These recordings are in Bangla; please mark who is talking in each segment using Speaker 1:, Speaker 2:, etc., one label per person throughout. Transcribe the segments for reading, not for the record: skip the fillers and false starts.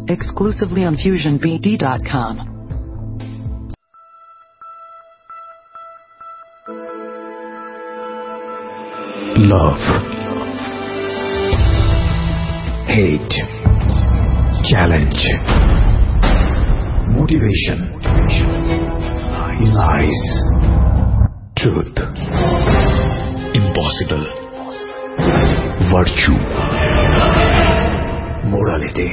Speaker 1: exclusively on FusionBD.com.
Speaker 2: Love, hate, challenge, motivation, lies, truth, impossible, virtue, morality,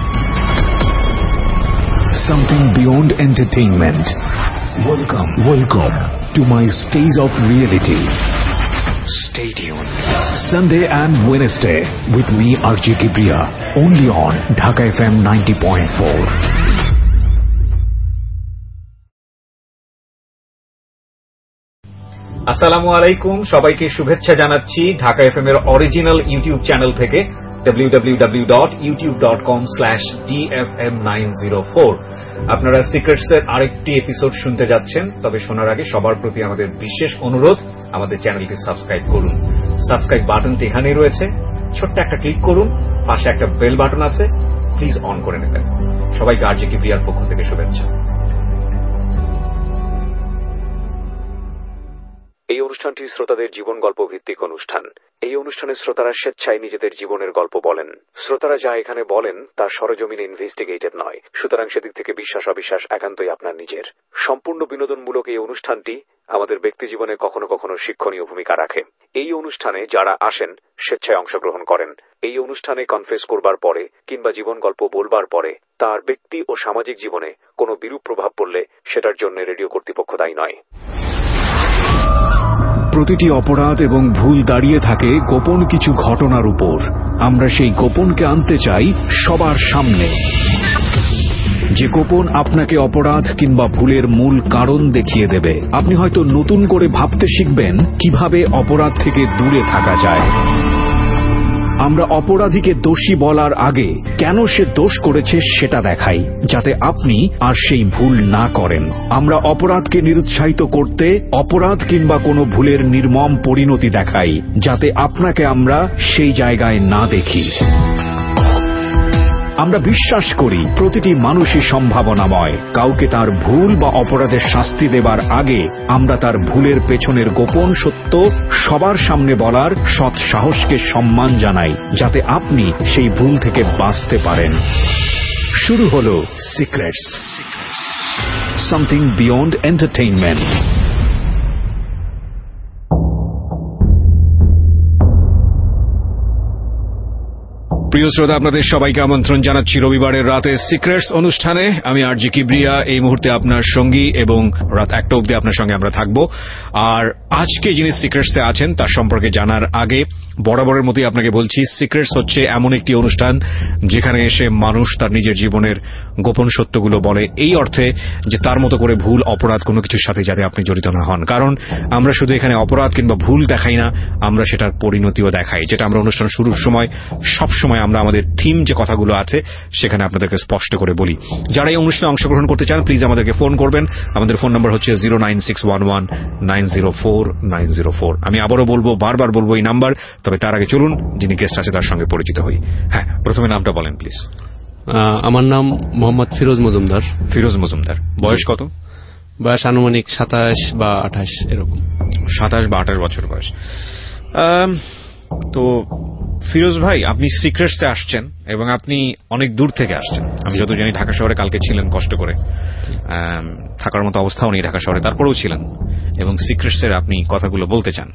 Speaker 2: something beyond entertainment. Welcome to my stage of reality. Stay tuned. Sunday and Wednesday with me RJ Kibriya, only on Dhaka FM 90.4.
Speaker 3: আসসালামু আলাইকুম, সবাইকে শুভেচ্ছা জানাচ্ছি ঢাকা এফএম এর অরিজিনাল ইউটিউব চ্যানেল থেকে www.youtube.com/dfm904। আপনারা সিক্রেটস এর আরেকটি এপিসোড শুনতে যাচ্ছেন। তবে শোনার আগে সবার প্রতি আমাদের বিশেষ অনুরোধ, আমাদের চ্যানেলকে সাবস্ক্রাইব করুন। সাবস্ক্রাইব বাটনটি এখানেই রয়েছে, ছোট্ট একটা ক্লিক করুন, পাশে একটা বেল বাটন আছে, প্লিজ অন করে নেবেন। সবাইকে আরজে কিবরিয়ার পক্ষ থেকে শুভেচ্ছা।
Speaker 4: এই অনুষ্ঠানটি শ্রোতাদের জীবন গল্প ভিত্তিক অনুষ্ঠান। এই অনুষ্ঠানে শ্রোতারা স্বেচ্ছায় নিজেদের জীবনের গল্প বলেন। শ্রোতারা যা এখানে বলেন তা সরজমিনে ইনভেস্টিগেটেড নয়, সুতরাং সেদিক থেকে বিশ্বাস অবিশ্বাস একান্তই আপনার নিজের। সম্পূর্ণ বিনোদনমূলক এই অনুষ্ঠানটি আমাদের ব্যক্তি জীবনে কখনো কখনো শিক্ষণীয় ভূমিকা রাখে। এই অনুষ্ঠানে যারা আসেন স্বেচ্ছায় অংশগ্রহণ করেন। এই অনুষ্ঠানে কনফেস করবার পরে কিংবা জীবন গল্প বলবার পরে তার ব্যক্তি ও সামাজিক জীবনে কোনো বিরূপ প্রভাব পড়লে সেটার জন্য রেডিও কর্তৃপক্ষ দায়ী নয়।
Speaker 2: প্রতিটি অপরাধ এবং ভুল দাঁড়িয়ে থাকে গোপন কিছু ঘটনার উপর। আমরা সেই গোপনকে আনতে চাই সবার সামনে, যে গোপন আপনাকে অপরাধ কিংবা ভুলের মূল কারণ দেখিয়ে দেবে। আপনি হয়তো নতুন করে ভাবতে শিখবেন কিভাবে অপরাধ থেকে দূরে থাকা যায়। আমরা অপরাধীকে দোষী বলার আগে কেন সে দোষ করেছে সেটা দেখাই, যাতে আপনি আর সেই ভুল না করেন। আমরা অপরাধকে নিরুৎসাহিত করতে অপরাধ কিংবা কোনো ভুলের নির্মম পরিণতি দেখাই, যাতে আপনাকে আমরা সেই জায়গায় না দেখি। আমরা বিশ্বাস করি প্রতিটি মানুষই সম্ভাবনাময়। কাউকে তার ভুল বা অপরাধের শাস্তি দেবার আগে আমরা তার ভুলের পেছনের গোপন সত্য সবার সামনে বলার সৎ সাহসকে সম্মান জানাই, যাতে আপনি সেই ভুল থেকে বাঁচতে পারেন। শুরু হলো সিক্রেটস, সামথিং বিয়ন্ড এন্টারটেইনমেন্ট। প্রিয় শ্রোতা, আপনাদের সবাইকে আমন্ত্রণ জানাচ্ছি রবিবারের রাতে সিক্রেটস অনুষ্ঠানে। আমি আরজে কিবরিয়া এই মুহূর্তে আপনার সঙ্গী, এবং রাত 1টা অবধি আপনার সঙ্গে আমরা থাকব। আর আজকে যিনি সিক্রেটসে আছেন তার সম্পর্কে জানার আগে বরাবরের মতোই আপনাকে বলছি, সিক্রেটস হচ্ছে এমন একটি অনুষ্ঠান যেখানে এসে মানুষ তার নিজের জীবনের গোপন সত্যগুলো বলে, এই অর্থে যে তার মতো করে ভুল অপরাধ কোনো কিছুর সাথে যাতে আপনি জড়িত না হন। কারণ আমরা শুধু এখানে অপরাধ কিংবা ভুল দেখাই না, আমরা সেটার পরিণতিও দেখাই, যেটা আমরা অনুষ্ঠান শুরুর সময় সবসময় আমরা আমাদের থিম যে কথাগুলো আছে সেখানে আপনাদেরকে স্পষ্ট করে বলি। যারা এই অনুষ্ঠানে অংশগ্রহণ করতে চান প্লিজ আমাদেরকে ফোন করবেন। আমাদের ফোন নম্বর হচ্ছে 09611904904। আমি আবারও বলবো, বারবার বলবো এই নাম্বার। তবে তার আগে চলুন যিনি গেস্ট আছে তার সঙ্গে পরিচিত হই। হ্যাঁ, প্রথমে নামটা বলেন প্লিজ।
Speaker 5: আমার নাম মোহাম্মদ ফিরোজ মজুমদার।
Speaker 2: ফিরোজ মজুমদার। বয়স কত?
Speaker 5: বয়স আনুমানিক 27 বা 28 এরকম।
Speaker 2: 27 বা 28 বছর বয়স। তো ফিরোজ ভাই, আপনি সিক্রেটসে আসছেন এবং আপনি অনেক দূর থেকে আসছেন। আমি যত জানি ঢাকা শহরে কালকে ছিলেন কষ্ট করে, থাকার মতো অবস্থাও নেই ঢাকা শহরে, তারপরেও ছিলেন এবং সিক্রেটসের আপনি কথাগুলো বলতে চান।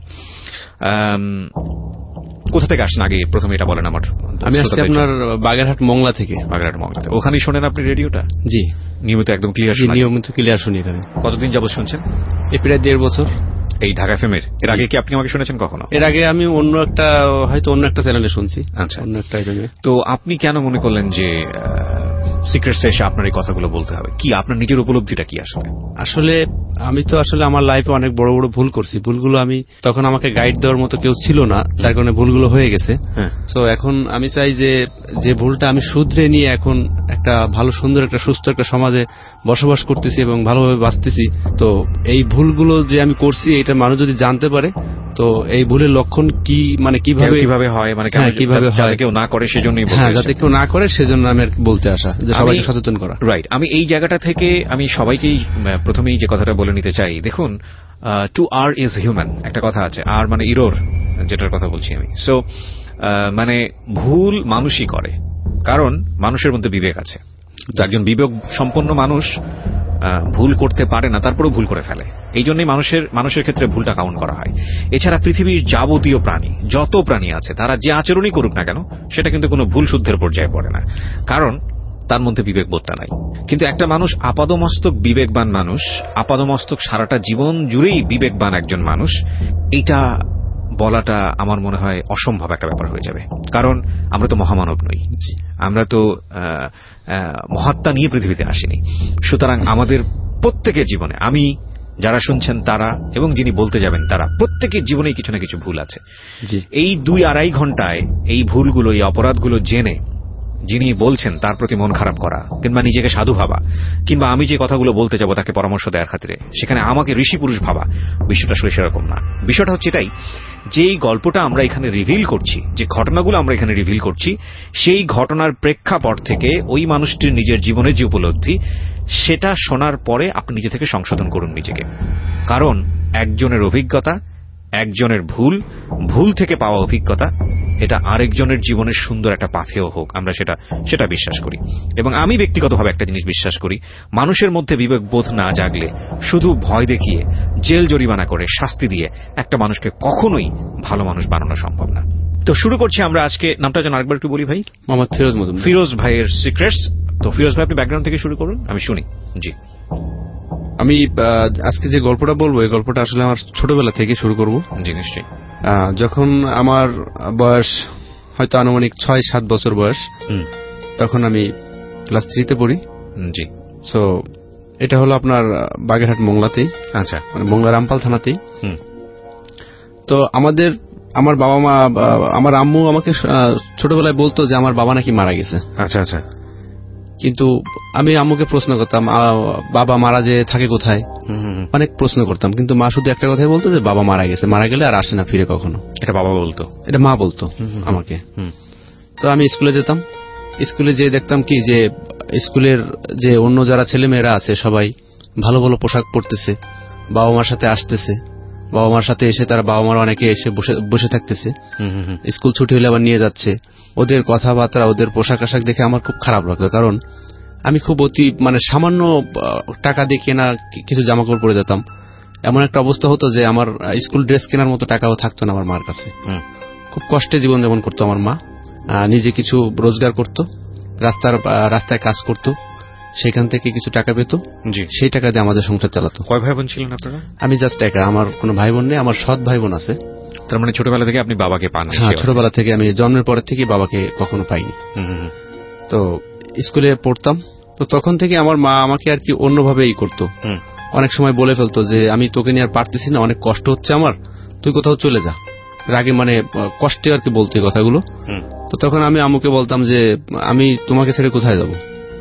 Speaker 2: কোথা থেকে আসছেন আগে প্রথমে এটা বলেন আমার।
Speaker 5: আমি আসছি আপনার বাগেরহাট মংলা থেকে।
Speaker 2: বাগেরহাট মংলা। ওখানেই শোনেন আপনি রেডিওটা? জি, নিয়মিত একদম ক্লিয়ার শুনেন?
Speaker 5: নিয়মিত ক্লিয়ার শুনি এখানে।
Speaker 2: কতদিন যাবত শুনছেন?
Speaker 5: প্রায় 1.5 বছর।
Speaker 2: এই ঢাকা এফএম-এর এর আগে কি আপনি আমাকে শুনেছেন কখনো?
Speaker 5: এর আগে আমি অন্য একটা চ্যানেলে শুনছি। আচ্ছা, অন্য একটা।
Speaker 2: তো আপনি কেন মনে করলেন যে সিক্রেটসে এসে আপনার এই কথাগুলো বলতে হবে? কি আপনার নিজের উপলব্ধিটা কি?
Speaker 5: আসলে আমি তো আমার লাইফে অনেক বড় বড় ভুল করছি। ভুলগুলো আমি তখন আমাকে গাইড দেওয়ার মতো কেউ ছিল না, যার কারণে ভুলগুলো হয়ে গেছে। তো এখন আমি চাই যে ভুলটা আমি শুধরে নিয়ে এখন একটা ভালো সুন্দর একটা সুস্থ একটা সমাজে বসবাস করতেছি এবং ভালোভাবে বাঁচতেছি। তো এই ভুলগুলো যে আমি করছি এটা মানুষ যদি জানতে পারে, তো এই ভুলের লক্ষণ কি, মানে কিভাবে
Speaker 2: হয়, মানে
Speaker 5: কিভাবে হয়,
Speaker 2: কেউ না করে সেজন্যই,
Speaker 5: যাতে কেউ না করে সেজন্য আমি আর বলতে আসা, যে সবাইকে সচেতন করা।
Speaker 2: রাইট। আমি এই জায়গাটা থেকে আমি সবাইকেই প্রথমেই যে কথাটা বলে নিতে চাই, দেখুন, টু আর ইজ হিউম্যান, একটা কথা আছে, আর মানে ইরোর, যেটার কথা বলছি আমি। সো মানে ভুল মানুষই করে, কারণ মানুষের মধ্যে বিবেক আছে। তো একজন বিবেক সম্পন্ন মানুষ ভুল করতে পারে না, তারপরেও ভুল করে ফেলে। এই জন্যই মানুষের ক্ষেত্রে ভুলটা কাউন্ট করা হয়। এছাড়া পৃথিবীর যাবতীয় প্রাণী, যত প্রাণী আছে, তারা যে আচরণই করুক না কেন, সেটা কিন্তু কোনো ভুল শুদ্ধের পর্যায়ে পড়ে না, কারণ তার মধ্যে বিবেকবোধটা নাই। কিন্তু একটা মানুষ আপাদমস্তক বিবেকবান মানুষ, আপাদমস্তক সারাটা জীবন জুড়েই বিবেকবান একজন মানুষ, এইটা বলাটা আমার মনে হয় অসম্ভব একটা ব্যাপার হয়ে যাবে। কারণ আমরা তো মহামানব নই, আমরা তো মহাত্মা নিয়ে পৃথিবীতে আসিনি। সুতরাং আমাদের প্রত্যেকের জীবনে, আমি, যারা শুনছেন তারা এবং যিনি বলতে যাবেন তারা, প্রত্যেকের জীবনেই কিছু না কিছু ভুল আছে। এই 2-2.5 ঘন্টায় এই ভুলগুলো, এই অপরাধগুলো জেনে যিনি বলছেন তার প্রতি মন খারাপ করা, কিংবা নিজেকে সাধু ভাবা, কিংবা আমি যে কথাগুলো বলতে যাব তাকে পরামর্শ দেওয়ার খাতিরে সেখানে আমাকে ঋষি পুরুষ ভাবা, বিষয়টা আসলে সেরকম না। বিষয়টা হচ্ছে এটাই, যে এই গল্পটা আমরা এখানে রিভিল করছি, যে ঘটনাগুলো আমরা এখানে রিভিল করছি, সেই ঘটনার প্রেক্ষাপট থেকে ওই মানুষটির নিজের জীবনের যে উপলব্ধি, সেটা শোনার পরে আপনি নিজে থেকে সংশোধন করুন নিজেকে। কারণ একজনের অভিজ্ঞতা, একজনের ভুল থেকে পাওয়া অভিজ্ঞতা, এটা আরেকজনের জীবনের সুন্দর একটা পাথেয় হোক, আমরা সেটা বিশ্বাস করি। এবং আমি ব্যক্তিগতভাবে একটা জিনিস বিশ্বাস করি, মানুষের মধ্যে বিবেকবোধ না জাগলে, শুধু ভয় দেখিয়ে, জেল জরিমানা করে, শাস্তি দিয়ে একটা মানুষকে কখনোই ভালো মানুষ বানানো সম্ভব না। তো শুরু করছি আমরা আজকে। নামটা যেন আরেকবার একটু বলি ভাই।
Speaker 5: মোহাম্মদ ফিরোজ মজুমদার।
Speaker 2: ফিরোজ ভাইয়ের সিক্রেটস। তো ফিরোজ ভাই, আপনি ব্যাকগ্রাউন্ড থেকে শুরু করুন, আমি শুনি। জি।
Speaker 5: আমি আজকে যে গল্পটা বলবো, এই গল্পটা আসলে আমার ছোটবেলা থেকে শুরু করব।
Speaker 2: জি, নিশ্চয়ই।
Speaker 5: যখন আমার বয়স হয়তো আনুমানিক 6-7 বছর বয়স, তখন আমি ক্লাস 3-তে পড়ি।
Speaker 2: জি।
Speaker 5: সো এটা হলো আপনার বাগেরহাট মোংলাতেই।
Speaker 2: আচ্ছা।
Speaker 5: মানে মোংলা রামপাল থানাতেই। তো আমার বাবা মা, আমার আম্মু আমাকে ছোটবেলায় বলতো যে আমার বাবা নাকি মারা গেছে।
Speaker 2: আচ্ছা আচ্ছা।
Speaker 5: কিন্তু আমি আম্মুকে প্রশ্ন করতাম, বাবা মারা যে থাকে কোথায়, অনেক প্রশ্ন করতাম, কিন্তু মা শুধু একটা কথাই বলতো যে বাবা মারা গেছে, মারা গেলে আর আসে না ফিরে কখনো।
Speaker 2: এটা বাবা বলতো? এটা
Speaker 5: মা বলতো আমাকে। তো আমি স্কুলে যেতাম, স্কুলে যেয়ে দেখতাম কি যে স্কুলের যে অন্য যারা ছেলে মেয়েরা আছে সবাই ভালো ভালো পোশাক পরতেছে, বাবা মার সাথে আসতেছে, বাবা মার সাথে এসে তারা বাবা মার অনেকে এসে বসে থাকতেছে, স্কুল ছুটি হলে আবার নিয়ে যাচ্ছে। ওদের কথাবার্তা, ওদের পোশাক আশাক দেখে আমার খুব খারাপ লাগতো, কারণ আমি খুব মানে সামান্য টাকা দিয়ে কেনা কিছু জামাকাপড় পরে যেতাম। এমন একটা অবস্থা হতো যে আমার স্কুল ড্রেস কেনার মতো টাকাও থাকতো না আমার মার কাছে। খুব কষ্টে জীবনযাপন করতো আমার মা। নিজে কিছু রোজগার করত, রাস্তায় কাজ করত, সেখান থেকে কিছু টাকা পেত, সেই টাকা দিয়ে আমাদের সংসার চালাতো।
Speaker 2: কয় ভাই বোন ছিলেন আপনারা?
Speaker 5: আমি জাস্ট একা, আমার কোনো ভাই বোন নেই। আমার সৎ ভাই বোন আছে।
Speaker 2: তার মানে ছোটবেলা থেকে আপনি বাবাকে পান?
Speaker 5: হ্যাঁ, ছোটবেলা থেকে, আমি জন্মের পরের থেকে বাবাকে কখনো পাইনি। তো স্কুলে পড়তাম, তো তখন থেকে আমার মা আমাকে আর কি অন্যভাবেই করতো। অনেক সময় বলে ফেলতো যে আমি তোকে নিয়ে আর পারতেছি না, অনেক কষ্ট হচ্ছে আমার, তুই কোথাও চলে যা। রাগে মানে কষ্টে আর কি বলতো এই কথাগুলো। তো তখন আমি আম্মুকে বলতাম যে আমি তোমাকে ছেড়ে কোথায় যাব।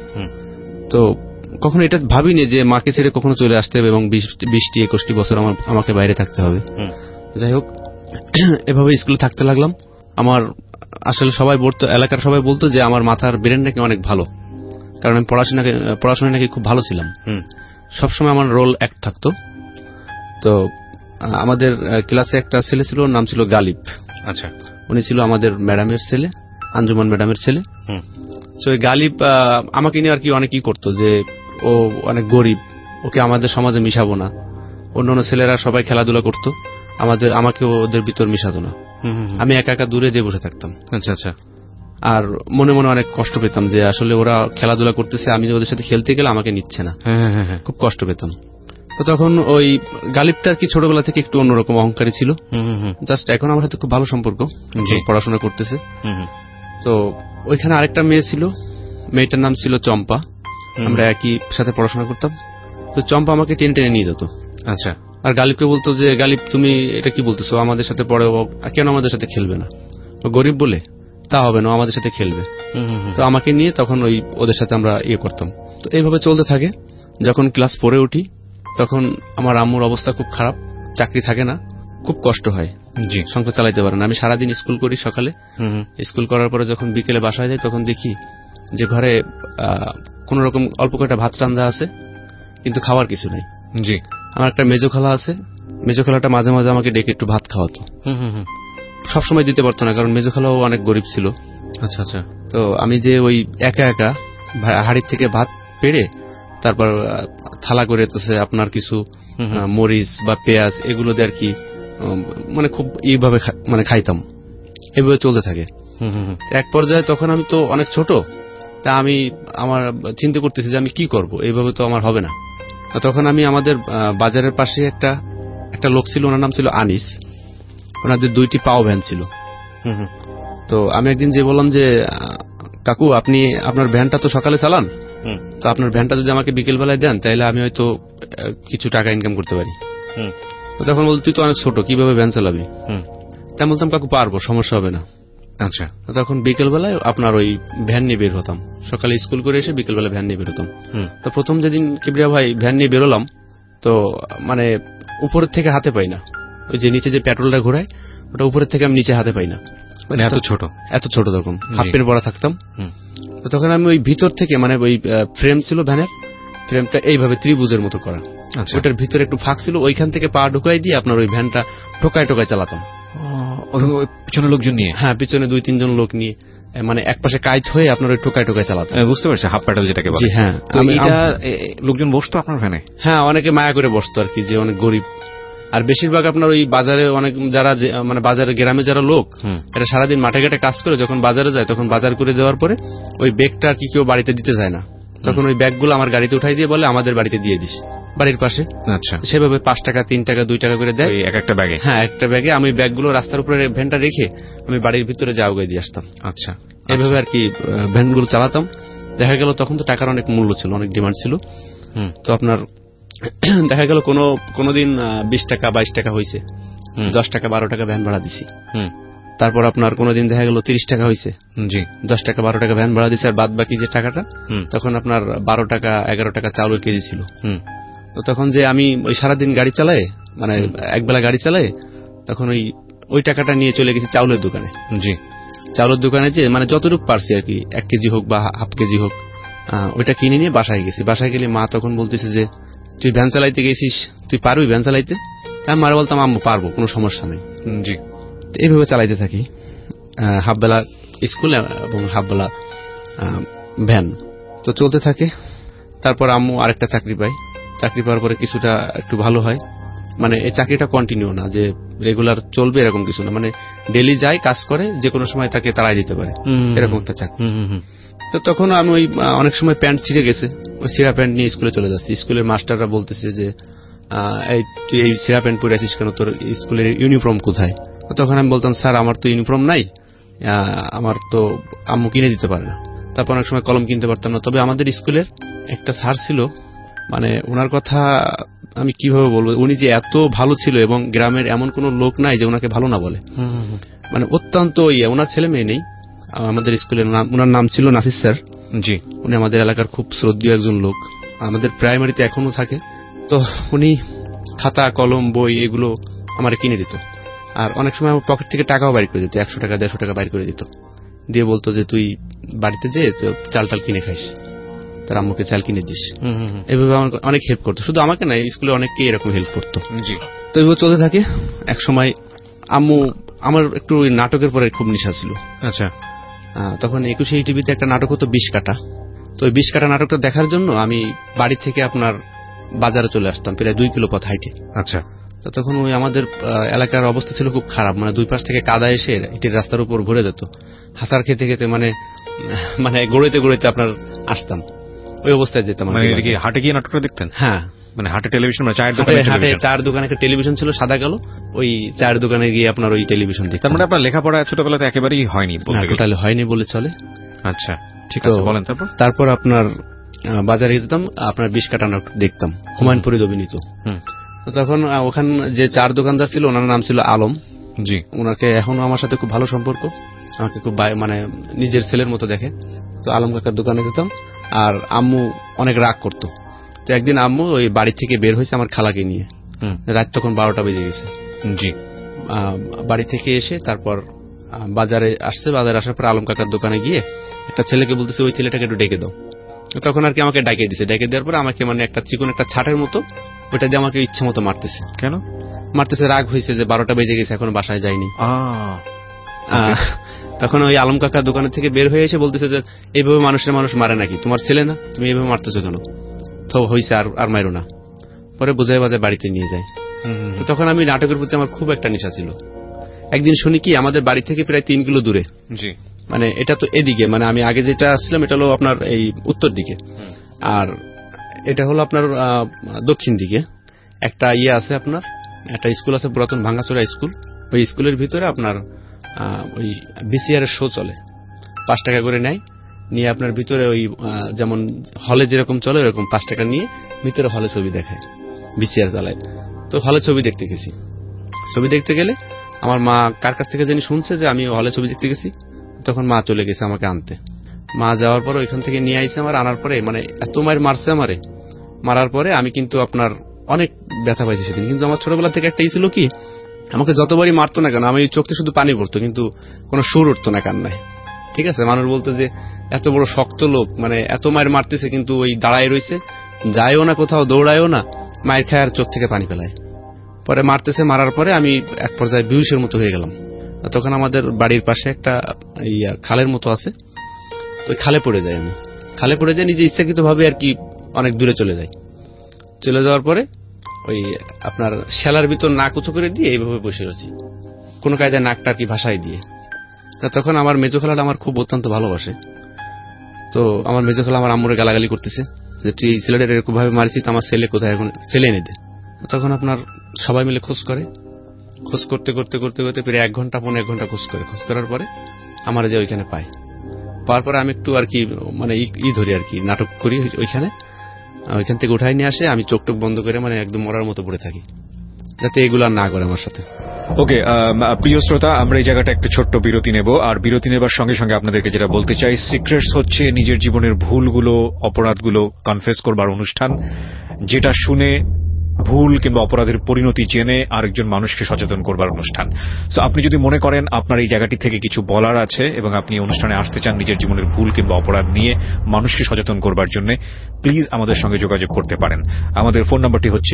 Speaker 5: তো কখনো এটা ভাবিনি যে মাকে ছেড়ে কখনো চলে আসতে হবে এবং 20-21 বছর আমাকে বাইরে থাকতে হবে। যাই হোক, এভাবে স্কুলে থাকতে লাগলাম। আমার আসলে এলাকার সবাই বলতো যে আমার মাথার ব্রেন নাকি অনেক ভালো, কারণ আমি পড়াশোনায় নাকি খুব ভালো ছিলাম। সবসময় আমার রোল অ্যাক্ট থাকতো। তো আমাদের ক্লাসে একটা ছেলে ছিল, নাম ছিল গালিব।
Speaker 2: আচ্ছা।
Speaker 5: উনি ছিল আমাদের ম্যাডামের ছেলে, আঞ্জুমান ম্যাডামের ছেলে। তো এই গালিব আমাকে নিয়ে আর কি অনেকই করতো যে ও অনেক গরিব, ওকে আমাদের সমাজে মিশাবো না। অন্যান্য ছেলেরা সবাই খেলাধুলা করতো, আমাকে ওদের ভিতর মিশাতো না। আমি একা একা দূরে যেয়ে বসে থাকতাম।
Speaker 2: আচ্ছা আচ্ছা।
Speaker 5: আর মনে মনে অনেক কষ্ট পেতাম যে আসলে ওরা খেলাধুলা করতেছে, আমি ওদের সাথে খেলতে গেলে আমাকে নিচ্ছে না। খুব কষ্ট পেতাম। তো তখন ওই গালিবটা আর কি ছোটবেলা থেকে একটু অন্যরকম অহংকারী ছিল। জাস্ট এখন আমার সাথে খুব ভালো সম্পর্ক, পড়াশোনা করতেছে। তো ওইখানে আরেকটা মেয়ে ছিল, মেয়েটার নাম ছিল চম্পা। আমরা একই সাথে পড়াশোনা করতাম। তো চম্পা আমাকে টেনে টেনে নিয়ে যেত।
Speaker 2: আচ্ছা।
Speaker 5: আর গালিবকে বলতো যে গালিব তুমি এটা কি বলতেছো, আমাদের সাথে পড়ে, কেন আমাদের সাথে খেলবে না, ও গরিব বলে। তা হবে না, আমাদের সাথে খেলবে। তো আমাকে নিয়ে তখন ওদের সাথে আমরা করতাম। তো এইভাবে চলতে থাকে। যখন ক্লাস 4 উঠি তখন আমার আম্মুর অবস্থা খুব খারাপ, চাকরি থাকে না, খুব কষ্ট হয়,
Speaker 2: জি,
Speaker 5: সংসার চালাইতে পারে না। আমি সারাদিন স্কুল করি, সকালে স্কুল করার পরে যখন বিকেলে বাসায় যাই তখন দেখি যে ঘরে কোন রকম অল্প কয়েকটা ভাত রান্না আছে, কিন্তু খাওয়ার কিছু নাই।
Speaker 2: জি,
Speaker 5: আমার একটা মেজো খালা আছে, মেজো খালাটা মাঝে মাঝে আমাকে ডেকে একটু ভাত খাওয়াতো। সবসময় দিতে পারতো না, কারণ মেজো খালাও অনেক গরিব ছিল।
Speaker 2: আচ্ছা আচ্ছা।
Speaker 5: তো আমি যে একা একা হাড়ির থেকে ভাত পেড়ে তারপর থালা করে আপনার কিছু মরিচ বা পেঁয়াজ এগুলো দিয়ে আর কি মানে খুব এইভাবে মানে খাইতাম। এভাবে চলতে থাকে। এক পর্যায়ে তখন আমি তো অনেক ছোট, তা আমি আমার চিন্তা করতেছি যে আমি কি করব, এইভাবে তো আমার হবে না। তখন আমি আমাদের বাজারের পাশে একটা লোক ছিল, ওনার নাম ছিল আনিস, ওনাদের 2টি পাও ভ্যান ছিল। তো আমি একদিন যে বললাম যে কাকু আপনি আপনার ভ্যানটা তো সকালে চালান, তো আপনার ভ্যানটা যদি আমাকে বিকেল বেলায় দেন তাহলে আমি হয়তো কিছু টাকা ইনকাম করতে পারি। তখন বলতো তুই তো অনেক ছোট, কিভাবে ভ্যান চালাবি? তাই বলতাম কাকু পারবো, সমস্যা হবে না।
Speaker 2: আচ্ছা।
Speaker 5: তখন বিকেল বেলায় আপনার ভ্যান নিয়ে বের হতাম, সকালে স্কুল করে এসে বিকেল বেলা ভ্যান নিয়ে বের হতাম। তো প্রথম যেদিন কিবরিয়া ভাই ভ্যান নিয়ে বেরোলাম, তো মানে উপরের থেকে হাতে পাই না, ওই যে নিচে যে পেট্রোলটা ঘোরায় ওটা উপরের থেকে আমি নিচে হাতে পাই না,
Speaker 2: মানে এত ছোট তখন
Speaker 5: হাফ প্যান্ট পরা থাকতাম। তো তখন আমি ভিতর থেকে মানে ফ্রেম ছিল ভ্যানের, ফ্রেমটা এইভাবে ত্রিভুজের মতো করা, ওটার ভিতরে একটু ফাঁক ছিল, ওইখান থেকে পা ঢুকাই দিয়ে আপনার ভ্যানটা টোকায় চালাতাম।
Speaker 2: পিছনে লোকজন নিয়ে?
Speaker 5: হ্যাঁ, পিছনে 2-3 জন লোক নিয়ে, মানে এক পাশে কাইট হয়ে আপনার টোকায় চালাতাম।
Speaker 2: বুঝতে পারছি, হাফ প্যাডেল যেটাকে বলে।
Speaker 5: হ্যাঁ,
Speaker 2: লোকজন বসতো আপনার ভ্যানে?
Speaker 5: হ্যাঁ, অনেকে মায়া করে বসতো আর কি, যে অনেক গরিব। আর বেশিরভাগ আপনার বাজারে অনেক যারা মানে বাজারে গ্রামে যারা লোক, এটা সারাদিন মাঠে ঘাটে কাজ করে যখন বাজারে যায় তখন বাজার করে দেওয়ার পরে ওই ব্যাগটা আর কি কেউ বাড়িতে দিতে যায় না, তখন ওই ব্যাগগুলো আমার গাড়িতে উঠাই দিয়ে বলে আমাদের বাড়িতে দিয়ে দিস, বাড়ির পাশে।
Speaker 2: আচ্ছা।
Speaker 5: সেভাবে 5 টাকা 3 টাকা 2 টাকা করে দেয়
Speaker 2: একটা ব্যাগে।
Speaker 5: হ্যাঁ, একটা ব্যাগে। আমি ব্যাগগুলো রাস্তার উপরে ভ্যানটা রেখে আমি বাড়ির ভিতরে যাও গাই দিয়ে আসতাম।
Speaker 2: আচ্ছা।
Speaker 5: এইভাবে আর কি ভ্যানগুলো চালাতাম। দেখা গেল তখন তো টাকার অনেক মূল্য ছিল, অনেক ডিমান্ড ছিল। তো আপনার দেখা গেল কোনদিন 20 টাকা 22 টাকা হয়েছে, 10 টাকা 12 টাকা ভ্যান ভাড়া দিছি। তারপর আপনার কোনদিন দেখা গেল 30 টাকা হয়েছে, জি 10 টাকা 12 টাকা ভ্যান ভাড়া দিছে, আর বাদ বাকি যে টাকাটা তখন আপনার 12 টাকা 11 টাকা চাউলের কেজি ছিল। তো তখন যে আমি ওই সারাদিন গাড়ি চালাই, মানে একবেলা গাড়ি চালাই, তখন ওই টাকাটা নিয়ে চলে গেছি চাউলের দোকানে। জি, চাউলের দোকানে যে মানে যতটুকু পারছি আর কি, 1 কেজি হোক বা হাফ কেজি হোক, ওইটা কিনে নিয়ে বাসায় গেছি। বাসায় গেলে মা তখন বলতেছে যে তুই ভ্যান চালাইতে গেছিস, তুই পারবি ভ্যান চালাইতে? আমি মারা বলতাম আম্মু পারবো, কোনো সমস্যা নেই। জি, এইভাবে চালাইতে থাকি, হাফবেলা স্কুল এবং হাফবেলা ভ্যান, তো চলতে থাকে। তারপর আম্মু আরেকটা চাকরি পাই, চাকরি পাওয়ার পরে কিছুটা একটু ভালো হয়, মানে এই চাকরিটা কন্টিনিউ না যে রেগুলার চলবে এরকম কিছু না, মানে ডেলি যায় কাজ করে, যে কোনো সময় তাকে তাড়াই দিতে পারে, এরকম একটা চাকরি। তো তখন আমি অনেক সময় প্যান্ট ছিঁড়ে গেছে, ওই ছিঁড়া প্যান্ট নিয়ে স্কুলে চলে যাচ্ছি। স্কুলের মাস্টাররা বলতেছে যে তুই এই ছিঁড়া প্যান্ট পরে আছিস কেন, তোর স্কুলের ইউনিফর্ম কোথায়? তখন আমি বলতাম স্যার আমার তো ইউনিফর্ম নাই, আমার তো আম্মু কিনে দিতে পারে না। তারপর অনেক সময় কলম কিনতে পারতাম না। তবে আমাদের স্কুলের একটা স্যার ছিল, মানে ওনার কথা আমি কিভাবে বলবো, উনি যে এত ভালো ছিল এবং গ্রামের এমন কোন লোক নাই যে ওনাকে ভালো না বলে, মানে অত্যন্ত ওনার ছেলে মেয়ে নেই। আমাদের স্কুলের ওনার নাম ছিল নাসির স্যার। জি, উনি আমাদের এলাকার খুব শ্রদ্ধেয় একজন লোক, আমাদের প্রাইমারিতে এখনো থাকে। তো উনি খাতা কলম বই এগুলো আমার কিনে দিত, আর অনেক সময় আমার পকেট থেকে টাকাও বাইর করে দিত, 100 টাকা 150 টাকা বাইর করে দিত, দিয়ে বলতো যে তুই বাড়িতে যে চাল টাল কিনে খাইস, তার আম্মুকে চাল কিনে দিস। এভাবে আমার অনেক হেল্প করতো, শুধু আমাকে না, স্কুলে অনেককেই এরকম হেল্প করতো। জি, তো এভাবে চলতে থাকে। এক সময় আম্মু, আমার একটু নাটকের পরে খুব নেশা ছিল। আচ্ছা, তখন 21 টিভিতে একটা নাটক হতো 20 কাটা। তো ওই 20 কাটা নাটকটা দেখার জন্য আমি বাড়ি থেকে আপনার বাজারে চলে আসতাম, প্রায় 2 কিলো পথ হাইটে। আচ্ছা, তো তখন ওই আমাদের এলাকার অবস্থা ছিল খুব খারাপ, মানে দুই পাশ থেকে কাদা এসে ইটের রাস্তার উপর ভরে যেত, হাসার খেতে খেতে মানে গড়াইতে আপনার আসতাম, ওই অবস্থায় যেতাম।
Speaker 2: হাটে গিয়ে নাটকটা দেখতেন?
Speaker 5: হ্যাঁ,
Speaker 2: মানে হাটে টেলিভিশন,
Speaker 5: হাটে চায়ের দোকানে একটা টেলিভিশন ছিল সাদা কালো, ওই চায়ের দোকানে গিয়ে আপনার ওই টেলিভিশন দেখতাম।
Speaker 2: মানে আপনার লেখাপড়া ছোটবেলাতে একেবারেই হয়নি?
Speaker 5: টোটালি হয়নি বলে চলে।
Speaker 2: আচ্ছা, ঠিক আছে, বলেন।
Speaker 5: তারপর আপনার বাজারে যেতাম, আপনার 20 কাটা নাটক দেখতাম, হুমায়ুন ফরিদ অভিনীত। তখন ওখানে যে চার দোকানদার ছিল ওনার নাম ছিল আলম। জি, ওনাকে এখনো আমার সাথে খুব ভালো সম্পর্ক। আমাকে খুব মানে নিজের ছেলের মতো দেখে। তো আলম কাকার দোকানে যেতাম, আর আম্মু অনেক রাগ করতো। তো একদিন আম্মু ওই বাড়ি থেকে বের হয়েছে আমার খালাকে নিয়ে, রাত তখন 12টা বেজে গেছে।
Speaker 2: জি।
Speaker 5: বাড়ি থেকে এসে তারপর বাজারে আসছে, বাজারে আসার পর আলম কাকার দোকানে গিয়ে একটা ছেলেকে বলতেছে ওই ছেলেটাকে একটু ডেকে দাও। তখন আর কি আমাকে ডাকে দিছে, ডেকে দেওয়ার পর আমাকে মানে একটা চিকন একটা ছাটের মতো ওইটা দিয়ে আমাকে ইচ্ছা মতো মারতেছে।
Speaker 2: কেন
Speaker 5: মারতেছে? রাগ হয়েছে যে 12টা বেজে গেছে, এখন বাসায় যায়নি। তখন ওই আলম কাকার দোকানের থেকে বের হয়ে এসে বলতেছে যে এইভাবে মানুষ মারে নাকি, তোমার ছেলে না, তুমি এইভাবে মারতেছো কেন? তো হয়েছে, আর মারো না। পরে বোঝায় বাজায় বাড়িতে নিয়ে যায়। তখন আমি নাটকের প্রতি আমার খুব একটা নেশা ছিল। একদিন শুনি কি আমাদের বাড়ি থেকে প্রায় 3 কিলো দূরে, মানে এটা তো এদিকে, মানে আমি আগে যেটা আসছিলাম এটা হলো আপনার এই উত্তর দিকে, আর এটা হলো আপনার দক্ষিণ দিকে। একটা আছে আপনার একটা স্কুল আছে, পুরাতন ভাঙ্গাচোরা স্কুল। ওই স্কুলের ভিতরে আপনার ওই বিসিআর এর শো চলে, 5 টাকা করে নেয়, নিয়ে আপনার ভিতরে ওই যেমন হলে যেরকম চলে ওরকম 5 টাকা নিয়ে ভিতরে হলে ছবি দেখায়, বিসিআর চালায়। তো হলে ছবি দেখতে গেছি। ছবি দেখতে গেলে আমার মা কার কাছ থেকে জানি শুনছে যে আমি হলে ছবি দেখতে গেছি, তখন মা চলে গেছে আমাকে আনতে। মা যাওয়ার পরে ওইখান থেকে নিয়ে আইছে আমার, আনার পরে মানে এত মায়ের মারছে আমারে, মারার পরে আমি কিন্তু আপনার অনেক ব্যথা পাইছি সেদিন। কিন্তু আমার ছোটবেলা থেকে একটা ছিল কি, আমাকে যতবারই মারতো না কেন আমি চোখে শুধু পানি পড়তো, কিন্তু কোনো সুর উঠতো না কান্নায়। ঠিক আছে, মানুষ বলতো যে এত বড় শক্ত লোক, মানে এত মায়ের মারতেছে কিন্তু ওই দাঁড়ায় রয়েছে, যায়ও না কোথাও, দৌড়ায়ও না, মায়ের খায় আর চোখ থেকে পানি ফেলায়। পরে মারতেছে, মারার পরে আমি এক পর্যায়ে বিহুষের মতো হয়ে গেলাম। তখন আমাদের বাড়ির পাশে একটা খালের মতো আছে, তো খালে পড়ে যাই। আমি খালে পড়ে যাই নিজে ইচ্ছাকৃত ভাবে আর কি, অনেক দূরে চলে যাই। চলে যাওয়ার পরে ওই আপনার শ্যালার ভিতর নাক উঁচু করে দিয়ে এইভাবে বসে রয়েছি, কোন কায়দায় নাকটা আর কি ভাসায় দিয়ে। তখন আমার মেজো খালাটা আমার খুব অত্যন্ত ভালোবাসে। তো আমার মেজো খালা আমার আম্মুরে গালাগালি করতেছে যে তুই ছেলেটার এরকম ভাবে মারিছিস, আমার ছেলে কোথায়, এখন ছেলে এনে দে। তখন আপনার সবাই মিলে খোঁজ করে, খোঁজ করতে করতে করতে করতে প্রায় 1 ঘন্টা 1.5 ঘন্টা খোঁজ করে, খোঁজ করার পরে আমার যে ওইখানে পায়, পাওয়ার পরে আমি একটু আর কি মানে ধরি আর কি, নাটক করি ওইখানে। ওইখান থেকে উঠাই নিয়ে আসে, আমি চোখ টোক বন্ধ করে মানে একদম মরার মতো পড়ে থাকি, যাতে এগুলো না করে আমার সাথে।
Speaker 2: ওকে, প্রিয় শ্রোতা, আমরা এই জায়গাটা একটু ছোট্ট বিরতি নেব। আর বিরতি নেবার সঙ্গে সঙ্গে আপনাদেরকে যেটা বলতে চাই, সিক্রেটস হচ্ছে নিজের জীবনের ভুলগুলো, অপরাধগুলো কনফেস করবার অনুষ্ঠান, যেটা শুনে ভুল কিংবা অপরাধের পরিণতি জেনে আরেকজন মানুষকে সচেতন করবার অনুষ্ঠান। সো আপনি যদি মনে করেন আপনার এই জায়গাটি থেকে কিছু বলার আছে এবং আপনি অনুষ্ঠানে আসতে চান নিজের জীবনের ভুল কিংবা অপরাধ নিয়ে মানুষকে সচেতন করবার জন্য, প্লিজ আমাদের সঙ্গে যোগাযোগ করতে পারেন। আমাদের ফোন নাম্বারটি হচ্ছে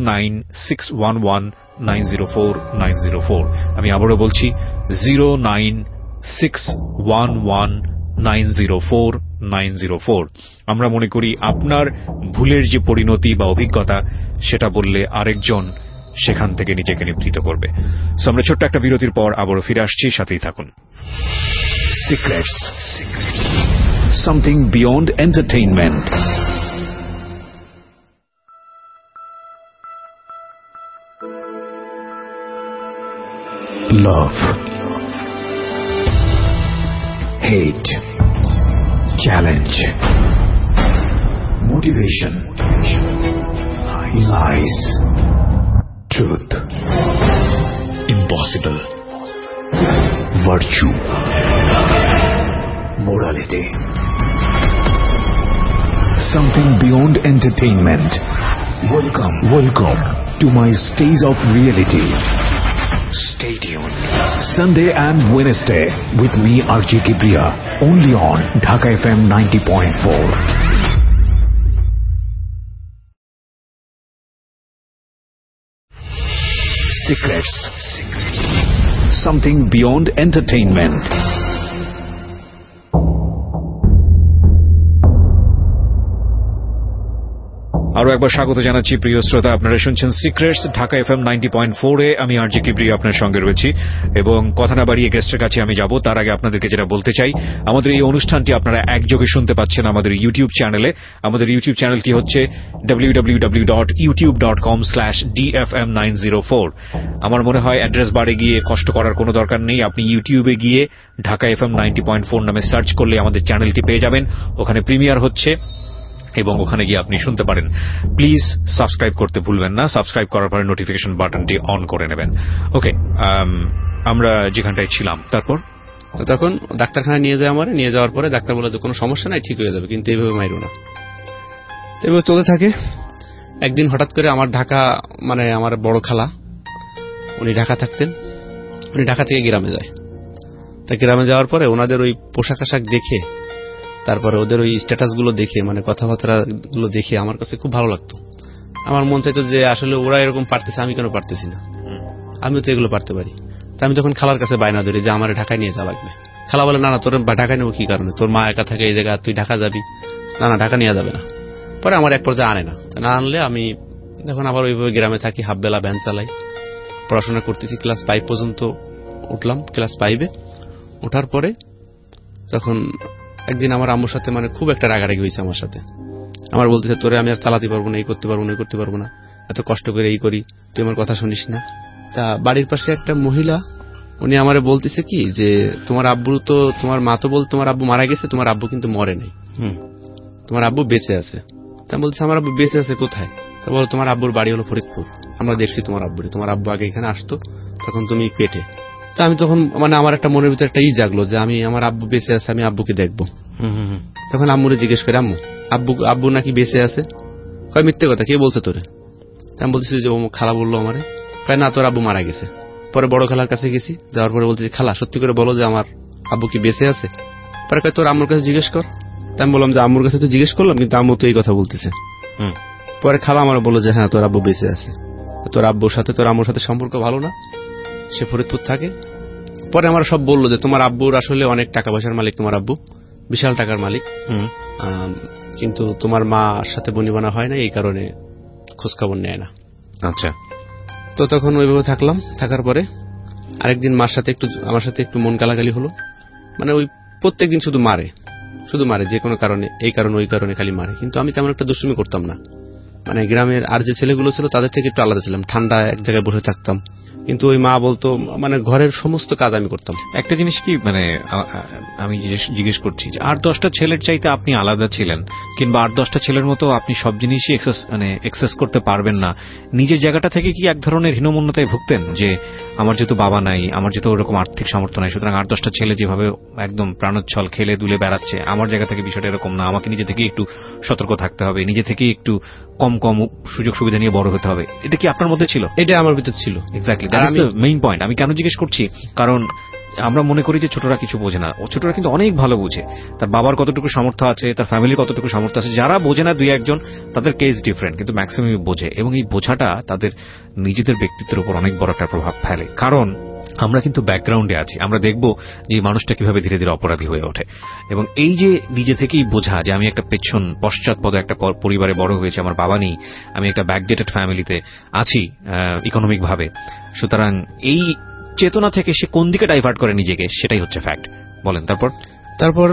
Speaker 2: 09611904904। আমি আবারও বলছি 09611904904। আমরা মনে করি আপনার ভুলের যে পরিণতি বা অভিজ্ঞতা, সেটা বললে আরেকজন সেখান থেকে নিজেকে নিবৃত করবে। সো আমরা ছোট্ট একটা বিরতির পর আবারও ফিরে আসছি, সাথেই থাকুন।
Speaker 3: Secrets. Something beyond entertainment. Love, hate, challenge, motivation, lies, truth, impossible, virtue, morality. Something beyond entertainment. Welcome to my stage of reality. Stay tuned. Sunday and Wednesday with me RJ Kibriya, only on Dhaka FM 90.4. Secrets. Something beyond entertainment.
Speaker 2: আরো একবার স্বাগত জানাচ্ছি প্রিয় শ্রোতা, আপনারা শুনছেন সিক্রেটস ঢাকা এফএম 90.4-এ। আমি আরজি কিবরিয়া আপনার সঙ্গে রয়েছি এবং কথা না বাড়িয়ে গেস্টের কাছে আমি যাব। তার আগে আপনাদেরকে যেটা বলতে চাই, আমাদের এই অনুষ্ঠানটি আপনারা একযোগে শুনতে পাচ্ছেন আমাদের ইউটিউব চ্যানেলে। আমাদের ইউটিউব চ্যানেলটি হচ্ছে www.youtube.com/dfm904। আমার মনে হয় অ্যাড্রেস বারে গিয়ে কষ্ট করার কোনো দরকার নেই, আপনি ইউটিউবে গিয়ে ঢাকা এফএম 90.4 নামে সার্চ করলে আমাদের চ্যানেলটি পেয়ে যাবেন। ওখানে প্রিমিয়ার হচ্ছে এবং ওখানে গিয়ে আপনি শুনতে পারেন। প্লিজ সাবস্ক্রাইব করতে ভুলবেন না, সাবস্ক্রাইব করার পরে নোটিফিকেশন বাটনটি অন করে নেবেন। ওকে, আমরা যেখানটায় ছিলাম তারপর
Speaker 5: তো তখন ডাক্তারখানায় নিয়ে যায় আমার, নিয়ে যাওয়ার পরে ডাক্তার বলে যে কোনো সমস্যা নাই, ঠিক হয়ে যাবে, কিন্তু এইভাবে মাইরো না। এভাবে চলতে থাকে। একদিন হঠাৎ করে আমার ঢাকা, মানে আমার বড় খালা, উনি ঢাকা থাকতেন, উনি ঢাকা থেকে গ্রামে যায়। তা গ্রামে যাওয়ার পরে ওনাদের ওই পোশাক আশাক দেখে, তারপরে ওদের ওই স্ট্যাটাস গুলো দেখে, মানে কথাবার্তা গুলো দেখে আমার কাছে খুব ভালো লাগতো। আমার মন চাইতো যে আসলে ওরা এরকম পারতেছে, আমি কেন পারতেছি না, আমিও তো এগুলো পারতে পারি। তা আমি তখন খালার কাছে বায়না ধরি যে আমার ঢাকায় নিয়ে যাওয়া লাগবে। খালা বলে না না, তোর ঢাকায় নেবো কি কারণে, তোর মা একা থাকে এই জায়গায়, তুই ঢাকা যাবি, না না ঢাকা নিয়ে যাবে না। পরে আমার এক পর্যায়ে আনে না আনলে আমি যখন আবার ওইভাবে গ্রামে থাকি, হাফ বেলা ভ্যান চালাই, পড়াশোনা করতেছি। ক্লাস 5 পর্যন্ত উঠলাম। ক্লাস 5-এ ওঠার পরে তখন একদিন আমার আম্মুর সাথে মানে খুব একটা রাগারাগি হয়েছে আমার সাথে। আমার বলতেছে তোরে আমি আর চালাতে পারবো না, এই করতে পারবো না, এই করতে পারবো না, এত কষ্ট করে এই করি, তুই আমার কথা শুনিস না। তা বাড়ির পাশে একটা মহিলা, উনি আমারে বলতেছে কি যে তোমার আব্বু তো, তোমার মা তো বল তোমার আব্বু মারা গেছে, তোমার আব্বু কিন্তু মরে নাই, তোমার আব্বু বেঁচে আছে। তা বলছে আমার আব্বু বেঁচে আছে কোথায়? তা বলো তোমার আব্বুর বাড়ি হলো ফরিদপুর, আমরা দেখছি তোমার আব্বুরে, তোমার আব্বু আগে এখানে আসতো, তখন তুমি পেটে। তা আমি তখন মানে আমার একটা মনের ভিতরে একটা জাগলো যে আমি আমার আব্বু বেঁচে আছে, আমি আব্বুকে দেখবো। তখন আম্মুরে জিজ্ঞেস করে আম্মু আব্বু নাকি বেঁচে আছে? কয় মিথ্যে কথা, কে বলছে তোরে? আমি বলতেছি যে ও খালা বললো আমারে। কয় না তোর আব্বু মারা গেছে। পরে বড় খালার কাছে গেছি, যাওয়ার পরে বলতেছি খালা সত্যি করে বলো যে আমার আব্বু কি বেঁচে আছে? পরে কয় তোর আম্মুর কাছে জিজ্ঞেস কর। তাই আমি বললাম যে আম্মুর কাছে তো জিজ্ঞেস করলাম, কিন্তু আম্মু তো এই কথা বলতেছে। পরে খালা আমার বললো যে হ্যাঁ তোর আব্বু বেঁচে আছে, তোর আব্বুর সাথে তোর আম্মুর সাথে সম্পর্ক ভালো না, সে ফরিদপুর থাকে। পরে আমার সব বললো যে তোমার আব্বুর আসলে অনেক টাকা পয়সার মালিক, তোমার আব্বু বিশাল টাকার মালিক, কিন্তু তোমার মার সাথে বনিবনা হয় না, এই কারণে খোঁজখবর নেয় না।
Speaker 3: আচ্ছা।
Speaker 5: তো তখন ওইভাবে থাকলাম। থাকার পরে আরেকদিন মার সাথে আমার সাথে একটু মন গালাগালি হলো। মানে ওই প্রত্যেকদিন শুধু মারে যে কোনো কারণে, এই কারণে ওই কারণে খালি মারে। কিন্তু আমি তেমন একটা দুষ্টুমি করতাম না। মানে গ্রামের আর যে ছেলেগুলো ছিল তাদের থেকে একটু আলাদা ছিলাম, ঠান্ডা এক জায়গায় বসে থাকতাম। কিন্তু ওই মা বলতো মানে ঘরের সমস্ত কাজ আমি করতাম।
Speaker 3: একটা জিনিস কি মানে আমি জিজ্ঞেস করছি যে 8-10টা ছেলের চাইতে আপনি আলাদা ছিলেন, কিংবা 8-10টা ছেলের মতো আপনি সব জিনিসই এক্সেস করতে পারবেন না, নিজের জায়গাটা থেকে কি এক ধরনের হীনমন্যতায় ভুগতেন যে আমার যেহেতু বাবা নাই, আমার যেহেতু ওরকম আর্থিক সামর্থ্য নাই, সুতরাং 8-10টা ছেলে যেভাবে একদম প্রাণোচ্ছল খেলে দুলে বেড়াচ্ছে, আমার জায়গা থেকে বিষয়টা এরকম না, আমাকে নিজে থেকে একটু সতর্ক থাকতে হবে, নিজে থেকে একটু কম সুযোগ সুবিধা নিয়ে বড় হতে হবে, এটা কি আপনার মধ্যে ছিল?
Speaker 5: এটা আমার ভিতর ছিল।
Speaker 3: Exactly, that is the main point. আমি কেন জিজ্ঞেস করছি, কারণ আমরা মনে করি যে ছোটরা কিছু বোঝে না, ছোটরা কিন্তু অনেক ভালো বোঝে। তার বাবার কতটুকু সামর্থ্য আছে, তার ফ্যামিলির কতটুকু সামর্থ্য আছে, যারা বোঝে না 2-1 তাদের কেস ডিফারেন্ট, কিন্তু ম্যাক্সিমাম বোঝে, এবং এই বোঝাটা তাদের নিজেদের ব্যক্তিত্বের উপর অনেক বড় একটা প্রভাব ফেলে। কারণ আমরা কিন্তু ব্যাকগ্রাউন্ডে আছি, আমরা দেখব যে এই মানুষটা কিভাবে ধীরে ধীরে অপরাধী হয়ে ওঠে, এবং এই যে নিজে থেকেই বোঝা যে আমি একটা পশ্চাৎপদ একটা পরিবারে বড় হয়েছি, আমার বাবা নেই, আমি একটা ব্যাকডেটেড ফ্যামিলিতে আছি ইকোনমিক ভাবে, সুতরাং এই চেতনা থেকে সে কোন দিকে ডাইভার্ট করে নিজেকে, সেটাই হচ্ছে ফ্যাক্ট। বলেন। তারপর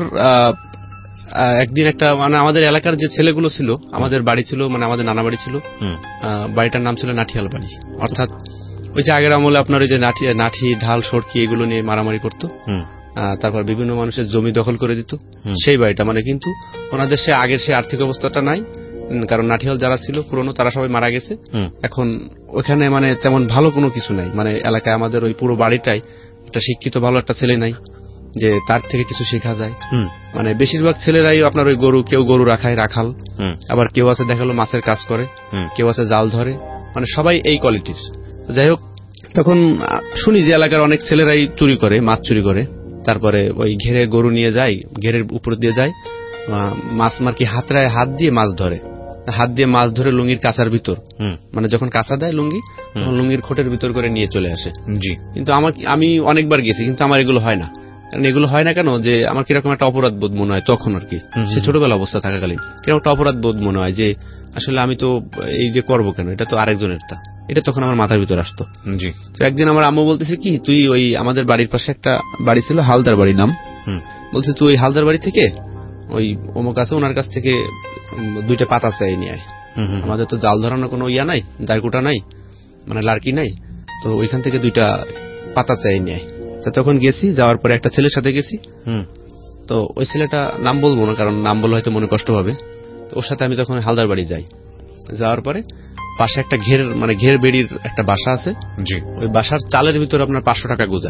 Speaker 5: একদিন একটা মানে আমাদের এলাকার যে ছেলেগুলো ছিল, আমাদের বাড়ি ছিল মানে আমাদের নানা বাড়ি ছিল, বাড়িটার নাম ছিল নাঠিয়াল বাড়ি। অর্থাৎ ওই যে আগের আমলে আপনার ওই যে নাঠি ঢাল সড়কি এগুলো নিয়ে মারামারি করতো, তারপর বিভিন্ন মানুষের জমি দখল করে দিত, সেই বাড়িটা। মানে কিন্তু ওনাদের আগের সে আর্থিক অবস্থাটা নাই, কারণ নাঠিয়াল যারা ছিল পুরনো তারা সবাই মারা গেছে। এখন ওখানে মানে তেমন ভালো কোনো কিছু নাই, মানে এলাকায় আমাদের ওই পুরো বাড়িটাই একটা শিক্ষিত ভালো একটা ছেলে নাই যে তার থেকে কিছু শেখা যায়। মানে বেশিরভাগ ছেলেরাই আপনার ওই কেউ গরু রাখাল, আবার কেউ আছে দেখালো মাছের কাজ করে, কেউ আছে জাল ধরে, মানে সবাই এই কোয়ালিটির। যাই হোক, তখন শুনি যে এলাকার অনেক ছেলেরাই চুরি করে, মাছ চুরি করে, তারপরে ওই ঘেরে গরু নিয়ে যায়, ঘেরের উপর দিয়ে যায়, মাছ মারকি হাত দিয়ে মাছ ধরে, হাত দিয়ে মাছ ধরে লুঙ্গির কাঁচার ভিতর, মানে যখন কাঁচা দেয় লুঙ্গি, তখন লুঙ্গির খোটের ভিতর করে নিয়ে চলে আসে। কিন্তু আমি অনেকবার গেছি, কিন্তু আমার এগুলো হয় না। কারণ এগুলো হয় না কেন, যে আমার কিরকম একটা অপরাধ বোধ মনে হয় তখন আর কি, সে ছোটবেলা অবস্থা থাকাকালীন কিরকম একটা অপরাধ বোধ মনে হয় যে আসলে আমি তো এই যে করবো কেন, এটা তো আরেকজনের তা, এটা তখন আমার মাথার ভিতর আসতো। তো একদিন আমার আম্মু বলতেছে কি, তুই ওই আমাদের বাড়ির পাশে একটা বাড়ি ছিল হালদার বাড়ির নাম, বলছে তুই ওই হালদার বাড়ি থেকে ওই অমুক আছে ওনার কাছ থেকে 2টা পাতা চাই নিয়ে আয়, আমাদের তো জাল ধরানোর কোনো ইয়া নাই, দায়কুটা নাই, মানে লার্কি নাই, তো ওইখান থেকে 2টা পাতা চাই নিয়ে আয়। তা তখন গেছি, যাওয়ার পরে একটা ছেলের সাথে গেছি, তো ওই ছেলেটা নাম বলবো না কারণ নাম বললে হয়তো মনে কষ্ট হবে, তো ওর সাথে আমি তখন হালদার বাড়ি যাই। যাওয়ার পরে পাশে একটা ঘের বেড়ির একটা বাসা আছে, ওই বাসার চালের ভিতর আপনার 500 টাকা গোজা,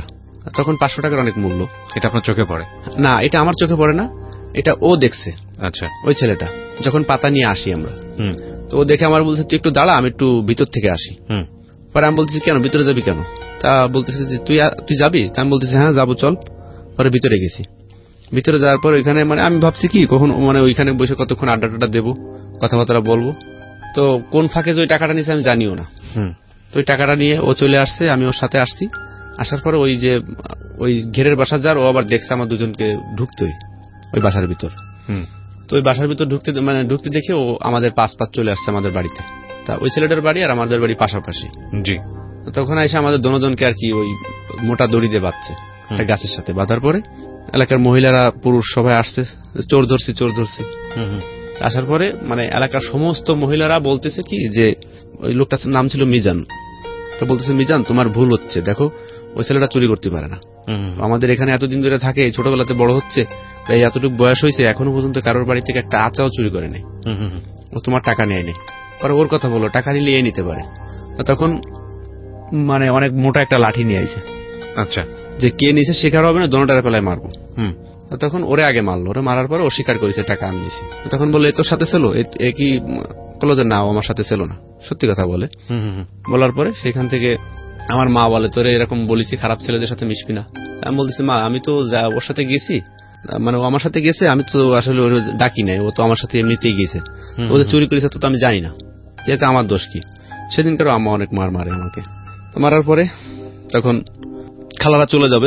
Speaker 5: তখন 500 টাকার অনেক মূল্য।
Speaker 2: এটা আপনার চোখে পড়ে?
Speaker 5: না, এটা আমার চোখে পড়ে না, এটা ও দেখছে।
Speaker 2: আচ্ছা।
Speaker 5: ওই ছেলেটা যখন পাতা নিয়ে আসি আমরা, তো ও দেখে আমার বলছে তুই একটু দাঁড়া, আমি একটু ভিতর থেকে আসি। পরে আমি বলতেছি কেন, ভিতরে যাবি কেন? তা বলতেছে যে তুই যাবি? আমি বলতেছি হ্যাঁ যাবো, চল। পরে ভিতরে গেছি। ভিতরে যাওয়ার পর ওইখানে মানে আমি ভাবছি কি কখন মানে ওইখানে বসে কতক্ষণ আড্ডা টাড্ডা দেবো, কথাবার্তা বলবো। তো কোন ফাঁকে যে ওই টাকাটা নিয়েছে আমি জানিও না। তো ওই টাকাটা নিয়ে ও চলে আসছে, আমি ওর সাথে আসছি। আসার পরে ওই যে ওই ঘেরের বাসা যার, ও আবার দেখছে আমার দুজনকে ঢুকতে ওই বাসার ভিতর। তো ওই বাসার ভিতর ঢুকতে দেখে ও আমাদের পাশ চলে আসছে আমাদের বাড়িতে। তা ওই ছেলেটার বাড়ি আর আমাদের বাড়ি পাশাপাশি।
Speaker 2: জি।
Speaker 5: তখন এসে আমাদের দোনোজনকে আর কি ওই মোটা দড়ি দিয়ে বাঁধছে একটা গাছের সাথে। বাঁধার পরে এলাকার মহিলারা পুরুষ সবাই আসছে, চোর ধরছি চোর ধরছি। আসার পরে মানে এলাকার সমস্ত মহিলারা বলতেছে কি যে ওই লোকটার নাম ছিল মিজান। তো বলতেছে মিজান তোমার ভুল হচ্ছে, দেখো ওই ছেলেটা চুরি করতে পারে না, আমাদের এখানে এতদিন ধরে থাকে, ছোটবেলাতে বড় হচ্ছে, এই এতটুকু বয়স হয়েছে এখনো পর্যন্ত কারোর বাড়ি থেকে একটা আচাও চুরি করে নেই, ও তোমার টাকা নেয় নেই। পরে ওর কথা বলো, টাকা নিলে এ নিতে পারে। তখন মানে অনেক মোটা একটা লাঠি নিয়ে আইছে।
Speaker 2: আচ্ছা।
Speaker 5: যে কে নিয়েছে শেখার হবে না, দোনোটার পেলায় মারবো। তখন ওরে আগে মারলো, ওরে মারার পরে ও স্বীকার করেছে টাকা আমি নিয়েছি। তখন বললো তোর সাথে ছিল, এ কি বললো যে না আমার সাথে ছিল না, সত্যি কথা বলে। বলার পরে সেখান থেকে আমার মা বলে তোরে এরকম বলেছি খারাপ ছেলেদের সাথে মিশবি না। আমি বলতেছি মা আমি তো ওর সাথে গেছি, মানে ও আমার সাথে গেছে, আমি তো আসলে ওর ডাকি নাই, ও তো আমার সাথে এমনিতেই গেছে, ওদের চুরি করেছে তো আমি জানি না, যেহেতু আমার দোষ কি। সেদিনকারও আম্মা অনেক মারে আমাকে। মারার পরে তখন খালারা চলে যাবে,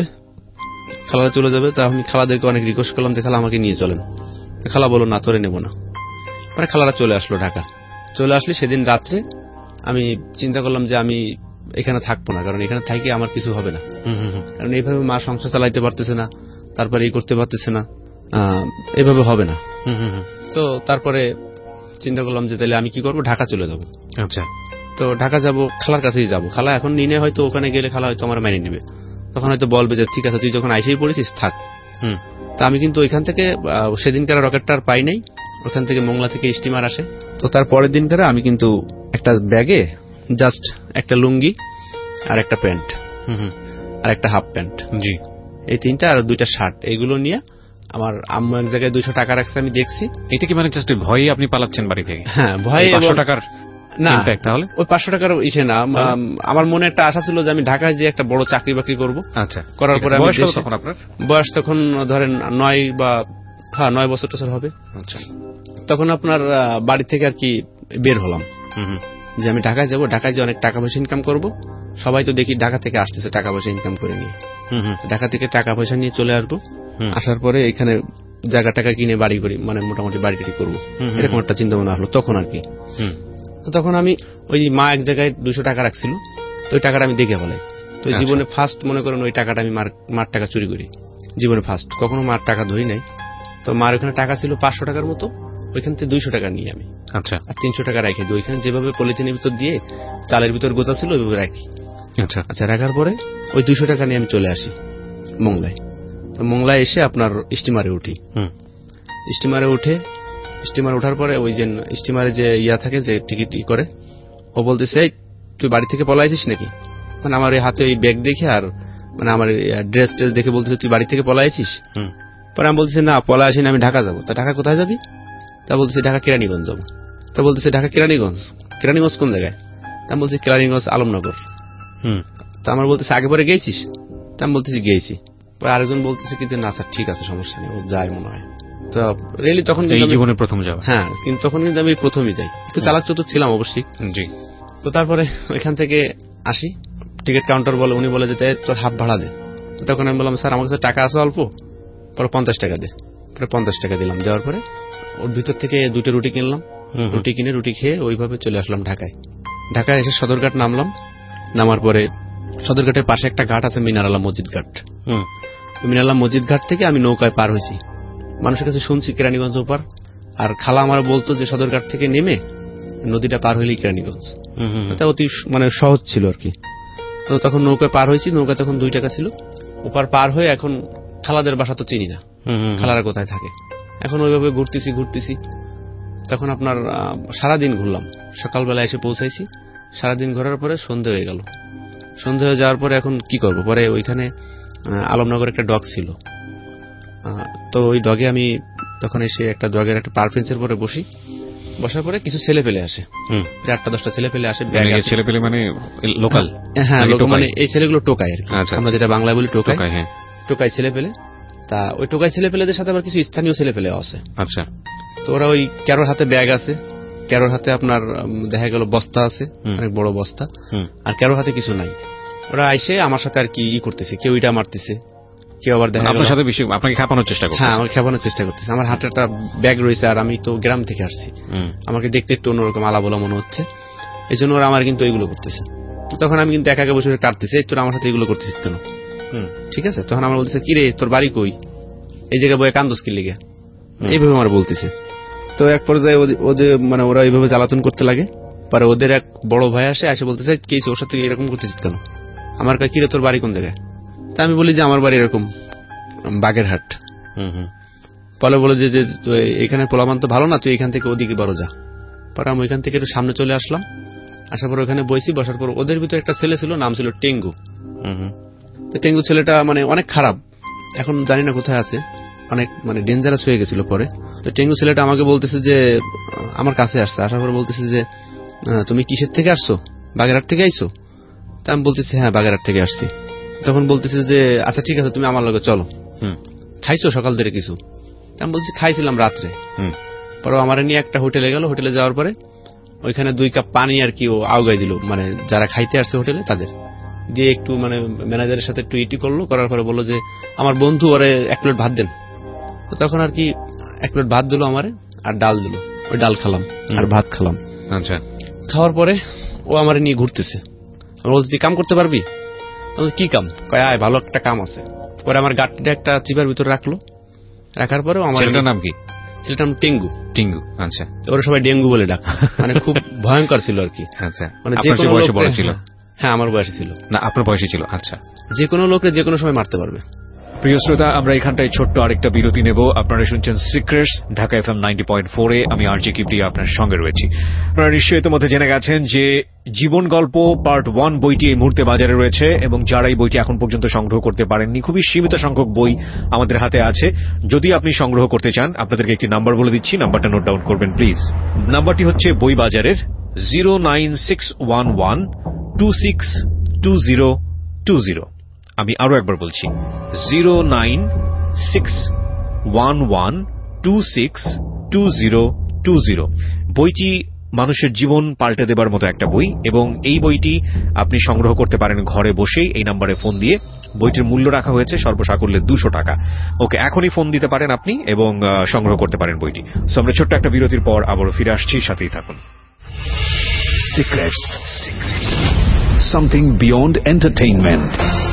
Speaker 5: তা আমি খালাদেরকে অনেক রিকোয়েস্ট করলাম যে খালা আমাকে নিয়ে চলেন। খালা বলো না তোরে নেব না। মানে খালারা চলে আসলো ঢাকা। চলে আসলে সেদিন রাত্রে আমি চিন্তা করলাম যে আমি এখানে থাকবো না, কারণ এখানে থাকি আমার কিছু হবে না, কারণ এইভাবে মা সংসার চালাইতে পারতেছে না, তারপরে এই করতে পারতেছে না, এইভাবে হবে না। তো তারপরে চিন্তা করলাম যে তাহলে আমি কি করবো, ঢাকা চলে যাবো।
Speaker 2: আচ্ছা।
Speaker 5: তো ঢাকা যাব, খালার কাছেই যাব। খালা এখন নিনে হয়তো ওখানে গেলে খালা হয়তো আমার মেনে নেবে, তখন হয়তো বলবে যে ঠিক আছে তুই যখন আইসেই পড়েছিস থাক। তা আমি কিন্তু ওইখান থেকে সেদিনকার রকেটটা আর পাই নাই, ওখান থেকে মোংলা থেকে স্টিমার আসে। তো তার পরের দিনকার আমি কিন্তু একটা ব্যাগে জাস্ট একটা লুঙ্গি আর একটা প্যান্ট আর একটা হাফ প্যান্ট, জি এই তিনটা আর দুইটা শার্ট, এইগুলো নিয়ে আমার আম্মু এক জায়গায় 200 টাকা রাখছে আমি দেখছি।
Speaker 2: এটা কি মানে জাস্ট ভয়ে আপনি পালাচ্ছেন বাড়ি থেকে?
Speaker 5: হ্যাঁ ভয়ে।
Speaker 2: 500 টাকার
Speaker 5: না
Speaker 2: তাহলে ওই
Speaker 5: 500 টাকার ইসে না, আমার মনে একটা আশা ছিল যে আমি ঢাকায় যে একটা বড় চাকরি বাকরি করবো।
Speaker 2: আচ্ছা।
Speaker 5: করার পরে
Speaker 2: বয়স
Speaker 5: তখন ধরেন 9 বছর টছর হবে।
Speaker 2: আচ্ছা।
Speaker 5: তখন আপনার বাড়ি থেকে আর কি বের হলাম যে আমি ঢাকায় যাব, ঢাকায় যে অনেক টাকা পয়সা ইনকাম করব। সবাই তো দেখি ঢাকা থেকে আসতেছে টাকা পয়সা ইনকাম করে নিয়ে, ঢাকা থেকে টাকা পয়সা নিয়ে চলে আসবো। আসার পরে এখানে জায়গা টাকা কিনে বাড়ি করি, মানে মোটামুটি বাড়ি টাড়ি করবো, এরকম একটা চিন্তা ভাবনা হলো তখন আর কি। তখন আমি ওই মা এক জায়গায় 200 টাকা রাখছিল, তো ওই টাকাটা আমি দেখে ফেলাই। তো জীবনে ফার্স্ট মনে করেন ওই টাকাটা আমি মার টাকা চুরি করি, জীবনে ফার্স্ট, কখনো মার টাকা ধরি নাই। তো মার ওখানে টাকা ছিল 500 টাকার মতো, ওইখান থেকে 200 টাকা নিয়ে আমি,
Speaker 2: আচ্ছা,
Speaker 5: আর 300 টাকা রাখি দিই ওইখানে, যেভাবে পলিথিনের ভিতর দিয়ে চালের ভিতর গোছা ছিল ওইভাবে রাখি।
Speaker 2: আচ্ছা
Speaker 5: আচ্ছা, রাখার পরে ওই 200 টাকা নিয়ে আমি চলে আসি মোংলায়। তো মোংলায় এসে আপনার স্টিমারে উঠি। স্টিমারে ওঠার পরে ওই যে স্টিমারে যে ইয়া থাকে যে টিকিট করে, ও বলতেছে এই তুই বাড়ি থেকে পলাইছিস নাকি? মানে আমার এই হাতে ওই ব্যাগ দেখে আর মানে আমার ড্রেস দেখে বলতেছে তুই বাড়ি থেকে পলাইছিস? পরে আমি বলতেছি না পলায় আসিনি, আমি ঢাকা যাবো। তা ঢাকা কোথায় যাবি? তা বলতেছি ঢাকা কেরানীগঞ্জ যাবো। তা বলতেছে ঢাকা কেরানীগঞ্জ কোন জায়গায়? তা আমি বলছি কেরানীগঞ্জ আলমনগর। তা আমার বলতেছে আগে পরে গেছিস? তা আমি বলতেছি গেছি। আরেকজন বলতেছে কি যে না স্যার ঠিক আছে সমস্যা নেই, ও যায় মনে হয়। তো রেলি তখন
Speaker 2: জীবনে প্রথম যাওয়া।
Speaker 5: হ্যাঁ, কিন্তু তখন কিন্তু আমি প্রথমই যাই, একটু চালাক চতুর ছিলাম অবশ্যই।
Speaker 2: জি।
Speaker 5: তো তারপরে ওইখান থেকে আসি, টিকিট কাউন্টার বলে, উনি বলে যে তোর হাফ ভাড়া দে। তখন আমি বললাম স্যার আমার কাছে টাকা আছে অল্প, পরে 50 টাকা দে। পরে 50 টাকা দিলাম, দেওয়ার পরে ওর ভিতর থেকে 2টা রুটি কিনলাম, রুটি কিনে রুটি খেয়ে ওইভাবে চলে আসলাম ঢাকায় এসে সদরঘাট নামলাম। নামার পরে সদরঘাটের পাশে একটা ঘাট আছে মিনারালা মসজিদ ঘাট। মিনারালা মসজিদ ঘাট থেকে আমি নৌকায় পার হয়েছি, মানুষের কাছে শুনছি কেরানীগঞ্জ ওপার, আর খালা আমার বলতো যে সদরঘাট থেকে নেমে নদীটা পার হইলেই কেরানীগঞ্জ। এটা অতি মানে সহজ ছিল আর কি। তো তখন নৌকায় পার হয়েছি, নৌকা তখন 2 টাকা ছিল। ওপার পার হয়ে এখন খালাদের বাসা তো চিনি না, খালারা কোথায় থাকে। এখন ওইভাবে ঘুরতেছি। তখন আপনার সারাদিন ঘুরলাম, সকালবেলা এসে পৌঁছাইছি, সারাদিন ঘোরার পরে সন্ধে হয়ে গেল। সন্ধে হয়ে যাওয়ার পরে এখন কি করবো, পরে ওইখানে আলমনগর একটা ডগ ছিল। তো ওই ডগে আমি তখন এসে একটা ডগের একটা পার্ক বেঞ্চের পরে বসার পরে কিছু ছেলে পেলে আসে, 8-10টা ছেলে পেলে আসে।
Speaker 2: ছেলে পেলে মানে লোকাল?
Speaker 5: হ্যাঁ, মানে এই ছেলেগুলো টোকাই আর কি, আমরা যেটা বাংলায় বলি টোকাই। টোকাই ছেলে পেলে। তা ওই টোকাই ছেলে পেলেদের সাথে আবার কিছু স্থানীয় ছেলে পেলে আছে।
Speaker 2: আচ্ছা।
Speaker 5: তো ওরা ওই কারোর হাতে ব্যাগ আছে, কারোর হাতে আপনার দেখা গেল বস্তা আছে, অনেক বড় বস্তা, আর কারোর হাতে কিছু নাই। ওরা আইসে আমার সাথে আর কি করতেছে, কেউ ইটা মারতেছে, কেউ আবার দেখা
Speaker 2: আপনার সাথে বেশি আপনাকে খেপানোর চেষ্টা করছে।
Speaker 5: হ্যাঁ, আমাকে খেপানোর চেষ্টা করতেছে। আমার হাতে একটা ব্যাগ রয়েছে, আর আমি তো গ্রাম থেকে আসছি, আমাকে দেখতে একটু অন্যরকম আলা বলা মনে হচ্ছে, এই জন্য ওরা আমার কিন্তু এইগুলো করতেছে। তখন আমি কিন্তু একা একা বসে কাটতেছি, তোর আমার সাথে এগুলো করতেছিস কেন? ঠিক আছে। তখন আমার বলতেছে, কিরে তোর বাড়ি কই, এই জায়গায় বয়ে কান্দোস কি লিগে, এইভাবে আমার বলতেছে। তো এক পর্যায়ে ওদের মানে ওরা এইভাবে জ্বালাতন করতে লাগে। পরে ওদের এক বড় ভাই আসে বলতেছে, কি ওর সাথে এরকম করতেছিস কেন? আমার কাছে, কিরে তোর বাড়ি কোন জায়গায়? তা আমি বলি যে আমার বাড়ি এরকম বাগেরহাট। পরে বলে যে এখানে পোলামান তো ভালো না, তুই এখান থেকে ওদিকে বড় যা। পরে আমি ওইখান থেকে একটু সামনে চলে আসলাম, আসার পর ওখানে বসি। বসার পর ওদের ভিতরে একটা ছেলে ছিল, নাম ছিল টেঙ্গু। তো টেঙ্গু ছেলেটা মানে অনেক খারাপ, এখন জানি না কোথায় আছে, অনেক মানে ডেঞ্জারাস হয়ে গেছিল পরে। তো টেঙ্গু ছেলেটা আমাকে বলতেছে যে আমার কাছে আসছে, আসার পর বলতেছে যে তুমি কিসের থেকে আসছো, বাগেরহাট থেকে আইছো? তা আমি বলতেছি হ্যাঁ, বাগেরহাট থেকে আসছি। তখন বলতেছে যে আচ্ছা ঠিক আছে, তুমি আমার লগে চলো, খাইছো সকাল ধরে কিছু? আমি বলছি খাইছিলাম রাত্রে। পরে আমার নিয়ে একটা হোটেলে গেল, হোটেলে যাওয়ার পরে ওইখানে 2 কাপ পানি আর কি ও আউগাই দিল, মানে যারা খাইতে আসছে হোটেলে তাদের দিয়ে একটু মানে ম্যানেজারের সাথে একটু ইটি করলো, করার পরে বললো যে আমার বন্ধু ওরে 1 প্লেট ভাত দেন। তো তখন আর কি 1 প্লেট ভাত দিল আমারে, আর ডাল দিল, ওই ডাল খেলাম আর ভাত খেলাম।
Speaker 2: আচ্ছা।
Speaker 5: খাওয়ার পরে ও আমারে নিয়ে ঘুরতেছে, আমি বলছি তুই কাম করতে পারবি? কি কাম? কয় আয়, ভালো একটা কাম আছে। পরে আমার গাড়িটা একটা চিপার ভিতরে রাখলো, রাখার পরেও আমার
Speaker 2: ছেলেটার নাম কি?
Speaker 5: ছেলেটার নাম টেঙ্গু।
Speaker 2: টেঙ্গু, আচ্ছা।
Speaker 5: ওরা সবাই ডেঙ্গু বলে ডাক, মানে খুব ভয়ঙ্কর ছিল আর কি।
Speaker 2: আচ্ছা,
Speaker 5: মানে
Speaker 2: যে কোনো বয়সে বড় ছিল?
Speaker 5: হ্যাঁ, আমার বয়সে ছিল।
Speaker 2: না, আপনার বয়সে ছিল। আচ্ছা।
Speaker 5: যে কোনো লোককে যে কোনো সময় মারতে পারবে।
Speaker 2: প্রিয় শ্রোতা, আমরা এখানটায় ছোট্ট আরেকটা বিরতি নেব। আপনারা শুনছেন সিক্রেটস, ঢাকা FM 90.4 এ। আমি আরজি কিবরিয়া আপনার সঙ্গে রয়েছি। আপনারা নিশ্চয়ই ইতিমধ্যে জেনে গেছেন যে জীবন গল্প পার্ট 1 বইটি এই মুহূর্তে বাজারে রয়েছে, এবং যারা এই বইটি এখন পর্যন্ত সংগ্রহ করতে পারেননি, খুবই সীমিত সংখ্যক বই আমাদের হাতে আছে। যদি আপনি সংগ্রহ করতে চান, আপনাদেরকে একটি নাম্বার বলে দিচ্ছি, নাম্বারটা নোট ডাউন করবেন প্লিজ। নাম্বারটি হচ্ছে বই বাজারের 09611262020। আমি আরো একবার বলছি, 09611262020। বইটি মানুষের জীবন পাল্টে দেবার মতো একটা বই, এবং এই বইটি আপনি সংগ্রহ করতে পারেন ঘরে বসেই এই নম্বরে ফোন দিয়ে। বইটির মূল্য রাখা হয়েছে সর্বসাকুল্যে 200 টাকা। ওকে, এখনই ফোন দিতে পারেন আপনি এবং সংগ্রহ করতে পারেন বইটি। সো আমরা ছোট্ট একটা বিরতির পর আবারও ফিরে আসছি, সাথেই থাকুন।
Speaker 3: Secrets. Something beyond entertainment.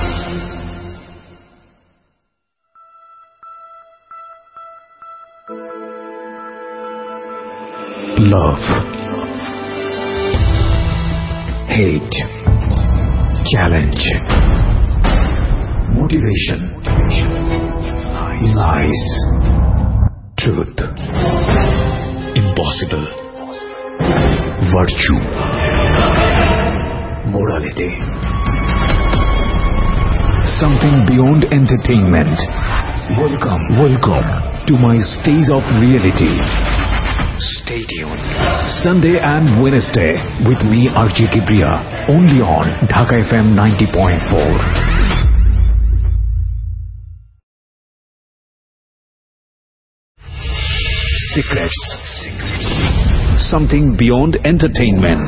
Speaker 3: Love, hate, challenge, motivation, lies, truth, impossible, virtue, morality. Something beyond entertainment. Welcome to my stage of reality. Stay tuned. Sunday and Wednesday with me, RJ Kibriya, only on Dhaka FM 90.4. Secrets. Something beyond entertainment.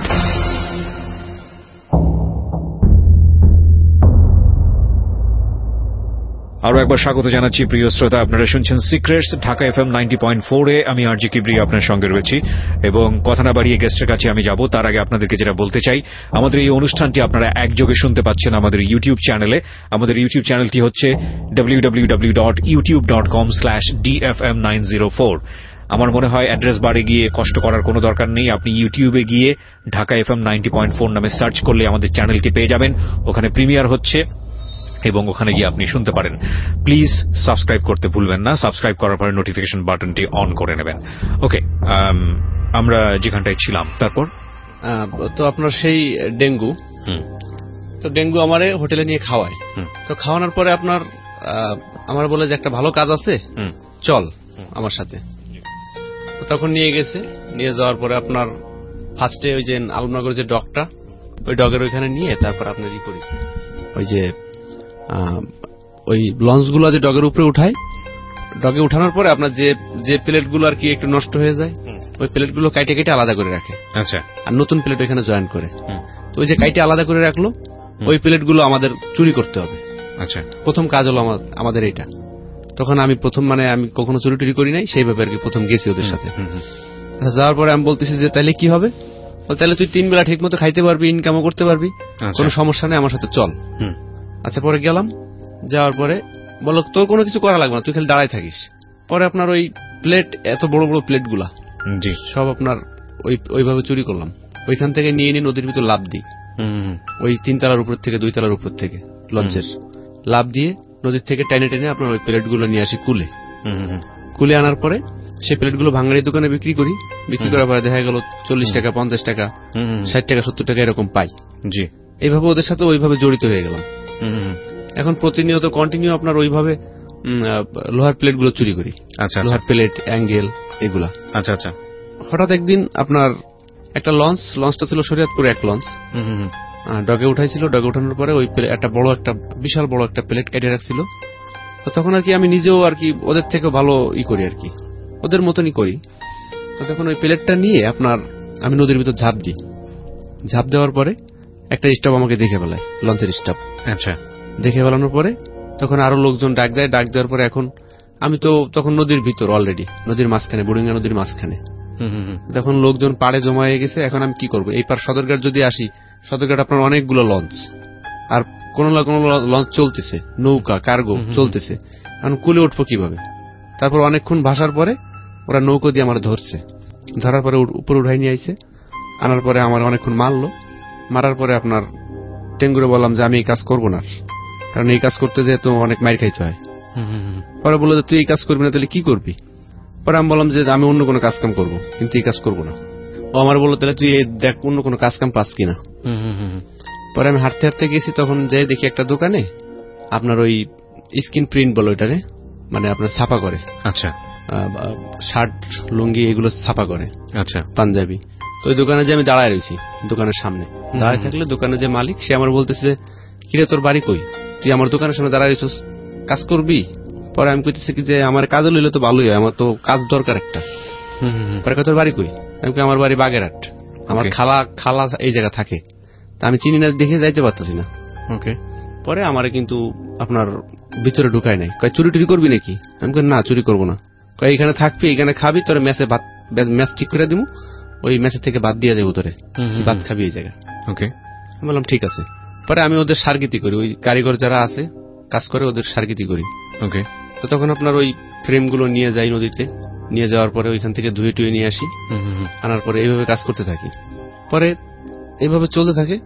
Speaker 2: আরো একবার স্বাগত জানাচ্ছি প্রিয় শ্রোতা, আপনারা শুনছেন সিক্রেটস, ঢাকা FM 90.4 এ। আমি আরজি কিবরিয়া আপনার সঙ্গে রয়েছি, এবং কথা না বাড়িয়ে গেস্টের কাছে আমি যাব। তার আগে আপনাদেরকে যেটা বলতে চাই, আমাদের এই অনুষ্ঠানটি আপনারা একযোগে শুনতে পাচ্ছেন আমাদের ইউটিউব চ্যানেলে। আমাদের ইউটিউব চ্যানেলটি হচ্ছে www.youtube.com/dfm904। আমার মনে হয় অ্যাড্রেস বারে গিয়ে কষ্ট করার কোনো দরকার নেই, আপনি ইউটিউবে গিয়ে ঢাকা FM 90.4 নামে সার্চ করলে আমাদের চ্যানেলটি পেয়ে যাবেন। ওখানে প্রিমিয়ার হচ্ছে এবং ওখানে গিয়ে আপনি শুনতে পারেন। প্লিজ সাবস্ক্রাইব করতে ভুলবেন না, সাবস্ক্রাইব করার পরে নোটিফিকেশন বাটনটি অন করে নেবেন। ওকে, আমরা যেখানটায় ছিলাম তারপর
Speaker 5: তো আপনার সেই ডেঙ্গু তো ডেঙ্গু আমারে হোটেলে নিয়ে খাওয়ায়। তো খাওয়ানোর পরে আপনার আমার বলে যে একটা ভালো কাজ আছে, চল আমার সাথে। তখন নিয়ে গেছে, নিয়ে যাওয়ার পরে আপনার ফার্স্টে ওই যে আলমনগর যে ডগটা, ওই ডগের ওইখানে নিয়ে তারপর আপনার ই করেছে, ওই যে ওই লঞ্চগুলো যে ডগের উপরে উঠায়, ডগে উঠানোর পরে আপনার যে প্লেটগুলো আর কি একটু নষ্ট হয়ে যায়, ওই প্লেটগুলো কাইটে কেটে আলাদা করে রাখে। আচ্ছা। আর নতুন প্লেট ওইখানে জয়েন করে। তো ওই যে কাইটে আলাদা করে রাখলো, ওই প্লেটগুলো আমাদের চুরি করতে হবে। আচ্ছা। প্রথম কাজ হলো আমাদের এটা। তখন আমি প্রথম আমি কখনো চুরি টুরি করি নাই, সেইভাবে আর কি প্রথম গেছি ওদের সাথে। যাওয়ার পরে আমি বলতেছি যে তাহলে কি হবে, তাহলে তুই 3 বেলা ঠিক মতো খাইতে পারবি, ইনকামও করতে পারবি, কোনো সমস্যা নেই, আমার সাথে চল। আচ্ছা। পরে গেলাম, যাওয়ার পরে বললো তোর কোনো কিছু করা লাগবে না, তুই খালি দাঁড়ায় থাকিস। পরে আপনার ওই প্লেট, এত বড় বড় প্লেটগুলা সব আপনার ওইভাবে চুরি করলাম। ওইখান থেকে নিয়ে নদীর ভিতর লাফ দিই, ওই 3 তলার উপর থেকে 2 তলার উপর থেকে লঞ্চের লাফ দিয়ে নদীর থেকে টেনে টেনে আপনার ওই প্লেটগুলো নিয়ে আসি কুলে আনার পরে সেই প্লেটগুলো ভাঙাড়ি দোকানে বিক্রি করি। বিক্রি করার পরে দেখা গেল 40 টাকা, 50 টাকা, 60 টাকা, 70 টাকা এরকম পাই। জি। এইভাবে ওদের সাথে ওইভাবে জড়িত হয়ে গেলাম। এখন প্রতিনিয়ত কন্টিনিউ আপনার ওইভাবে লোহার প্লেটগুলো চুরি করি। আচ্ছা। লোহার প্লেট, অ্যাঙ্গেল, এগুলা। আচ্ছা আচ্ছা। হঠাৎ একদিন আপনার একটা লঞ্চটা ছিল শরীয়তপুরে এক লঞ্চ, ডগে উঠাইছিল। ডগে উঠানোর পরে ওই একটা বিশাল বড় একটা প্লেট কেটে রাখছিল। তো তখন আর কি আমি নিজেও আর কি ওদের থেকে ভালো করি আর কি, ওদের মতনই করি। তো তখন ওই প্লেটটা নিয়ে আপনার আমি নদীর ভিতর ঝাঁপ দিই। ঝাঁপ দেওয়ার পরে একটা স্টাফ আমাকে দেখে ফেলায়, লঞ্চের স্টাফ। আচ্ছা। দেখে ফেলানোর পরে তখন আরো লোকজন ডাক দেয়। ডাক দেওয়ার পরে এখন আমি তো তখন নদীর ভিতর, অলরেডি নদীর মাঝখানে, বুড়িঙ্গা নদীর মাঝখানে। তখন লোকজন পাড়ে জমা হয়ে গেছে। এখন আমি কি করবো? এই পার সদরঘাট যদি আসি, সদরঘাট আপনার অনেকগুলো লঞ্চ, আর কোন লঞ্চ চলতেছে, নৌকা কার্গো চলতেছে। এখন কুলে উঠবো কিভাবে? তারপর অনেকক্ষণ ভাসার পরে ওরা নৌকো দিয়ে আমার ধরছে। ধরার পরে উপরে উঠাই নিয়ে আইছে। আনার পরে আমার অনেকক্ষণ মারলো। মারার পরে আপনার টেঙ্গুরে বললাম যে আমি এই কাজ করবো না, কারণ এই কাজ করতে যেয়ে তো অনেক মাইর খাইতে হয়। পরে বললো যে তুই এই কাজ করবি না, তাহলে কি করবি? পরে আমি বললাম যে আমি অন্য কোনো কাজ কাম করবো, কিন্তু এই কাজ করবো না। ও আমার বললো তাহলে তুই দেখ অন্য কোনো কাজ কাম পাস কিনা। পরে আমি হাঁটতে হাঁটতে গেছি। তখন যাই দেখি একটা দোকানে আপনার ওই স্কিন প্রিন্ট বলো এটারে, আপনার ছাপা করে। আচ্ছা। শার্ট, লুঙ্গি এগুলো ছাপা করে। আচ্ছা। পাঞ্জাবি। তো ওই দোকানে যে আমি দাঁড়ায় রয়েছি, দোকানের সামনে দাঁড়ায় থাকলে দোকানে যে মালিক, সে আমার বলতেছে কিরে তোর বাড়ি কই, তুই আমার দোকানের সামনে দাঁড়ায় রয়েছিস, কাজ করবি? পরে আমি কইতেছি কি যে আমার কাজ লইলে তো ভালোই হয়, আমার তো কাজ দরকার একটা। পরে তোর বাড়ি কই? আমি কই আমার বাড়ি বাগেরহাট, আমার খালা এই জায়গা থাকে, তা আমি চিনি না, দেখে যাইতে পারতেছি না। ওকে। পরে আমারে কিন্তু আপনার ভিতরে ঢুকায় নাই। কয় চুরি টুরি করবি নাকি? আমি কই না, চুরি করবো না। কয় এখানে থাকবি, এখানে খাবি, তোর ম্যাচ ঠিক করে দিব, ওই ম্যাচের থেকে বাদ দিয়ে যাবো তোরে, ভাত খাবি এই জায়গা। ওকে। আমি বললাম ঠিক আছে। পরে আমি ওদের সার্গিতি করি, ওই কারিগর যারা আছে কাজ করে ওদের সার্গিতি করি। ওকে। তো তখন আপনার ওই ফ্রেমগুলো নিয়ে যাই নদীতে, নিয়ে যাওয়ার পরে ওইখান থেকে ধুয়ে টুয়ে নিয়ে আসি। আনার পরে এইভাবে কাজ করতে থাকি। পরে এইভাবে চলতে থাকে।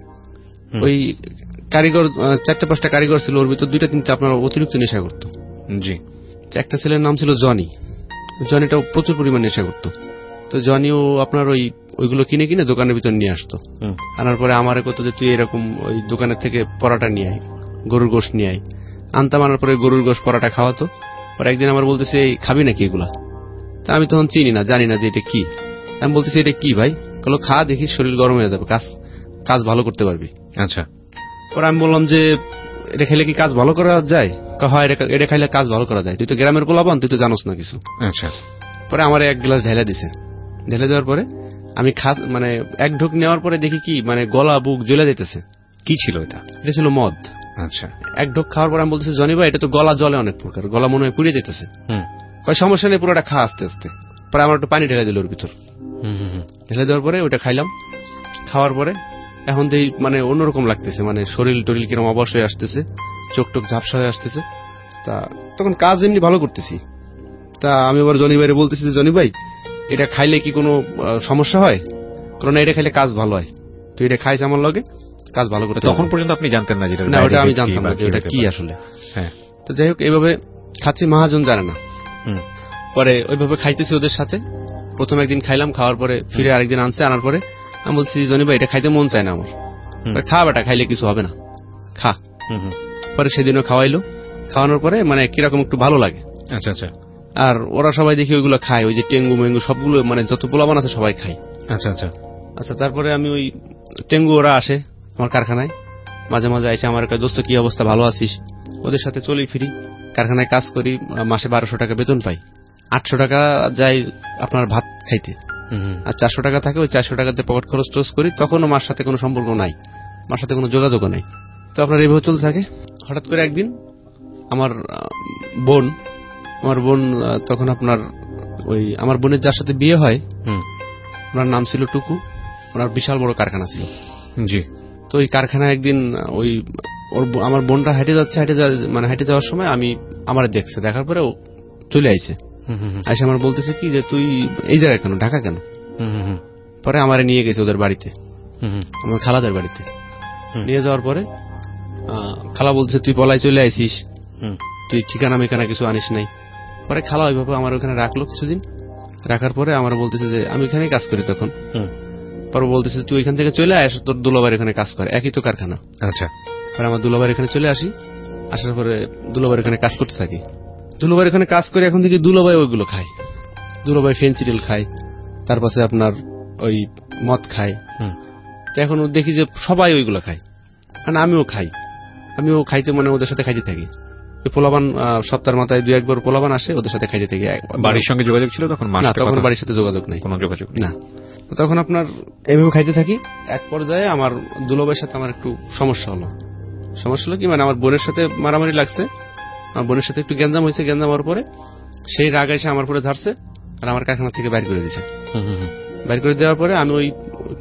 Speaker 5: ওই কারিগর 4-5টা কারিগর ছিল, ওর ভিতর 2-3টা আপনার অতিরিক্ত নেশা করতো। জি। একটা ছেলের নাম ছিল জনি। জনিটাও প্রচুর পরিমাণ নেশা করতো। তো জনিও আপনার ওইগুলো কিনে কিনে দোকানের ভিতর নিয়ে আসতো। আনার পরে আমারে কত যে তুই এরকম ওই দোকানের থেকে পরাটা নিয়ে আয়, গরুর গোশত নিয়ে আয়। আনতাম, আনার পরে গরুর গোশত পরাটা খাওয়াতো। পরে একদিন আমার বলতেছে এই খাবি নাকি এগুলা? তা আমি তখন চিনি না, জানি না যে এটা কি। আমি বলতেছি এটা কি ভাই? বললো খা, দেখিস শরীর গরম হয়ে যাবে, কাজ ভালো করতে পারবি। আচ্ছা। পরে আমি বললাম যে এটা খেলে কি কাজ ভালো করা যায়? হয়, এটা খাইলে কাজ ভালো করা যায়, তুই তো গ্রামের পোলাপান, তুই তো জানোস না কিছু। আচ্ছা। পরে আমার 1 গ্লাস ঢেলে দিছে। ঢেলে দেওয়ার পরে আমি এক ঢোক নেওয়ার পরে দেখি কি গলা বুক জ্বলে যেতেছে। কি ছিল এটা? এটা ছিল মদ। আচ্ছা। 1 ঢোক খাওয়ার পরে আমি বলতেছি জনি ভাই, এটা তো গলা জ্বলে অনেক প্রকার, গলা মনে হয় পুড়ে যেতেছে। সমস্যা নেই, পুরোটা খা আস্তে আস্তে। পরে আমার একটু পানি ঢেলে দিল ওর ভিতর। ঢেলে দেওয়ার পরে ওটা খাইলাম। খাওয়ার পরে এখন দেখি অন্যরকম লাগতেছে, শরীর টরিল কিরকম অবশ হয়ে আসতেছে, চোখ টোক ঝাপসা হয়ে আসতেছে। তা তখন কাজ এমনি ভালো করতেছি। তা আমি আবার জনি ভাইরে বলতেছি যে জনি ভাই, এটা খাইলে কি কোনো সমস্যা হয়? কারণ এটা খাইলে কাজ ভালো হয়, তুই এটা খাইছ আমার লগে, কাজ ভালো করতে।
Speaker 3: তখন পর্যন্ত আপনি জানতেন না যেটা?
Speaker 5: না, ওটা আমি জানতাম না যে ওটা কি আসলে। হ্যাঁ। তো যাই হোক, এইভাবে খাচ্ছি, মহাজন জানে না। পরে ওইভাবে খাইতেছি ওদের সাথে। প্রথম একদিন খাইলাম, খাওয়ার পরে ফিরে আরেকদিন আনছে। আনার পরে আমি বলছি জনি ভাই, এটা খাইতে মন চায় না আমার। খা বেটা, খাইলে কিছু হবে না। খা। পরে সেদিনও খাওয়াইলো, খাওয়ানোর পরে মানে কিরকম একটু ভালো লাগে।
Speaker 2: আচ্ছা আচ্ছা।
Speaker 5: আর ওরা সবাই দেখি ওইগুলো খায়, ওই যে টেঙ্গু মেঙ্গু সবগুলো মানে যত পোলাপান আছে সবাই খায়।
Speaker 2: আচ্ছা আচ্ছা।
Speaker 5: আচ্ছা, তারপরে আমি ওই টেঙ্গু ওরা আসে আমার কারখানায়, মাঝে মাঝে এসে আমার কাছে, দোস্ত কি অবস্থা, ভালো আছিস? ওদের সাথে চলি ফিরি, কারখানায় কাজ করি, মাসে 1200 টাকা বেতন পাই। 800 টাকা যাই আপনার ভাত খাইতে, আর 400 টাকা থাকে, ওই 400 টাকাতে পকেট খরচ টোস করি। তখনও মার সাথে কোনো সম্পর্ক নাই, মার সাথে কোনো যোগাযোগও নাই। তো আপনার এইভাবে চলতে থাকে। হঠাৎ করে একদিন আমার বোন তখন আপনার ওই আমার বোনের যার সাথে বিয়ে হয়, ওনার নাম ছিল টুকু, ওনার বিশাল বড় কারখানা ছিল।
Speaker 2: জি।
Speaker 5: তো ওই কারখানায় একদিন ওই আমার বোনটা হেঁটে যাওয়ার সময় আমার দেখছে, দেখার পরে ও চলে আইছে, আইসে আমার বলতেছে কি যে তুই এই জায়গায় কেন, ঢাকা কেন? পরে আমারে নিয়ে গেছে ওদের বাড়িতে, আমার খালাদের বাড়িতে। নিয়ে যাওয়ার পরে খালা বলতেছে তুই পলায় চলে আইছিস, তুই ঠিকানা মিকানা কিছু আনিস নাই। পরে খালা ওইভাবে আমার ওখানে রাখলো কিছুদিন, রাখার পরে আমার বলতেছে যে আমি ওইখানেই কাজ করি তখন। পরে বলতেছে তুই ওইখান থেকে চলে আস, তোর দুলাভাইয়ের এখানে কাজ করে, একই তো কারখানা।
Speaker 2: আচ্ছা।
Speaker 5: পরে আমার দুলাভাইয়ের এখানে চলে আসি, আসার পরে দুলাভাইয়ের এখানে কাজ করতে থাকি। দুলাভাইয়ের এখানে কাজ করে এখন থেকে দুলাভাই ওইগুলো খায়, দুলাভাই ফেন্সিডিল খায়, তার পাশে আপনার ওই মদ খায়। তো এখন দেখি যে সবাই ওইগুলো খায়, কারণ আমিও খাইতে মানে ওদের সাথে খাইতে থাকি। ওই পোলাবান সপ্তাহের মাথায় 2-1 বার পোলাবান আসে, ওদের সাথে খাইতে থাকি।
Speaker 2: বাড়ির সঙ্গে যোগাযোগ ছিল তখন?
Speaker 5: না, তখন বাড়ির সাথে যোগাযোগ নাই,
Speaker 2: কোনো যোগাযোগ না।
Speaker 5: তখন আপনার এইভাবে খাইতে থাকি। এক পর্যায়ে আমার দুলাভাইয়ের সাথে আমার একটু সমস্যা হলো কি মানে আমার বোনের সাথে মারামারি লাগছে, আমার বোনের সাথে একটু গ্যাঞ্জাম হয়েছে। গ্যাঞ্জাম হওয়ার পরে সেই রাগ এসে আমার পরে ঝাড়ছে, আর আমার কারখানা থেকে বাইর করে দিয়েছে। বাইর করে দেওয়ার পরে আমি ওই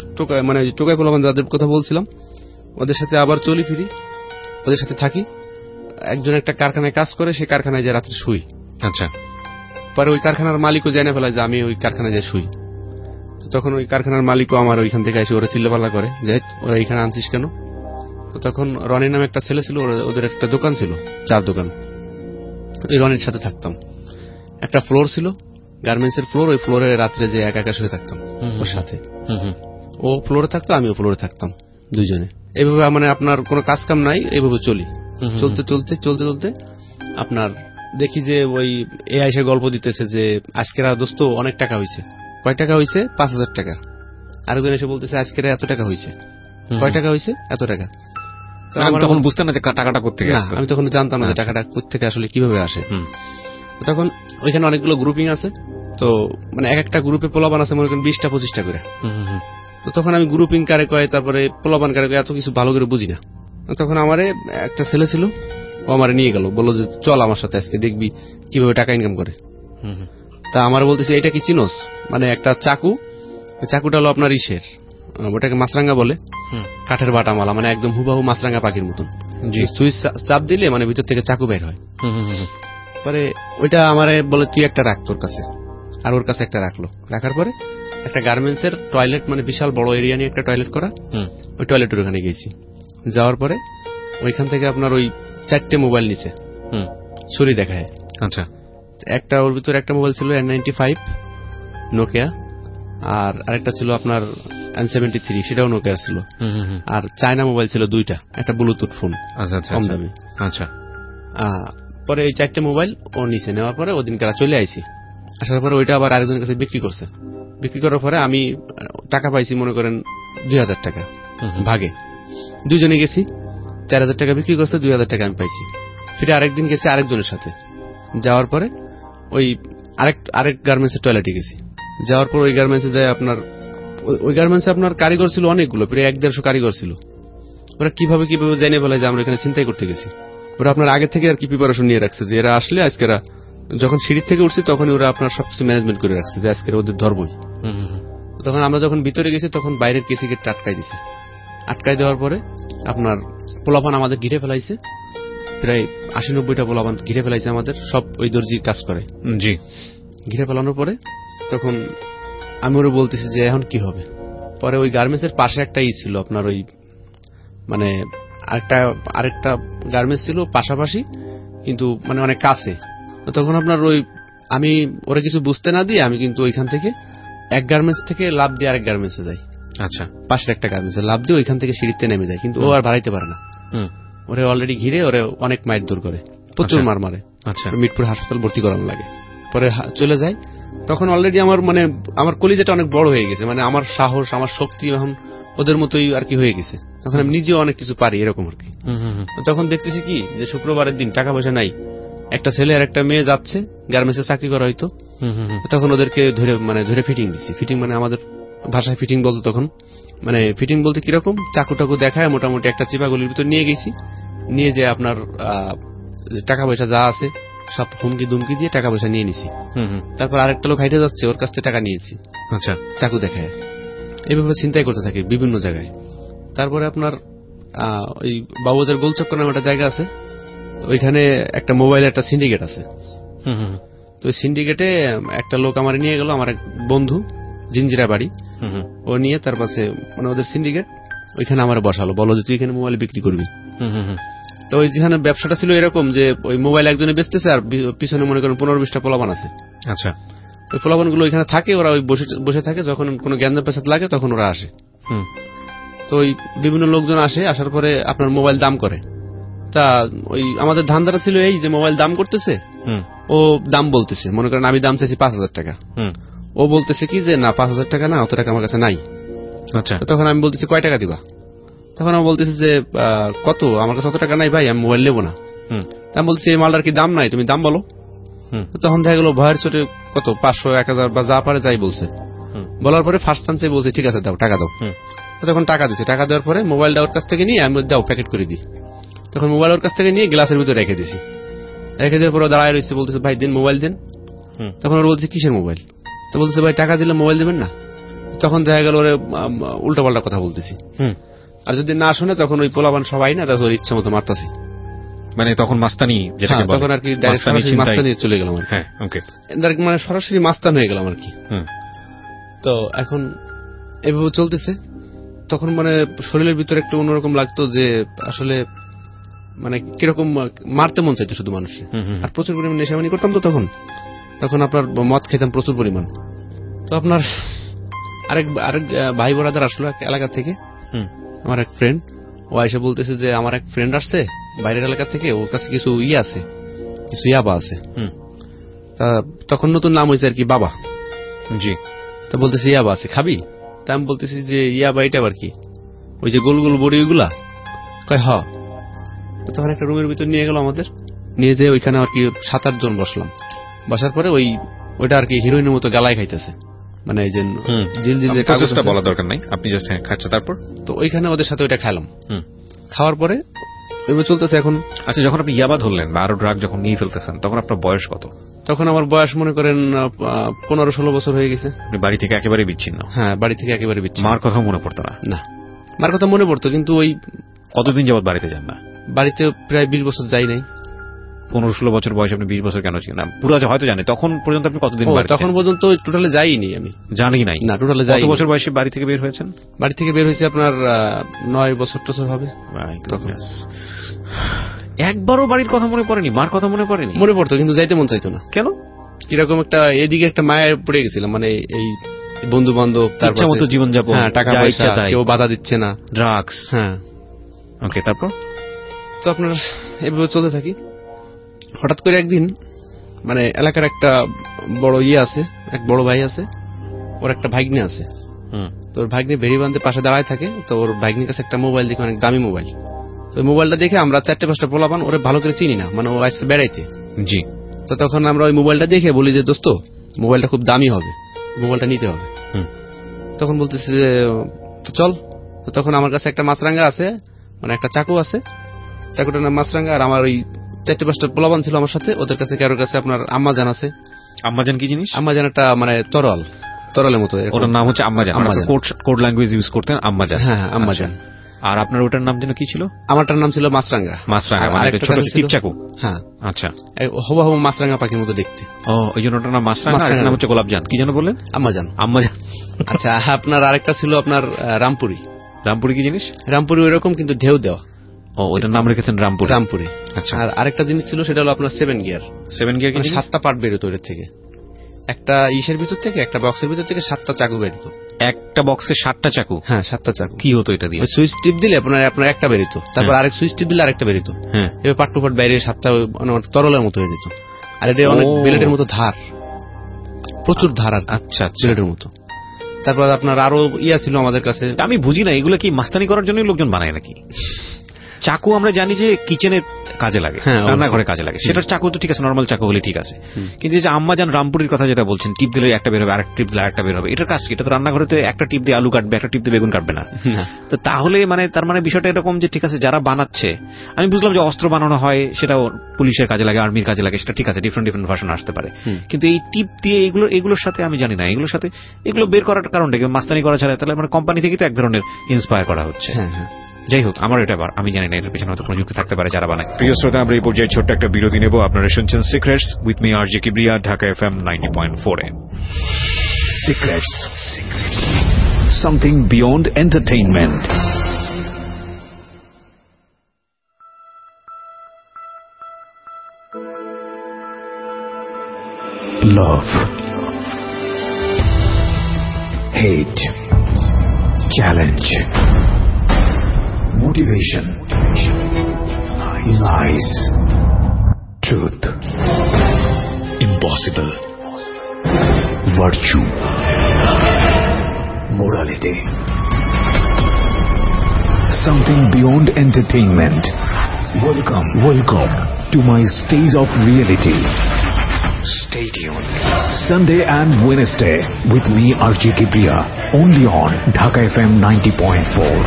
Speaker 5: টোকাই পোলাবান যাদের কথা বলছিলাম, ওদের সাথে আবার চলি ফিরি, ওদের সাথে থাকি। একজন একটা কারখানায় কাজ করে, সেই কারখানায় যে রাত্রে শুই।
Speaker 2: আচ্ছা।
Speaker 5: পরে ওই কারখানার মালিকও জেনে ফেলায় যে আমি ওই কারখানায় যে শুই। তখন ওই কারখানার মালিকও আমার ওইখান থেকে এসে ওরা চিল্লাপাল্লা করে যে ওরা এখানে আনছিস কেন? তো তখন রনির নামে একটা ছেলে ছিল, ওদের একটা দোকান ছিল, চার দোকান। ওই রনির সাথে থাকতাম। একটা ফ্লোর ছিল, গার্মেন্টসের ফ্লোর, ওই ফ্লোরে রাত্রে যে একা শুয়ে থাকতাম ওর সাথে। ও ফ্লোরে থাকতো, আমিও ফ্লোরে থাকতাম, দুইজনে। এইভাবে মানে আপনার কোনো কাজ কাম নাই, এইভাবে চলি। চলতে আপনার দেখি যে ওই এআই সে গল্প দিতেছে যে আজকের দোস্ত অনেক টাকা হয়েছে। কয় টাকা হয়েছে? 5000 টাকা। আরেকজন এসে বলতেছে আজকের এত টাকা হয়েছে। কয় টাকা হয়েছে? এত টাকা।
Speaker 2: তখন বুঝতেন না যে টাকাটা কোত্থেকে আসে?
Speaker 5: আমি তখন জানতাম না যে টাকাটা কোত্থেকে আসলে কিভাবে আসে। তখন ওইখানে অনেকগুলো গ্রুপিং আছে, তো মানে এক একটা গ্রুপে পোলাবান আছে মনে করেন 20টা-25টা করে। তো তখন আমি গ্রুপিং কারে কয়, তারপরে পোলাবান কারে কয়, এত কিছু ভালো করে বুঝি না। তখন আমারে একটা ছেলে ছিল, ও আমারে নিয়ে গেল, বললো যে চল আমার সাথে আজকে দেখবি কিভাবে টাকা ইনকাম করে। তা আমার বলতেছে এটা কি চিনোস? মানে একটা চাকুটা হলো আপনার ইসের, ওটাকে মাছরাঙ্গা বলে, কাঠের বাটা মালা, মানে একদম হুবাহু মাছরাঙ্গা পাখির মতন। সুইচ চাপ দিলে মানে ভিতর থেকে চাকু বের হয়। পরে ওইটা আমারে বলে তুই একটা রাখ তোর কাছে, আর ওর কাছে একটা রাখলো। রাখার পরে একটা গার্মেন্টস এর টয়লেট, মানে বিশাল বড় এরিয়া নিয়ে একটা টয়লেট করা, ওই টয়লেটের ওখানে গেছি। যাওয়ার পরে ওইখান থেকে আপনার ওই 4টে মোবাইল নিছে, ছুরি দেখায়।
Speaker 2: আচ্ছা।
Speaker 5: একটা ওর ভিতরে একটা মোবাইল ছিল N95 নোকিয়া, আর আরেকটা ছিল আপনার N73, সেটাও নোকিয়া ছিল। আর চায়না মোবাইল ছিল 2টা, একটা ব্লুটুথ ফোন কম দামি।
Speaker 2: আচ্ছা।
Speaker 5: পরে এই 4টে মোবাইল ও নিচে নেওয়ার পরে ওদিনকার চলে আইছি। আসার পরে ওইটা আবার আরেকজনের কাছে বিক্রি করছে। বিক্রি করার পরে আমি টাকা পাইছি মনে করেন 2000 টাকা ভাগে। দুজনে গেছি, 4000 টাকা বিক্রি করছে, 2000 টাকা আমি পাইছি। ফিরে আরেকদিন গেছি আরেকজনের সাথে। যাওয়ার পরে ওই আরেক গার্মেন্টসের টয়লেটে গেছি। যাওয়ার পর ওই গার্মেন্টসে যায় আপনার, ওই গার্মেন্টসে আপনার কারিগর ছিল অনেকগুলো, প্রায় 150 কারিগর ছিল। ওরা কিভাবে জেনে বলে যে আমরা এখানে চিন্তাই করতে গেছি। ওরা আপনার আগে থেকে আর কি প্রিপারেশন নিয়ে রাখছে যে এরা আসলে আজকেরা যখন সিঁড়ির থেকে উঠছি তখনই ওরা আপনার সবকিছু ম্যানেজমেন্ট করে রাখছে যে আজকের ওদের ধরবই। তখন আমরা যখন ভিতরে গেছি তখন বাইরের কেসি গেট আটকাই দিছে। আটকাই দেওয়ার পরে আপনার পোলাপান আমাদের ঘিরে ফেলাইছে, প্রায় 80-90টা পোলাপান ঘিরে ফেলাইছে আমাদের, সব ওই দর্জি কাজ করে।
Speaker 2: জি। ঘিরে
Speaker 5: ফেলানোর পরে তখন আমি ওরা বলতেছি যে এখন কি হবে। পরে ওই গার্মেন্টসের পাশে একটা ছিল আপনার ওই মানে আরেকটা গার্মেন্টস ছিল পাশাপাশি, কিন্তু মানে অনেক কাছে। তখন আপনার ওই আমি ওরা কিছু বুঝতে না দিয়ে আমি কিন্তু ওইখান থেকে এক গার্মেন্টস থেকে লাভ দিয়ে আরেক গার্মেন্টসে যাই।
Speaker 2: আচ্ছা।
Speaker 5: পাশের একটা গার্মেন্টসে লাভ দিয়ে ওইখান থেকে সিঁড়িতে নেমে যায়, কিন্তু ও আর বাড়াইতে পারে না। ওরে অলরেডি ঘিরে ওরে অনেক মারধর করে, প্রচুর মার মারে।
Speaker 2: আচ্ছা,
Speaker 5: মিরপুর হাসপাতাল ভর্তি করানো লাগে। পরে চলে যায়। তখন অলরেডি আমার কলিজাটা অনেক বড় হয়ে গেছে, মানে আমার সাহস, আমার শক্তি এখন ওদের মতোই আর কি হয়ে গেছে। তখন আমি নিজেও অনেক কিছু পারি এরকম আর কি। তখন দেখতেছি কি যে শুক্রবারের দিন টাকা পয়সা নাই, একটা ছেলে আর একটা মেয়ে যাচ্ছে গার্মেন্টসে চাকরি করা হয়তো। তখন ওদেরকে ধরে ফিটিং দিছি। ফিটিং মানে আমাদের ভাষায় ফিটিং বলতো তখন। মানে ফিটিং বলতে কিরকম, চাকু টাকু দেখায় মোটামুটি একটা চিপাগুলির ভিতর নিয়ে গেছি। নিয়ে যে আপনার টাকা পয়সা যা আছে সব হুমকি দুমকি দিয়ে টাকা পয়সা নিয়ে নিছি। তারপর আরেকটা লোক হাইটে যাচ্ছে, ওর কাছ থেকে টাকা নিয়েছি।
Speaker 2: আচ্ছা,
Speaker 5: চাকু দেখায় এইভাবে চিন্তাই করতে থাকে বিভিন্ন জায়গায়। তারপরে আপনার ওই বাবুদের গোলচক্কর নামে একটা জায়গা আছে, ওইখানে একটা মোবাইলের একটা সিন্ডিকেট আছে। তো ওই সিন্ডিকেটে একটা লোক আমার নিয়ে গেল, আমার এক বন্ধু, জিঞ্জিরা বাড়ি। ও নিয়ে তার পাশে মানে ওদের সিন্ডিকেট, ওইখানে আমার বসালো, বলো যে তুই এখানে মোবাইল বিক্রি করবি। তো ওই যেখানে ব্যবসাটা ছিল এরকম যে ওই মোবাইল একজনে বেচতেছে আর পিছনে মনে করেন 15-20টা পোলাপান আছে।
Speaker 2: আচ্ছা,
Speaker 5: ওই পোলাপান গুলো ওইখানে থাকে, ওরা ওই বসে থাকে, যখন কোনো গ্যাঞ্জাম পেশাদ লাগে তখন ওরা আসে। তো ওই বিভিন্ন লোকজন আসে, আসার পরে আপনার মোবাইল দাম করে। তা ওই আমাদের ধান্দাটা ছিল এই যে মোবাইল দাম করতেছে, ও দাম বলতেছে, মনে করেন আমি দাম চাইছি 5,000 টাকা, ও বলতেছে কি যে না 5,000 টাকা না, অত টাকা আমার কাছে নাই।
Speaker 2: আচ্ছা,
Speaker 5: তখন আমি বলতেছি কয় টাকা দিবা? তখন আমি বলতেছি যে কত, আমার কাছে অত টাকা নাই ভাই, আমি মোবাইল নেবো না। আমি বলছি এই মালটার কি দাম নাই, তুমি দাম বলো। তখন দেখা গেল ভয়ের চোটে কত 500, 1000 বা যা পারে যাই বলছে। বলার পরে ফার্স্ট চান্সে বলছে ঠিক আছে দাও, টাকা দাও। তখন টাকা দিচ্ছে, টাকা দেওয়ার পরে মোবাইলটা ওর কাছ থেকে নিয়ে আমি দাও প্যাকেট করে দিই। তখন মোবাইল ওর কাছ থেকে নিয়ে গ্লাসের ভিতরে রেখে দিছি। রেখে দেওয়ার পরে দাঁড়ায় রয়েছে, বলতেছে ভাই দিন মোবাইল দেন। তখন ওর বলছে কিসের মোবাইল? তো বলতেছে ভাই টাকা দিলে মোবাইল দেবেন না। তখন দেখা গেল ওরে উল্টাপাল্টা কথা বলতেছি। আর যদি না শুনে তখন ওই পোলাপান সবাই না তাদের ইচ্ছা মতো মারতাছি।
Speaker 2: মানে তখন মাস্তানি যেটাকে বলে,
Speaker 5: তখন আর কি ডাইরেক্ট সরাসরি মাস্তানি চলে গেলাম।
Speaker 2: হ্যাঁ, ওকে,
Speaker 5: মানে সরাসরি মাস্তান হয়ে গেলাম আর কি। তো এখন এভাবে চলতেছে। তখন মানে শরীরের ভিতরে একটু অন্যরকম লাগতো যে আসলে মানে কিরকম মারতে মন চাইতো শুধু মানুষের। আর প্রচুর পরিমাণ নেশাবানি করতাম। তো তখন আপনার মদ খেতাম প্রচুর পরিমাণ। তো আপনার আরেক ভাই বোরাদার আসলো এক এলাকা থেকে, আমার এক ফ্রেন্ড, ও এসে বলতেছে যে আমার এক ফ্রেন্ড আসছে বাইরের এলাকা থেকে, ওর কাছে কিছু আছে, কিছু ইয়াবা আছে। তখন নতুন নাম হয়েছে আর কি বাবা।
Speaker 2: জি।
Speaker 5: তো বলতেছে ইয়াবা আছে, খাবি? তা আমি বলতেছি যে ইয়াবা এটা আবার কি? ওই যে গোল গোল বড়ি ওইগুলা? কয় হ। তখন একটা রুমের ভিতর নিয়ে গেল আমাদের, নিয়ে যেয়ে ওইখানে আর কি 7-8 জন বসলাম। বসার পরে ওইটা আর কি হিরোইনের মতো গালায় খাইতেছে, মানে এই যে জিল
Speaker 2: কাগজটা বলা দরকার নাই, আপনি জাস্ট খাচ্ছে। তারপর
Speaker 5: তো ওইখানে ওদের সাথে ওইটা খেলাম। খাওয়ার পরে এবার চলতেছে এখন।
Speaker 2: আচ্ছা, যখন আপনি ইয়াবা ধরলেন বা আরো ড্রাগ যখন নিয়ে ফেলতেছেন, তখন আপনার বয়স কত?
Speaker 5: তখন আমার বয়স মনে করেন 15-16 বছর হয়ে গেছে।
Speaker 2: আপনি বাড়ি থেকে একেবারে বিচ্ছিন্ন?
Speaker 5: হ্যাঁ, বাড়ি থেকে একেবারে বিচ্ছিন্ন।
Speaker 2: মার কথা মনে পড়তো না?
Speaker 5: না, মার কথা মনে পড়তো, কিন্তু ওই
Speaker 2: কতদিন যাবত বাড়িতে যান না?
Speaker 5: বাড়িতে প্রায় 20 বছর যাই নাই।
Speaker 2: 15-16 বছর বয়সে আপনি 20 বছর কেন ছিলেন না? পুরো হয়তো জানেন তখন পর্যন্ত আপনি কতদিন?
Speaker 5: তখন পর্যন্ত টোটালে যাইনি আমি।
Speaker 2: জানি নাই?
Speaker 5: না, টোটালে যাই।
Speaker 2: কত বছর বয়সে বাড়ি থেকে বের হয়েছেন?
Speaker 5: বাড়ি থেকে বের হয়েছে আপনার 9 বছর হবে।
Speaker 2: একবারও বাড়ির কথা মনে পড়েনি? মার কথা মনে পড়েনি?
Speaker 5: মনে পড়তো, কিন্তু যাইতে মন চাইতো না।
Speaker 2: কেন?
Speaker 5: কিরকম একটা এদিকে একটা মায়ের পড়ে গেছিলাম, মানে এই বন্ধু বান্ধব, তার মতো জীবনযাপন, টাকা পয়সা, কেউ বাধা দিচ্ছে না,
Speaker 2: ড্রাগস। হ্যাঁ, ওকে। তারপর
Speaker 5: তো আপনার এভাবে চলতে থাকি। হঠাৎ করে একদিন মানে এলাকার একটা বড় আছে, এক বড় ভাই আছে, ওর একটা ভাগ্নে আছে। তো ওর ভাগ্নে ভেড়িবান্ধে পাশে দাঁড়ায় থাকে। তো ওর ভাগ্নের কাছে একটা মোবাইল দেখে, অনেক দামি মোবাইল। তো ওই মোবাইলটা দেখে আমরা 4-5টা পোলাপান, ওরে ভালো করে চিনি না, মানে ও আসছে বেড়াইতে।
Speaker 2: জি।
Speaker 5: তো তখন আমরা ওই মোবাইলটা দেখে বলি যে দোস্ত, মোবাইলটা খুব দামি হবে, মোবাইলটা নিতে হবে। তখন বলতেছে যে তো চল। তো তখন আমার কাছে একটা মাছরাঙ্গা আছে, মানে একটা চাকু আছে, চাকুটার নাম মাছরাঙ্গা। আর আমার ওই 4-5টা পোলাপান ছিল আমার সাথে, ওদের কাছে কারোর কাছে আপনার আম্মাজান আছে।
Speaker 2: আম্মাজান কি জিনিস?
Speaker 5: আম্মাজান একটা মানে তরলের মতো,
Speaker 2: ওটার নাম হচ্ছে আম্মাজান। কোড ল্যাঙ্গুয়েজ ইউজ করতেন আম্মাজান।
Speaker 5: হ্যাঁ, আম্মাজান।
Speaker 2: আর আপনার ওটার নাম যেন কি ছিল?
Speaker 5: আমারটার নাম ছিল মাছরাঙ্গা।
Speaker 2: মাছরাঙ্গা মানে ছোট টিপ চাকু?
Speaker 5: হ্যাঁ।
Speaker 2: আচ্ছা,
Speaker 5: হুবহু মাছরাঙ্গা পাখির মতো দেখতে।
Speaker 2: ও, ওই জন্য ওটার নাম মাছরাঙ্গা। আর নাম হচ্ছে গোলাপজান। কি যেন বললেন?
Speaker 5: আম্মাজান। আচ্ছা, আপনার আরেকটা ছিল আপনার রামপুরি।
Speaker 2: রামপুরি কি জিনিস?
Speaker 5: রামপুরি ওই রকম, কিন্তু ঢেউ দেওয়া।
Speaker 2: ও, ওইটার নাম রেখেছেন রামপুরি। আচ্ছা।
Speaker 5: আর আরেকটা জিনিস ছিল, সেটা হলো আপনার 7 গিয়ার।
Speaker 2: 7 গিয়ার কি?
Speaker 5: 7টা পার্ট বেরোতো ওর থেকে। একটা ইসের ভিতর থেকে, একটা বক্সের ভিতর থেকে 7টা চাকু বেরিত।
Speaker 2: একটা বক্সে 7টা চাকু?
Speaker 5: হ্যাঁ, 7টা চাকু।
Speaker 2: কি হতো এটা দিয়ে?
Speaker 5: সুইচ টিপ দিলে আপনার একটা বেরিত, তারপর আরেক সুইচ টিপ দিলে আরেকটা বেরিত। এবার পাট টু পাট বাইরে 7টা তরলের মতো হয়ে যেত। আর এটা অনেক বিলেটের মতো ধার, প্রচুর ধার।
Speaker 2: আচ্ছা,
Speaker 5: বিলেটের মতো। তারপর আপনার আরো ছিল আমাদের কাছে।
Speaker 2: আমি বুঝি না এগুলো কি মাস্তানি করার জন্য লোকজন বানায় নাকি? চাকু আমরা জানি যে কিচেনের কাজে লাগে, রান্নাঘরে কাজে লাগে, সেটার চাকু তো ঠিক আছে, নর্মাল চাকু হলে ঠিক আছে। কিন্তু যে আম্মাজান রামপুরের কথা যেটা বলছেন, টিপ দিলে একটা বের হবে, আরেকটা টিপ দিলে আরেকটা বের হবে, এটার কাজ কি? এটা তো রান্নাঘরে তো একটা টিপ দিয়ে আলু কাটবে, একটা টিপ দিয়ে বেগুন কাটবে না। তো তাহলে তার মানে বিষয়টা এরকম যে ঠিক আছে, যারা বানাচ্ছে, আমি বুঝলাম যে অস্ত্র বানানো হয় সেটাও পুলিশের কাজে লাগে, আর্মির কাজে লাগে, সেটা ঠিক আছে, ডিফারেন্ট ভার্সন আসতে পারে। কিন্তু এই টিপ দিয়ে এগুলোর সাথে আমি জানি না, এগুলোর সাথে এগুলো বের করার কারণটা কি? মাস্তানি করা ছাড়া তাহলে কোম্পানি থেকে তো এক ধরনের ইন্সপায়ার করা হচ্ছে। যাই হোক, আমার এটা আমি জানি না, এটার পেছনে হয়তো কোনো যুক্তি থাকতে পারে যারা বানায়। প্রিয় শ্রোতা, আমরা এই পর্যায়ে ছোট্ট একটা বিরতি নেব। আপনারা শুনছেন Secrets with me RJ Kibria, Dhaka FM 90.4 এ।
Speaker 3: Secrets. Something beyond entertainment. Love, hate, challenge, motivation, lies, truth, impossible, virtue, morality. Something beyond entertainment. Welcome to my stage of reality. Stay tuned. Sunday and Wednesday with me RJ Kibriya, only on Dhaka FM 90.4.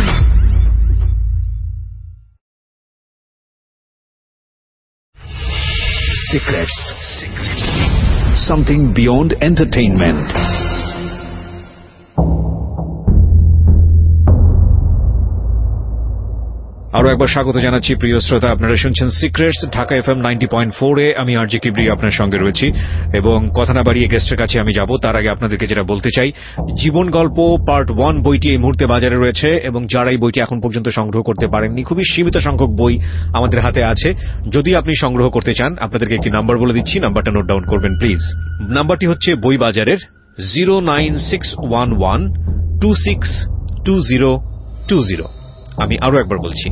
Speaker 3: Secrets. Something beyond entertainment.
Speaker 2: আরো একবার স্বাগত জানাচ্ছি প্রিয় শ্রোতা, আপনারা শুনছেন সিক্রেটস ঢাকা FM 90.4 এ। আমি আরজে কিবরিয়া আপনার সঙ্গে রয়েছি এবং কথা না বাড়িয়ে গেস্টের কাছে আমি যাব। তার আগে আপনাদেরকে যেটা বলতে চাই, জীবন গল্প পার্ট 1 বইটি এই মুহূর্তে বাজারে রয়েছে এবং যারা এই বইটি এখন পর্যন্ত সংগ্রহ করতে পারেননি, খুবই সীমিত সংখ্যক বই আমাদের হাতে আছে। যদি আপনি সংগ্রহ করতে চান, আপনাদেরকে একটি নাম্বার বলে দিচ্ছি, নাম্বারটা নোট ডাউন করবেন প্লিজ। নাম্বারটি হচ্ছে বই বাজারের 09611262020। আমি আরো একবার বলছি,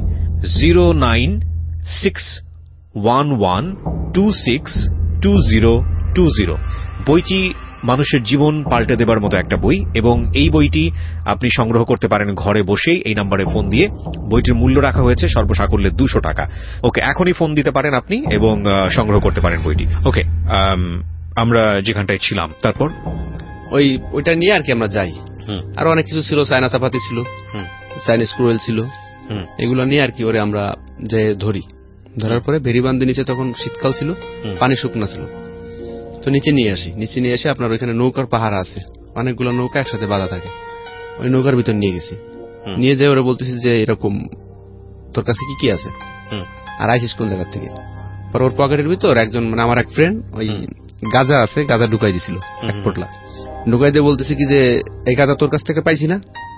Speaker 2: 09611262020। বইটি মানুষের জীবন পাল্টে দেবার মতো একটা বই এবং এই বইটি আপনি সংগ্রহ করতে পারেন ঘরে বসেই এই নাম্বারে ফোন দিয়ে। বইটির মূল্য রাখা হয়েছে সর্বসাকুল্যে 200 টাকা। ওকে, এখনই ফোন দিতে পারেন আপনি এবং সংগ্রহ করতে পারেন বইটি। ওকে, আমরা যেখানটায় ছিলাম, তারপর
Speaker 5: ওইটা নিয়ে আর কি আমরা যাই। আরো অনেক কিছু ছিল, চায়না চাপাতি ছিল, চাইনিজ ক্রুয়েল ছিল, এগুলো নিয়ে আর কি ওরে আমরা যে ধরার পরে ভেরিবান্ধে নিচে, তখন শীতকাল ছিল, পানি শুকনা ছিল, তো নিচে নিয়ে এসে আপনার ওইখানে নৌকার পাহাড় আছে, অনেকগুলো নৌকা একসাথে বাঁধা থাকে, ওই নৌকার ভিতর নিয়ে গেছি। নিয়ে যেয়ে ওরা বলতেছি যে এরকম তোর কাছে কি কি আছে আর আইসিস কোন জায়গার থেকে। পর ওর পকেটের ভিতর একজন আমার এক ফ্রেন্ড ওই গাঁজা আছে, গাঁজা ঢুকাই দিছিল, এক পোটলা ঢুকাই দিয়ে বলতেছি কি যে এই গাঁজা তোর কাছ থেকে পাইছি না।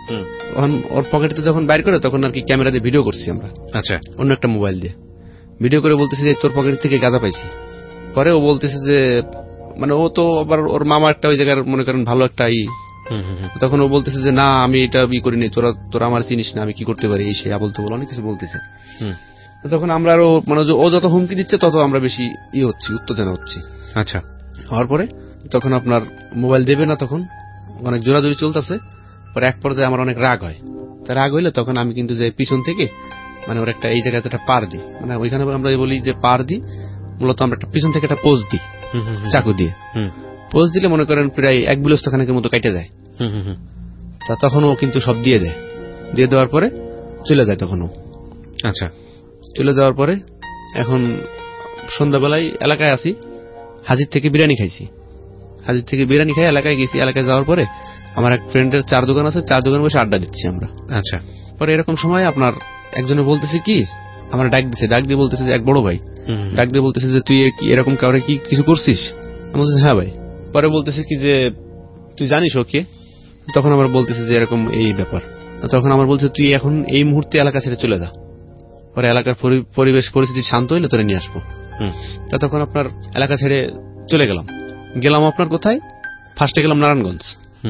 Speaker 5: ওর পকেটে যখন বাইর করে তখন আর কি ক্যামেরা দিয়ে ভিডিও করছি আমরা। আচ্ছা, অন্য একটা মোবাইল দিয়ে ভিডিও করে বলতেছি যে তোর পকেট থেকে গাঁজা পাইছি। পরে ও বলতেছে যে ও তো আবার ওর মামা একটা ওই জায়গার মনে করেন ভালো একটা তখন ও বলতেছে যে না আমি এটা করিনি, তোরা আমার চিনিস না, আমি কি করতে পারি, এই সে বলতে বলে অনেক কিছু বলতেছে। তখন আমরা আরো ও যত হুমকি দিচ্ছে তত আমরা বেশি উত্তেজনা হচ্ছি। আচ্ছা, হওয়ার পরে তখন আপনার মোবাইল দেবে না, তখন অনেক জোরাজোরি চলতেছে। পরে এক পর্যায়ে আমার অনেক রাগ হয়। তা রাগ হইলে তখন আমি কিন্তু যে পিছন থেকে ওর একটা এই জায়গাতে একটা পার দিই, ওইখানে আমরা বলি যে পার দিই, মূলত আমরা একটা পিছন থেকে একটা পোজ দিই চাকু দিয়ে। পোজ দিলে মনে করেন প্রায় 1 বিলস্তখানেকের মতো কেটে যায়। তা তখন ও কিন্তু সব দিয়ে দেওয়ার পরে চলে যায় তখন ও। আচ্ছা, চলে যাওয়ার পরে এখন সন্ধ্যাবেলায় এলাকায় আসি, হাজির থেকে বিরিয়ানি খাই, এলাকায় গেছি। এলাকায় যাওয়ার পরে আমার এক ফ্রেন্ডের 4 দোকান আছে, 4 দোকানে বসে আড্ডা দিচ্ছি আমরা। আচ্ছা, পরে এরকম সময় আপনার একজনে বলতেছে কি, আমার ডাক দিয়ে বলতেছে যে এক বড় ভাই ডাক দিয়ে বলতেছে যে তুই এরকম কাউরে কি কিছু করছিস? আমি বলছি হ্যাঁ ভাই। পরে বলতেছে কি যে তুই জানিস ও কে? তখন আমার বলতেছে যে এরকম এই ব্যাপার। তখন আমার বলছে তুই এখন এই মুহূর্তে এলাকা ছেড়ে চলে যা, পরে এলাকার পরিবেশ পরিস্থিতি শান্ত হইলে তোরে নিয়ে আসবো। তখন আপনার এলাকা ছেড়ে চলে গেলাম। গেলাম আপনার কোথায়, ফার্স্টে গেলাম নারায়ণগঞ্জ।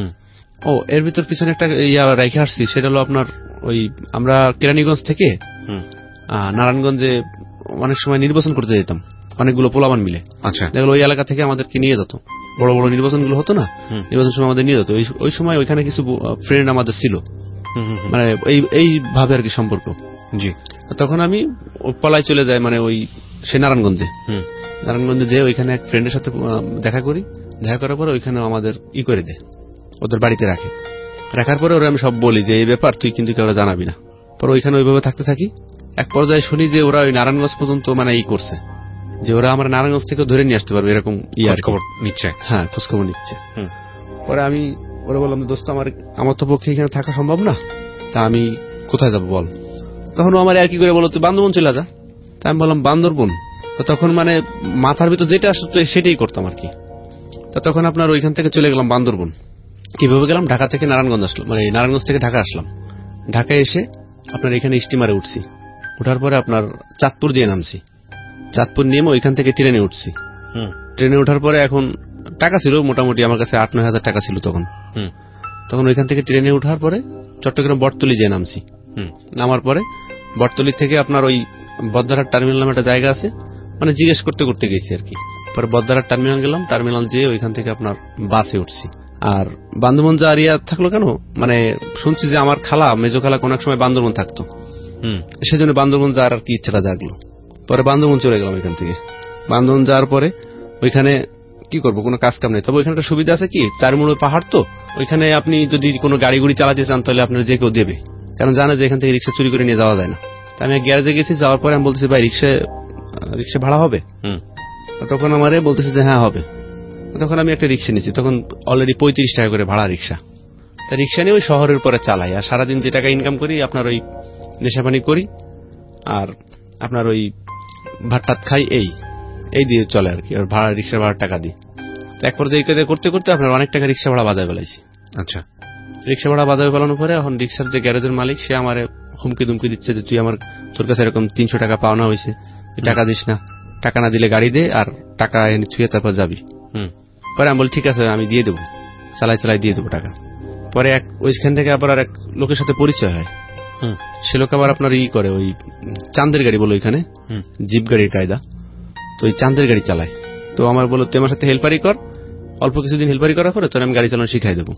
Speaker 5: ও এর ভিতর পিছনে একটা রেখে আসছি, সেটা হলো আপনার ওই আমরা কেরানীগঞ্জ থেকে নারায়ণগঞ্জে অনেক সময় নির্বাচন করতে যেতাম, অনেকগুলো পোলাবান মিলে।
Speaker 2: আচ্ছা,
Speaker 5: দেখলো ওই এলাকা থেকে আমাদেরকে নিয়ে যেত, বড় বড় নির্বাচনগুলো হতো না, নির্বাচন সময় আমাদের নিয়ে যেত। ওই সময় ওইখানে কিছু ফ্রেন্ড আমাদের ছিল, মানে এই ভাবে আর কি সম্পর্ক।
Speaker 2: জি,
Speaker 5: তখন আমি পালায় চলে যাই, মানে ওই সে নারায়ণগঞ্জে যে ওইখানে এক ফ্রেন্ডের সাথে দেখা করি। দেখা করার পরে ওইখানে আমাদের করে দেয়, ওদের বাড়িতে রাখার পরে ওরা আমি সব বলি যে এই ব্যাপার, তুই কিন্তু কেউ জানাবি না। পরে ওইখানে ওইভাবে থাকতে থাকি। এক পর্যায়ে শুনি যে ওরা ওই নারায়ণগঞ্জ পর্যন্ত মানে করছে, যে ওরা আমার নারায়ণগঞ্জ থেকে ধরে নিয়ে আসতে পারবে, এরকম
Speaker 2: খবর নিচ্ছে।
Speaker 5: হ্যাঁ, খোঁজখবর নিচ্ছে। পরে আমি ওরা বললাম, দোস্ত আমার তো পক্ষে এখানে থাকা সম্ভব না, তা আমি কোথায় যাবো বল। তখন আমার আর কি করে বলো, তুই বান্দরবন চলে যা। তা আমি বললাম বান্দরবন, তখন মানে মাথার ভিতর যেটা আসতো সেটাই করতাম আর কি। তা তখন আপনার ওইখান থেকে চলে গেলাম বান্দরবন। কিভাবে গেলাম, ঢাকা থেকে নারায়ণগঞ্জ আসলাম, মানে নারায়ণগঞ্জ থেকে ঢাকা আসলাম। ঢাকায় এসে আপনার এখানে স্টিমারে উঠছি, ওঠার পরে আপনার চাঁদপুর দিয়ে নামছি। চাঁদপুর নেমে ওইখান থেকে ট্রেনে উঠছি। ট্রেনে ওঠার পরে এখন টাকা ছিল মোটামুটি আমার কাছে 8-9 হাজার টাকা ছিল তখন ওইখান থেকে ট্রেনে ওঠার পরে চট্টগ্রাম বটতলি যেয়ে নামছি। নামার পরে বটতলি থেকে আপনার ওই বদ্দারহাট টার্মিনাল নামে একটা জায়গা আছে, মানে জিজ্ঞেস করতে করতে গেছি আর কি। পরে বদ্দারহাট টার্মিনাল গেলাম, টার্মিনাল যেয়ে ওইখান থেকে আপনার বাসে উঠছি। আর বান্দরবন যা আরিয়া থাকলো কেন, মানে শুনছি যে আমার খালা, মেজো খালা কোন এক সময় বান্দরবন থাকতো, সেজন্য বান্দরবন যাওয়ার আর কি ইচ্ছাটা জাগলো। পরে বান্দরবন চলে গেলাম ওইখান থেকে। বান্দরবন যাওয়ার পরে ওইখানে কি করবো, কোনো কাজ কাম নেই। তবে ওইখানে একটা সুবিধা আছে কি, 4 মুড়ো পাহাড়, তো ওইখানে আপনি যদি কোনো গাড়ি গুড়ি চালাতে চান তাহলে আপনার যে কেউ দেবে, কারণ জানে যে এখান থেকে রিক্সা চুরি করে নিয়ে যাওয়া যায় না। আমি গ্যারেজে গেছি, যাওয়ার পরে আমি বলতেছি, ভাই রিক্সা ভাড়া হবে? তখন আমারে বলতেছে যে হ্যাঁ হবে। তখন আমি একটা রিক্সা নিচ্ছি, তখন অলরেডি 35 টাকা করে ভাড়া রিক্সা। তা রিক্সা নিয়ে ওই শহরের পরে চালাই, আর সারাদিন যে টাকা ইনকাম করি আপনার ওই নেশাপানি করি আর আপনার ওই ভাত খাই, এই দিয়ে চলে আর কি। আর ভাড়া, রিক্সা ভাড়ার টাকা দিই। তো এক পর্যায়ে করতে করতে আপনার অনেক টাকা রিক্সা ভাড়া বাজায় ফেলাইছি।
Speaker 2: আচ্ছা,
Speaker 5: রিক্সা ভাড়া বাজায় ফেলানোর পরে এখন রিক্সার যে গ্যারেজের মালিক, সে আমার হুমকি দুমকি দিচ্ছে যে তুই তোর কাছে এরকম 300 টাকা পাওনা হয়েছে, টাকা দিস না, টাকা না দিলে গাড়ি দে, আর টাকা এনে ছুঁয়ে তারপর যাবি। পরে আমি বলি ঠিক আছে, আমি দিয়ে দেবো, চালাই দিয়ে দেবো টাকা। পরে ওইখান থেকে আবার এক লোকের সাথে পরিচয় হয়। সে লোক আবার আপনার করে ওই চাঁদের গাড়ি বলো, ওইখানে জিপ গাড়ির কায়দা, তো ওই চাঁদের গাড়ি চালায়। তো আমার বলো, তুই আমার সাথে হেল্পারি কর, অল্প কিছুদিন হেল্পারি করার পরে তোর আমি গাড়ি চালানো শিখাই দেবো।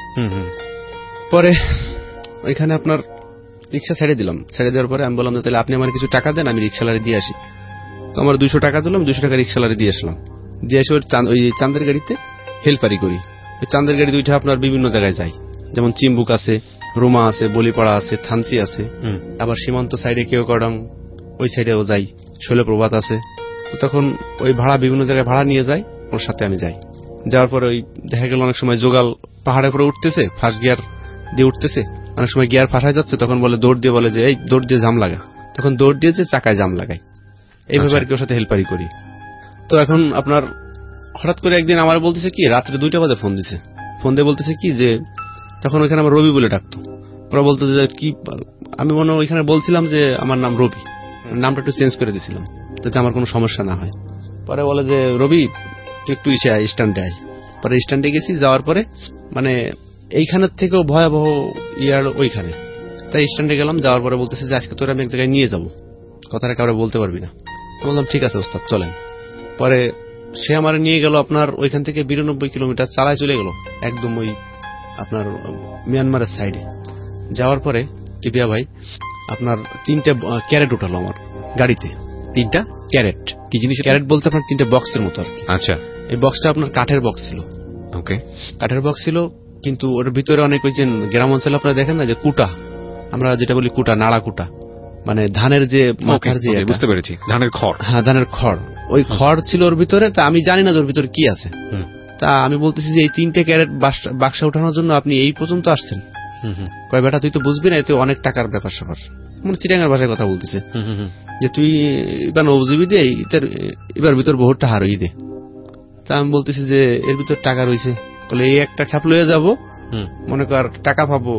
Speaker 5: পরে ওইখানে আপনার রিক্সা ছেড়ে দিলাম। ছেড়ে দেওয়ার পরে আমি বললাম, তাহলে আপনি আমার কিছু টাকা দেন, আমি রিক্সালারে দিয়ে আসি। তো আমার 200 টাকা দিলাম, 200 টাকা রিক্সালারে দিয়ে আসলাম। দিয়ে এসে ওই চাঁদের গাড়িতে হেল্পারি করি। ওই চাঁদের গাড়ি দুইটা আপনার বিভিন্ন জায়গায় যায়, যেমন চিম্বুক আছে, রোমা আছে, বলিপাড়া আছে, থানচি আছে, আবার সীমান্ত সাইডে কেওকডং ওই সাইডেও যাই, শৈলপ্রপাত আছে। তো তখন ওই ভাড়া বিভিন্ন জায়গায় ভাড়া নিয়ে যায়, ওর সাথে আমি যাই। যাওয়ার পরে ওই দেখা গেল অনেক সময় জোগাল পাহাড়ের উপরে উঠতেছে, ফার্স্ট গিয়ার দিয়ে উঠতেছে, অনেক সময় গিয়ার ফাঁসায় যাচ্ছে, তখন বলে দৌড় দিয়ে, বলে যে এই দৌড় দিয়ে জাম লাগা, তখন দৌড় দিয়ে যে চাকায় জাম লাগাই। এইভাবে আর কি ওর সাথে হেল্পারি করি। তো এখন আপনার হঠাৎ করে একদিন আমার বলতেছে কি, রাত্রে 2টা বাজে ফোন দিছে। ফোন দিয়ে বলতেছে কি যে, তখন ওইখানে আমার রবি বলে ডাকতো, ওরা বলতেছে যে কি, আমি মনে ওইখানে বলছিলাম যে আমার নাম রবি, নামটা একটু চেঞ্জ করে দিয়েছিলাম যাতে আমার কোনো সমস্যা না হয়। পরে বলে যে রবি তুই একটু স্ট্যান্ডে আয়। পরে স্ট্যান্ডে গেছি, যাওয়ার পরে মানে এইখানের থেকেও ভয়াবহ ওইখানে, তাই স্ট্যান্ডে গেলাম। যাওয়ার পরে বলতেছে যে আজকে তোরা আমি এক জায়গায় নিয়ে যাবো, কথাটা কাউরে বলতে পারবি না। বললাম ঠিক আছে ওস্তাদ চলেন। পরে সে আমার নিয়ে গেল আপনার ওইখান থেকে 92 কিলোমিটার চালায় চলে গেল একদম ওই আপনার মিয়ানমারের সাইডে। যাওয়ার পরে টিপিয়া ভাই আপনার 3টে ক্যারেট উঠালো আমার গাড়িতে।
Speaker 2: 3টা
Speaker 5: ক্যারেট?
Speaker 2: কি জিনিস?
Speaker 5: ক্যারেট বলতে আপনার 3টে বক্সের মতো আর কি।
Speaker 2: আচ্ছা,
Speaker 5: এই বক্সটা আপনার কাঠের বক্স ছিল।
Speaker 2: ওকে,
Speaker 5: কাঠের বক্স ছিল, কিন্তু ওর ভিতরে অনেক ওই যে গ্রাম অঞ্চলে আপনারা দেখেন না যে কুটা, আমরা যেটা বলি কুটা, নাড়া কুটা, মানে ধানের যে মাথার যে,
Speaker 2: বুঝতে পেরেছি, ধানের খড়।
Speaker 5: হ্যাঁ, ধানের খড়, ওই খড় ছিল ওর ভিতরে। তা আমি জানি না ওর ভিতরে কি আছে। তা আমি বলতেছি যে এই 3টে ক্যারেট বাক্সা উঠানোর জন্য আপনি এই পর্যন্ত আসছেন? কয় বেটা তুই তো বুঝবি না, এতে অনেক টাকার ব্যাপার স্যাপার, মানে চিটাঙ্গার ভাষায় কথা বলতেছে যে তুই এবার নবজীবী দে, এবার ভিতর বহুত টাকা রই দে। তা আমি বলতেছি যে এর ভিতর টাকা রয়েছে, বলে এই একটা খ্যাপ লয়ে যাবো, মনে কর টাকা পাবো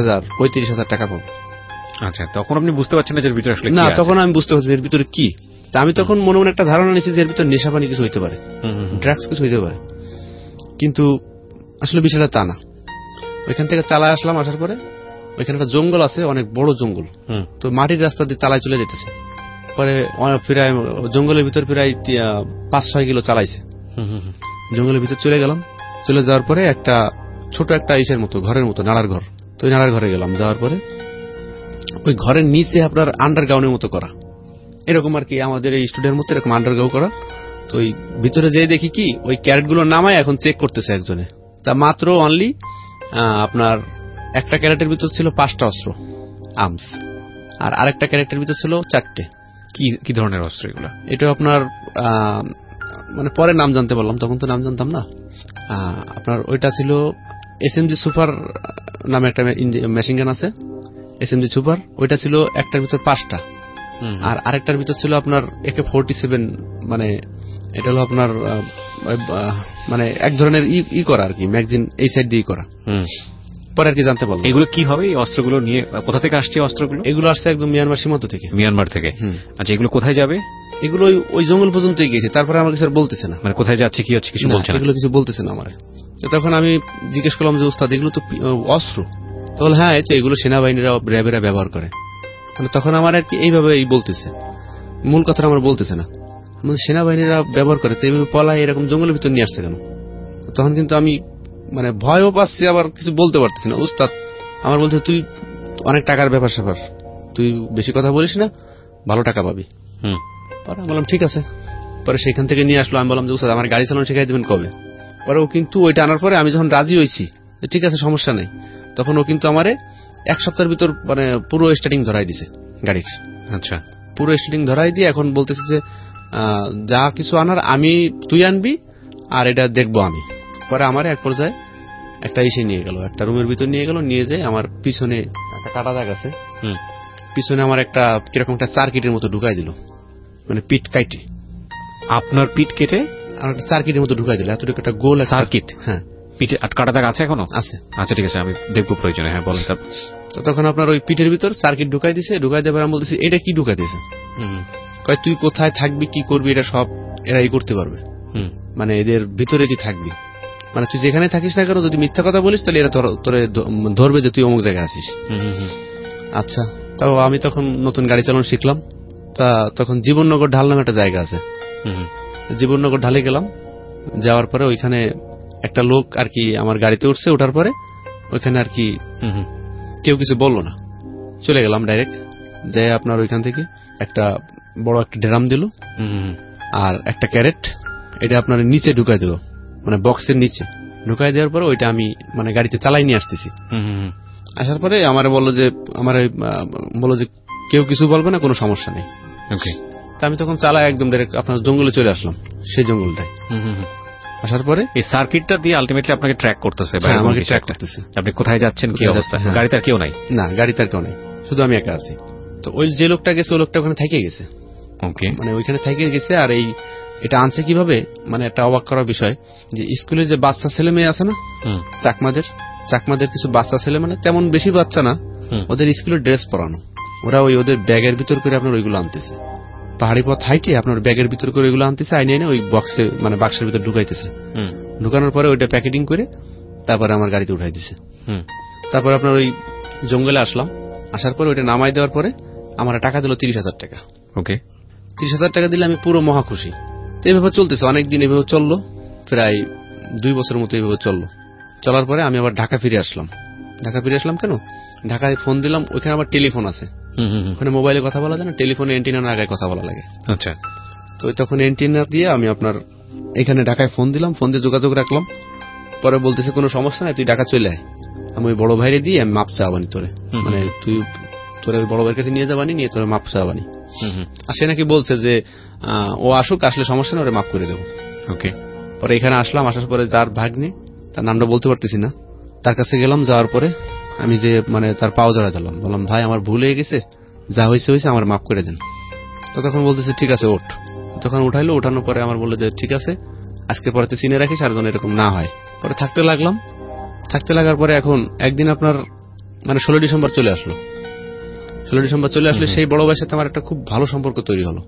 Speaker 5: 30,000-35,000 টাকা পাবো।
Speaker 2: আচ্ছা, তখন আপনি বুঝতে পারছেন না যে এর ভিতরে আসলে
Speaker 5: না, তখন আমি বুঝতে পারছি এর ভিতরে কি। তা আমি তখন মনে মনে একটা ধারণা নিয়েছি যে এর ভিতর নেশা পানি কিছু হইতে পারে, ড্রাগস কিছু হইতে পারে, কিন্তু আসলে বিষয়টা তা না। ওইখান থেকে চালায় আসলাম, আসার পরে ওইখানে একটা জঙ্গল আছে, অনেক বড় জঙ্গল, তো মাটির রাস্তা দিয়ে চালায় চলে যেতেছে। পরে প্রায় জঙ্গলের ভিতর প্রায় 5-6 কিলো চালাইছে। জঙ্গলের ভিতর চলে গেলাম, চলে যাওয়ার পরে একটা ছোট একটা ইসের মতো ঘরের মতো নাড়ার ঘর, তো ওই নাড়ার ঘরে গেলাম। যাওয়ার পরে ওই ঘরের নিচে আপনার আন্ডারগ্রাউন্ডের মতো করা, এরকম আর কি আমাদের এই স্টুডিওর মতো এরকম আন্ডারগ্রাউন্ড করা। তো ওই ভিতরে যেয়ে দেখি কি ওই ক্যারেটগুলো নামায় এখন চেক করতেছে একজনে। তা মাত্র অনলি আপনার একটা ক্যারেটের ভিতর ছিল 5টা অস্ত্র আর্মস, আর আরেকটা ক্যারেটের ভিতর ছিল 4টে।
Speaker 2: কি ধরনের অস্ত্র এগুলো?
Speaker 5: এটা আপনার মানে পরে নাম জানতে পারলাম, তখন তো নাম জানতাম না। আপনার ওইটা ছিল SMG সুপার নামে একটা মেশিন গান আছে, SMG সুপার। ওইটা ছিল একটার ভিতর 5টা, আর আরেকটার ভিতর ছিল আপনার AK-47, মানে এটা হলো আপনার মানে এক ধরনের ই করা আর কি, ম্যাগাজিন এই সাইড দিয়ে করা। পরে আর কি জানতে পারলাম।
Speaker 2: এগুলো কি হবে? এই অস্ত্রগুলো নিয়ে কোথা থেকে আসছে অস্ত্রগুলো?
Speaker 5: এগুলো আসছে একদম মিয়ানমার সীমান্ত থেকে।
Speaker 2: মিয়ানমার থেকে? আচ্ছা, এগুলো কোথায় যাবে?
Speaker 5: এগুলো ওই জঙ্গল পর্যন্তই গেছে, তারপরে আমার কিছু বলতেছে না।
Speaker 2: মানে কোথায় যাচ্ছে, কি হচ্ছে, কিছু বলছে না?
Speaker 5: এগুলো কিছু বলতেছে না আমার। তখন আমি জিজ্ঞেস করলাম যে উস্তাদ এগুলো তো অস্ত্র। তাহলে হ্যাঁ, এই তো এগুলো সেনাবাহিনীরা র্যাবেরা ব্যবহার করে। মানে তখন আমার আর কি এইভাবে বলতেছে, মূল কথাটা আমার বলতেছে না, সেনাবাহিনীরা ব্যবহার করে, তো এইভাবে পলায় এরকম জঙ্গলের ভিতর নিয়ে আসছে কেন? তখন কিন্তু আমি মানে ভয়ও পাচ্ছি, আবার কিছু বলতে পারতেছি না। উস্তাদ আমার বলতে, তুই অনেক টাকার ব্যাপার স্যাপার, তুই বেশি কথা বলিস না, ভালো টাকা পাবি। পরে আমি বললাম ঠিক আছে। পরে সেখান থেকে নিয়ে আসলো। আমি বললাম যে উস্তাদ আমার গাড়ি চালানো শিখাই দেবেন কবে? পরে ও কিন্তু ওইটা আনার পরে আমি যখন রাজি হয়েছি ঠিক আছে সমস্যা নেই, তখন ও কিন্তু আমারে 1 সপ্তাহের ভিতর মানে পুরো স্টার্টিং ধরাই দিছে গাড়ির।
Speaker 2: আচ্ছা,
Speaker 5: পুরো স্টার্টিং ধরাই দিয়ে এখন বলতেছে যে যা কিছু আনার তুই আনবি আর এটা দেখবো আমি। পরে আমার এক পর্যায়ে একটা ইসে নিয়ে গেল, একটা রুমের ভিতর নিয়ে গেল, নিয়ে যায় আমার পিছনে একটা কাটা দাগ আছে, পিছনে আমার একটা কিরকম একটা সার্কিটের মতো ঢুকাই দিল, মানে পিঠ কাইটে।
Speaker 2: আপনার পিঠ কেটে
Speaker 5: আমার একটা সার্কিটের মতো ঢুকাই দিল, এতটুকু একটা গোল
Speaker 2: সার্কিট।
Speaker 5: হ্যাঁ,
Speaker 2: পিঠে কাটা দাগ আছে এখনো?
Speaker 5: আছে।
Speaker 2: আচ্ছা ঠিক আছে, আমি দেখবো প্রয়োজনে। হ্যাঁ বলেন।
Speaker 5: তো তখন আপনার ওই পিঠের ভিতর সার্কিট ঢুকাই দিছে, ঢুকাই দেবার আমি বলতেছি এটা কি ঢুকাই দিয়েছে? কয় তুই কোথায় থাকবি, কি করবি, এটা সব এরাই করতে পারবে, মানে এদের ভিতরে তুই থাকবি, মানে তুই যেখানে থাকিস না কেন যদি মিথ্যা কথা বলিস তাহলে এরা তোরে ধরবে যে তুই অমুক জায়গায় আসিস। আচ্ছা, তাও আমি তখন নতুন গাড়ি চালানো শিখলাম। তা তখন জীবননগর ঢাল নামে একটা জায়গা আছে, জীবননগর ঢালে গেলাম। যাওয়ার পরে ওইখানে একটা লোক আর কি আমার গাড়িতে উঠছে, ওঠার পরে ওইখানে আর কি কেউ কিছু বললো না, চলে গেলাম ডাইরেক্ট। যাই আপনার ওইখান থেকে একটা বড় একটা ড্রাম দিল আর একটা ক্যারেট, এটা আপনার নিচে ঢুকাই দেবো, মানে বক্সের নিচে ঢুকাই দেওয়ার পরে ওইটা আমি মানে গাড়িতে চালাই নিয়ে আসতেছি। আসার পরে আমার বললো যে কেউ কিছু বলবে না, কোনো সমস্যা নেই। তা আমি তখন চালাই একদম ডাইরেক্ট আপনার জঙ্গলে চলে আসলাম, সেই জঙ্গলটায়। আসার পরে এই
Speaker 2: সার্কিটটা দিয়ে আলটিমেটলি আপনাকে ট্র্যাক করতেছে,
Speaker 5: আমাকে ট্র্যাক করতেছে,
Speaker 2: আপনি কোথায় যাচ্ছেন, কি অবস্থা। গাড়িতে আর কেউ নাই? না,
Speaker 5: গাড়িতে আর কেউ নাই, শুধু আমি একা আছি। তো ওই যে লোকটা গেছে, ওই লোকটা ওখানে থেকে গেছে, মানে ওইখানে থেকে গেছে। আর এটা আনছে কিভাবে, মানে একটা অবাক করার বিষয় যে স্কুলে যে বাচ্চা ছেলে মেয়ে আছে না, চাকমাদের কিছু বাচ্চা ছেলে, মানে তেমন বেশি বাচ্চা না, ওদের স্কুলের ড্রেস পরানো, ওরা ওদের ব্যাগের ভিতর করে আপনার ওইগুলো আনতেছে, পাহাড়ি পথ হাইটে আপনার ব্যাগের ভিতর করে ওইগুলো আনতেছে, আইনে এনে ওই বক্সে মানে বাক্সের ভিতর ঢুকাইতেছে। ঢুকানোর পরে ওইটা প্যাকেটিং করে তারপরে আমার গাড়িতে উঠাই দিছে। তারপর আপনার ওই জঙ্গলে আসলাম, আসার পরে ওইটা নামাই দেওয়ার পরে আমার টাকা দিল 30,000 টাকা। 30,000 টাকা দিলে আমি পুরো মহা খুশি। তো এইভাবে চলতেছে অনেকদিন, এইভাবে চললো, প্রায় 2 বছরের মতো এইভাবে চললো। চলার পরে আমি আবার ঢাকা ফিরে আসলাম। কেন ঢাকায় ফোন দিলাম, ওইখানে আমার টেলিফোন আছে, ওখানে মোবাইলে কথা বলা যায় না, টেলিফোনে এন্টিনার আগে কথা বলা লাগে।
Speaker 2: আচ্ছা,
Speaker 5: তো তখন এন্টিনা দিয়ে আমি আপনার এখানে ঢাকায় ফোন দিলাম, ফোন দিয়ে যোগাযোগ রাখলাম। পরে বলতেছে কোনো সমস্যা নাই, তুই ঢাকা চলে আয়, আমি ওই বড় ভাইরে দিয়ে আমি মাপ চাওয়ানি তোরে, মানে তুই তোর ওই বড় ভাইয়ের কাছে নিয়ে যাবানি, নিয়ে তোরে মাপ চাওয়ানি। আর সে নাকি বলছে যে ও আসুক, আসলে সমস্যা না, ওরে মাফ করে দেবো। পরে এখানে আসলাম, আসার পরে তার ভাগ্নে, তার নামটা বলতে পারতেছি না, তার কাছে গেলাম। যাওয়ার পরে আমি যে মানে তার পাও জড়া দিলাম, বললাম ভাই আমার ভুল হয়ে গেছে, যা হয়েছে আমার মাফ করে দেন। তো তখন বলতেছে ঠিক আছে ওঠ। তখন উঠাইলো, উঠানোর পরে আমার বললো যে ঠিক আছে আজকে পরে চিনে রাখিস, আর যেন এরকম না হয়। পরে থাকতে লাগার পরে এখন একদিন আপনার মানে 16 ডিসেম্বর চলে আসলো। 16 ডিসেম্বর চলে আসলে সেই বড় ভাইয়ের সাথে আমার একটা খুব ভালো সম্পর্ক তৈরি হলো।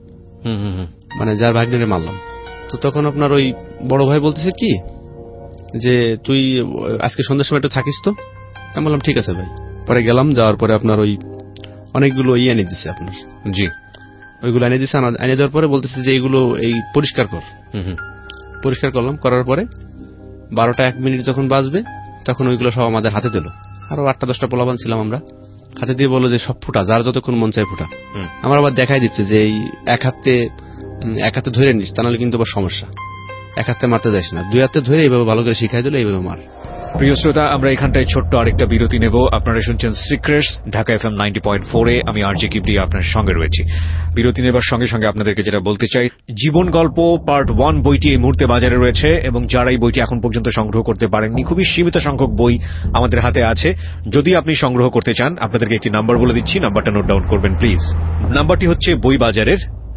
Speaker 5: মানে যার ভাগ্নিরে মারলাম। তো তখন আপনার ওই বড় ভাই বলতেছে কি যে তুই আজকে সন্ধ্যার সময় একটু থাকিস তো। আমি বললাম ঠিক আছে ভাই। পরে গেলাম, যাওয়ার পরে আপনার ওই অনেকগুলো এনে দিচ্ছে আপনার,
Speaker 2: জি,
Speaker 5: ওইগুলো এনে দিচ্ছে। এনে দেওয়ার পরে বলতেছে যে এইগুলো এই পরিষ্কার কর। পরিষ্কার করলাম, করার পরে 12টা 1 মিনিট যখন বাজবে তখন ওইগুলো সব আমাদের হাতে দিল। আরো 8টা-10টা পোলাপান ছিলাম আমরা, হাতে দিয়ে বললো যে সব ফুটা, যার যতক্ষণ মন চায় ফুটা। আমার আবার দেখাই দিচ্ছে যে এই এক হাতে ধরে নিস, তা নাহলে কিন্তু আবার সমস্যা। এক হাতে মারতে যাস না, 2 হাতে ধরে এইভাবে ভালো করে শিখাই দিল, এইভাবে মার।
Speaker 2: প্রিয় শ্রোতা, আমরা এখানটায় ছোট্ট আরেকটা বিরতি নেব। আপনারা শুনছেন সিক্রেটস, ঢাকা FM 90.4-এ। আমি আরজে কিবরিয়া আপনার সঙ্গে রয়েছি। বিরতি নেবার সঙ্গে সঙ্গে আপনাদেরকে যেটা বলতে চাই, জীবন গল্প পার্ট 1 বইটি এই মুহূর্তে বাজারে রয়েছে এবং যারা এই বইটি এখন পর্যন্ত সংগ্রহ করতে পারেননি, খুবই সীমিত সংখ্যক বই আমাদের হাতে আছে। যদি আপনি সংগ্রহ করতে চান, আপনাদেরকে একটি নাম্বার বলে দিচ্ছি, নাম্বারটা নোট ডাউন করবেন প্লিজ। নাম্বারটি হচ্ছে বই বাজারের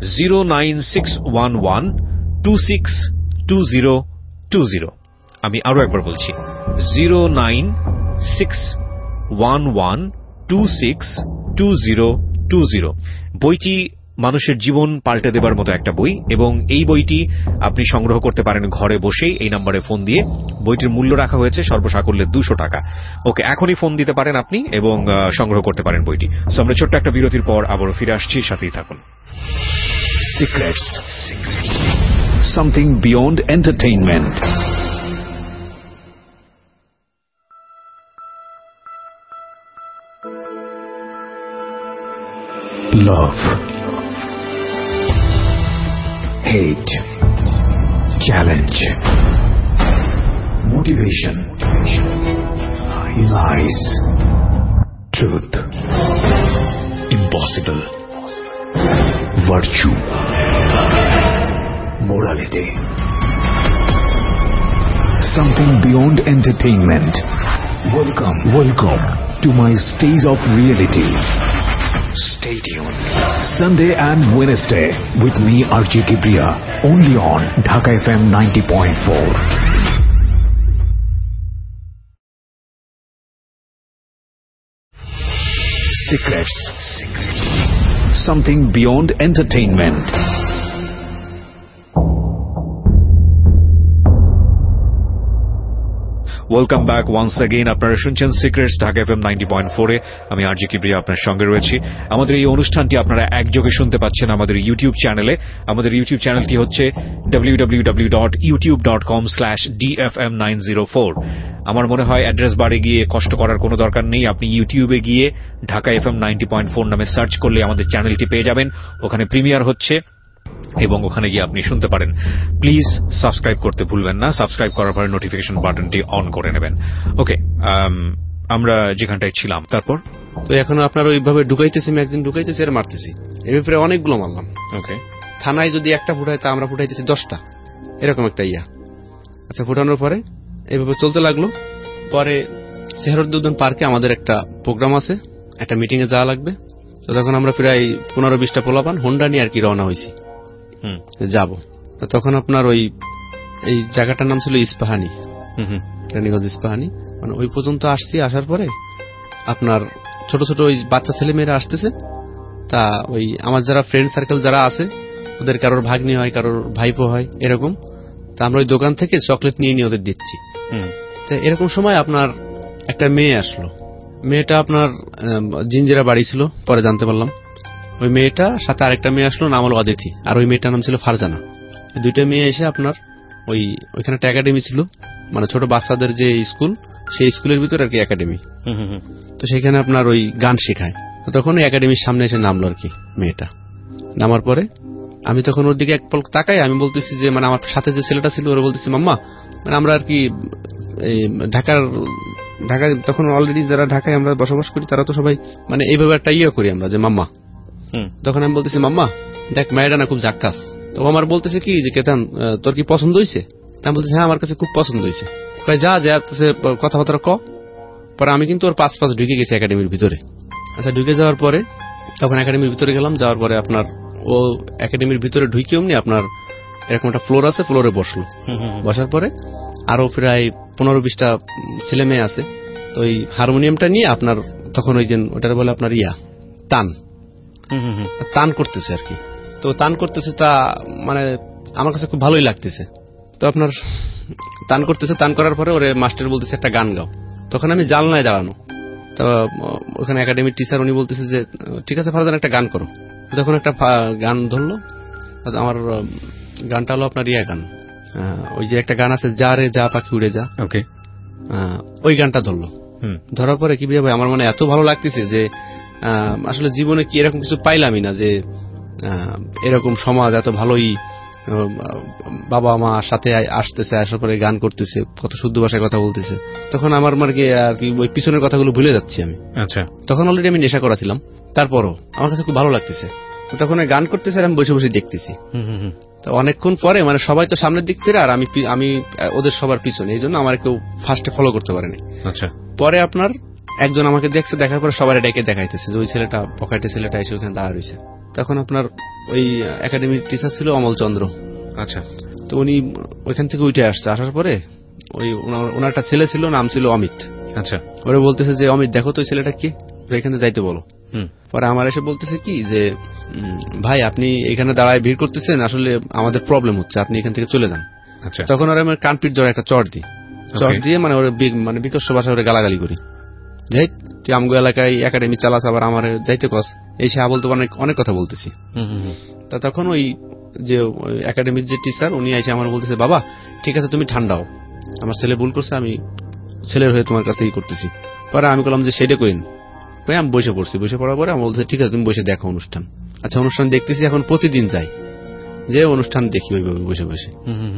Speaker 2: 09611262020। আমি আরো একবার বলছি, 09611262020। বইটি মানুষের জীবন পাল্টে দেবার মতো একটা বই এবং এই বইটি আপনি সংগ্রহ করতে পারেন ঘরে বসেই এই নম্বরে ফোন দিয়ে। বইটির মূল্য রাখা হয়েছে সর্বসাকুল্যে 200 টাকা। ওকে, এখনই ফোন দিতে পারেন আপনি এবং সংগ্রহ করতে পারেন বইটি। সো আমরা ছোট্ট একটা বিরতির পর আবারও ফিরে আসছি, সাথেই থাকুন।
Speaker 3: Secrets. Something beyond entertainment. Love, hate, challenge, motivation, lies, truth, impossible, virtue, morality. Something beyond entertainment. Welcome to my stage of reality. Stay tuned. Sunday and Wednesday with me, Archie Kibriya, only on Dhaka FM 90.4. Secrets. Something beyond entertainment.
Speaker 2: Welcome back once again. আপনারা শুনছেন সিক্রেটস, ঢাকা FM 90.4-এ। আমি আরজে কিবরিয়া আপনার সঙ্গে রয়েছি। আমাদের এই অনুষ্ঠানটি আপনারা একযোগে শুনতে পাচ্ছেন আমাদের ইউটিউব চ্যানেলে। আমাদের ইউটিউব চ্যানেলটি হচ্ছে www.youtube.com/dfm904। আমার মনে হয় অ্যাড্রেস বারে গিয়ে কষ্ট করার কোনো দরকার নেই। আপনি ইউটিউবে গিয়ে ঢাকা FM 90.4 নামে সার্চ করলে আমাদের চ্যানেলটি পেয়ে যাবেন। ওখানে প্রিমিয়ার হচ্ছে এবং ওখানে গিয়ে আপনি শুনতে পারেন। প্লিজ সাবস্ক্রাইব করতে ভুলবেন না। সাবস্ক্রাইব করার পরে নোটিফিকেশন বাটনটি অন করে নেবেন। ওকে, আমরা যেখানটায় ছিলাম তারপর
Speaker 5: তো এখন আপনার ওইভাবে ঢুকাইতেছি, ম্যাগজিন ঢুকাইতেছি আর মারতেছি। এর ব্যাপারে অনেকগুলো মারলাম।
Speaker 2: ওকে,
Speaker 5: থানায় যদি একটা ফুটায় তা আমরা ফুটাইতেছি 10টা, এরকম একটা ইয়া। আচ্ছা, ফুটানোর পরে এইভাবে চলতে লাগলো। পরে সেহরুদ্দৌলান পার্কে আমাদের একটা প্রোগ্রাম আছে, একটা মিটিং এ যাওয়া লাগবে। তো তখন আমরা প্রায় 15-20টা পোলাপান হোন্ডা নিয়ে আর কি রওনা হয়েছি যাব। তখন আপনার ওই এই জায়গাটার নাম ছিল ইস্পাহানি, রানীগঞ্জ ইস্পাহানি। মানে ওই পর্যন্ত আসছি। আসার পরে আপনার ছোট ছোট ওই বাচ্চা ছেলে মেয়েরা আসতেছে। তা ওই আমার যারা ফ্রেন্ড সার্কেল যারা আছে, ওদের কারোর ভাগ্নি হয়, কারোর ভাইপো হয়, এরকম। তা আমরা ওই দোকান থেকে চকলেট নিয়ে নিয়ে ওদের দিচ্ছি। তো এরকম সময় আপনার একটা মেয়ে আসলো। মেয়েটা আপনার জিঞ্জিরা বাড়ি ছিল, পরে জানতে পারলাম। ওই মেয়েটা সাথে আরেকটা মেয়ে আসলো, নাম হলো অদিতি, আর ওই মেয়েটার নাম ছিল ফারজানা। দুইটা মেয়ে এসে আপনার ওইখানে একটা একাডেমি ছিল, মানে ছোট বাচ্চাদের যে স্কুল, সেই স্কুলের ভিতরে আর কি একাডেমি। তো সেখানে আপনার ওই গান শেখায়। তো তখন ওই একাডেমির সামনে এসে নামলো আর কি মেয়েটা। নামার পরে আমি তখন ওর দিকে এক পলক তাকাই। আমি বলতেছি যে, মানে আমার সাথে যে ছেলেটা ছিল ওরা বলতেছি, মাম্মা, মানে আমরা আর কি ঢাকায় তখন অলরেডি যারা ঢাকায় আমরা বসবাস করি তারা তো সবাই মানে এইভাবে একটা ইয়ে করি আমরা যে মাম্মা। তখন আমি বলতেছি, মাম্মা দেখ মেয়েটা না খুব জাক্কাস। তো আমার বলতেছে কি যে, কেতান তোর কি পছন্দ হয়েছে? আমি বলতেছি, হ্যাঁ আমার কাছে খুব পছন্দ হয়েছে। যা কথাবার্তা ক। পরে আমি কিন্তু ওর পাঁচ ঢুকে গেছি একাডেমির ভিতরে। আচ্ছা, ঢুকে যাওয়ার পরে তখন একাডেমির ভিতরে গেলাম। যাওয়ার পরে আপনার ও একাডেমির ভিতরে ঢুকে অমনি আপনার এরকম একটা ফ্লোর আছে, ফ্লোরে বসলো। বসার পরে আরো প্রায় 15-20টা ছেলে মেয়ে আছে। তো ওই হারমোনিয়ামটা নিয়ে আপনার তখন ওই যে ওটার বলে আপনার টান করতেছে আর কি। তো তান করতেছে, তা মানে আমার কাছে খুব ভালোই লাগতেছে। তো আপনার তান করতেছে, তান করার পরে ওরে মাস্টার বলতেছে একটা গান গাও। তখন আমি জানলায় দাঁড়ানো, তো ওখানে একাডেমির টিচার উনি বলতেছে যে ঠিক আছে ফারজান একটা গান করো। তখন একটা গান ধরলো, আমার গানটা হলো আপনার গান, ওই যে একটা গান আছে যা রে যা পাখি উড়ে যা,
Speaker 2: ওকে,
Speaker 5: ওই গানটা ধরলো। ধরার পরে কি ভাই আমার মানে এত ভালো লাগতেছে যে আসলে জীবনে কি এরকম কিছু পাইলামই না, যে এরকম সমাজ এত ভালোই, বাবা মা সাথে আসতেছে, আসার পরে গান করতেছে, কত শুদ্ধ ভাষায় কথা বলতেছে। তখন আমার আর কি ওই পিছনের কথাগুলো ভুলে যাচ্ছি আমি।
Speaker 2: আচ্ছা, তখন
Speaker 5: অলরেডি আমি নেশা করা ছিলাম, তারপরও আমার কাছে খুব ভালো লাগতেছে। তখন গান করতেছে আর আমি বসে বসে দেখতেছি। তো অনেকক্ষণ পরে মানে সবাই তো সামনের দিক ফিরে আর আমি ওদের সবার পিছনে, এই জন্য আমার কেউ ফার্স্টে ফলো করতে পারেনি।
Speaker 2: আচ্ছা,
Speaker 5: পরে আপনার একজন আমাকে দেখছে, দেখার পরে সবাই ডেকে দেখাইতেছে যে ওই ছেলেটা, পকেটে ছেলেটা এসে ওখানে দাঁড়া রয়েছে। তখন আপনার ওই একাডেমির টিচার ছিল অমল চন্দ্র।
Speaker 2: আচ্ছা,
Speaker 5: তো উনি ওইখান থেকে উঠে আসছে, আসার পরে ওই ওনার একটা ছেলে ছিল, নাম ছিল অমিত।
Speaker 2: আচ্ছা,
Speaker 5: ওরা বলতেছে যে অমিত দেখো তো ওই ছেলেটা কি, এখানে যাইতে বলো। পরে আমার এসে বলতেছে কি যে ভাই আপনি এখানে দাঁড়ায় ভিড় করতেছেন, আসলে আমাদের প্রবলেম হচ্ছে, আপনি এখান থেকে চলে যান।
Speaker 2: আচ্ছা,
Speaker 5: তখন ওরা আমার কানপিট ধরে একটা চট দিয়ে মানে ওরা মানে বিকস্ত ভাষায় ওরা গালাগালি করি, যাই তুই আমগো এলাকায় একাডেমি চালাস, আবার আমার যাইতে কস, এই সে বলতে অনেক কথা বলতেছি। তা তখন ওই যে একাডেমির যে টিচার উনি এসে আমার বলতেছে বাবা ঠিক আছে তুমি ঠান্ডাও, আমার ছেলে ভুল করছে, আমি ছেলের হয়ে তোমার কাছে করতেছি। পরে আমি বললাম যে সেটা কইন, আমি বসে পড়ছি। বসে পড়ার পরে আমি বলছি ঠিক আছে তুমি বসে দেখো অনুষ্ঠান। আচ্ছা, অনুষ্ঠান দেখতেছি, এখন প্রতিদিন যাই, যে অনুষ্ঠান দেখি ওইভাবে বসে বসে।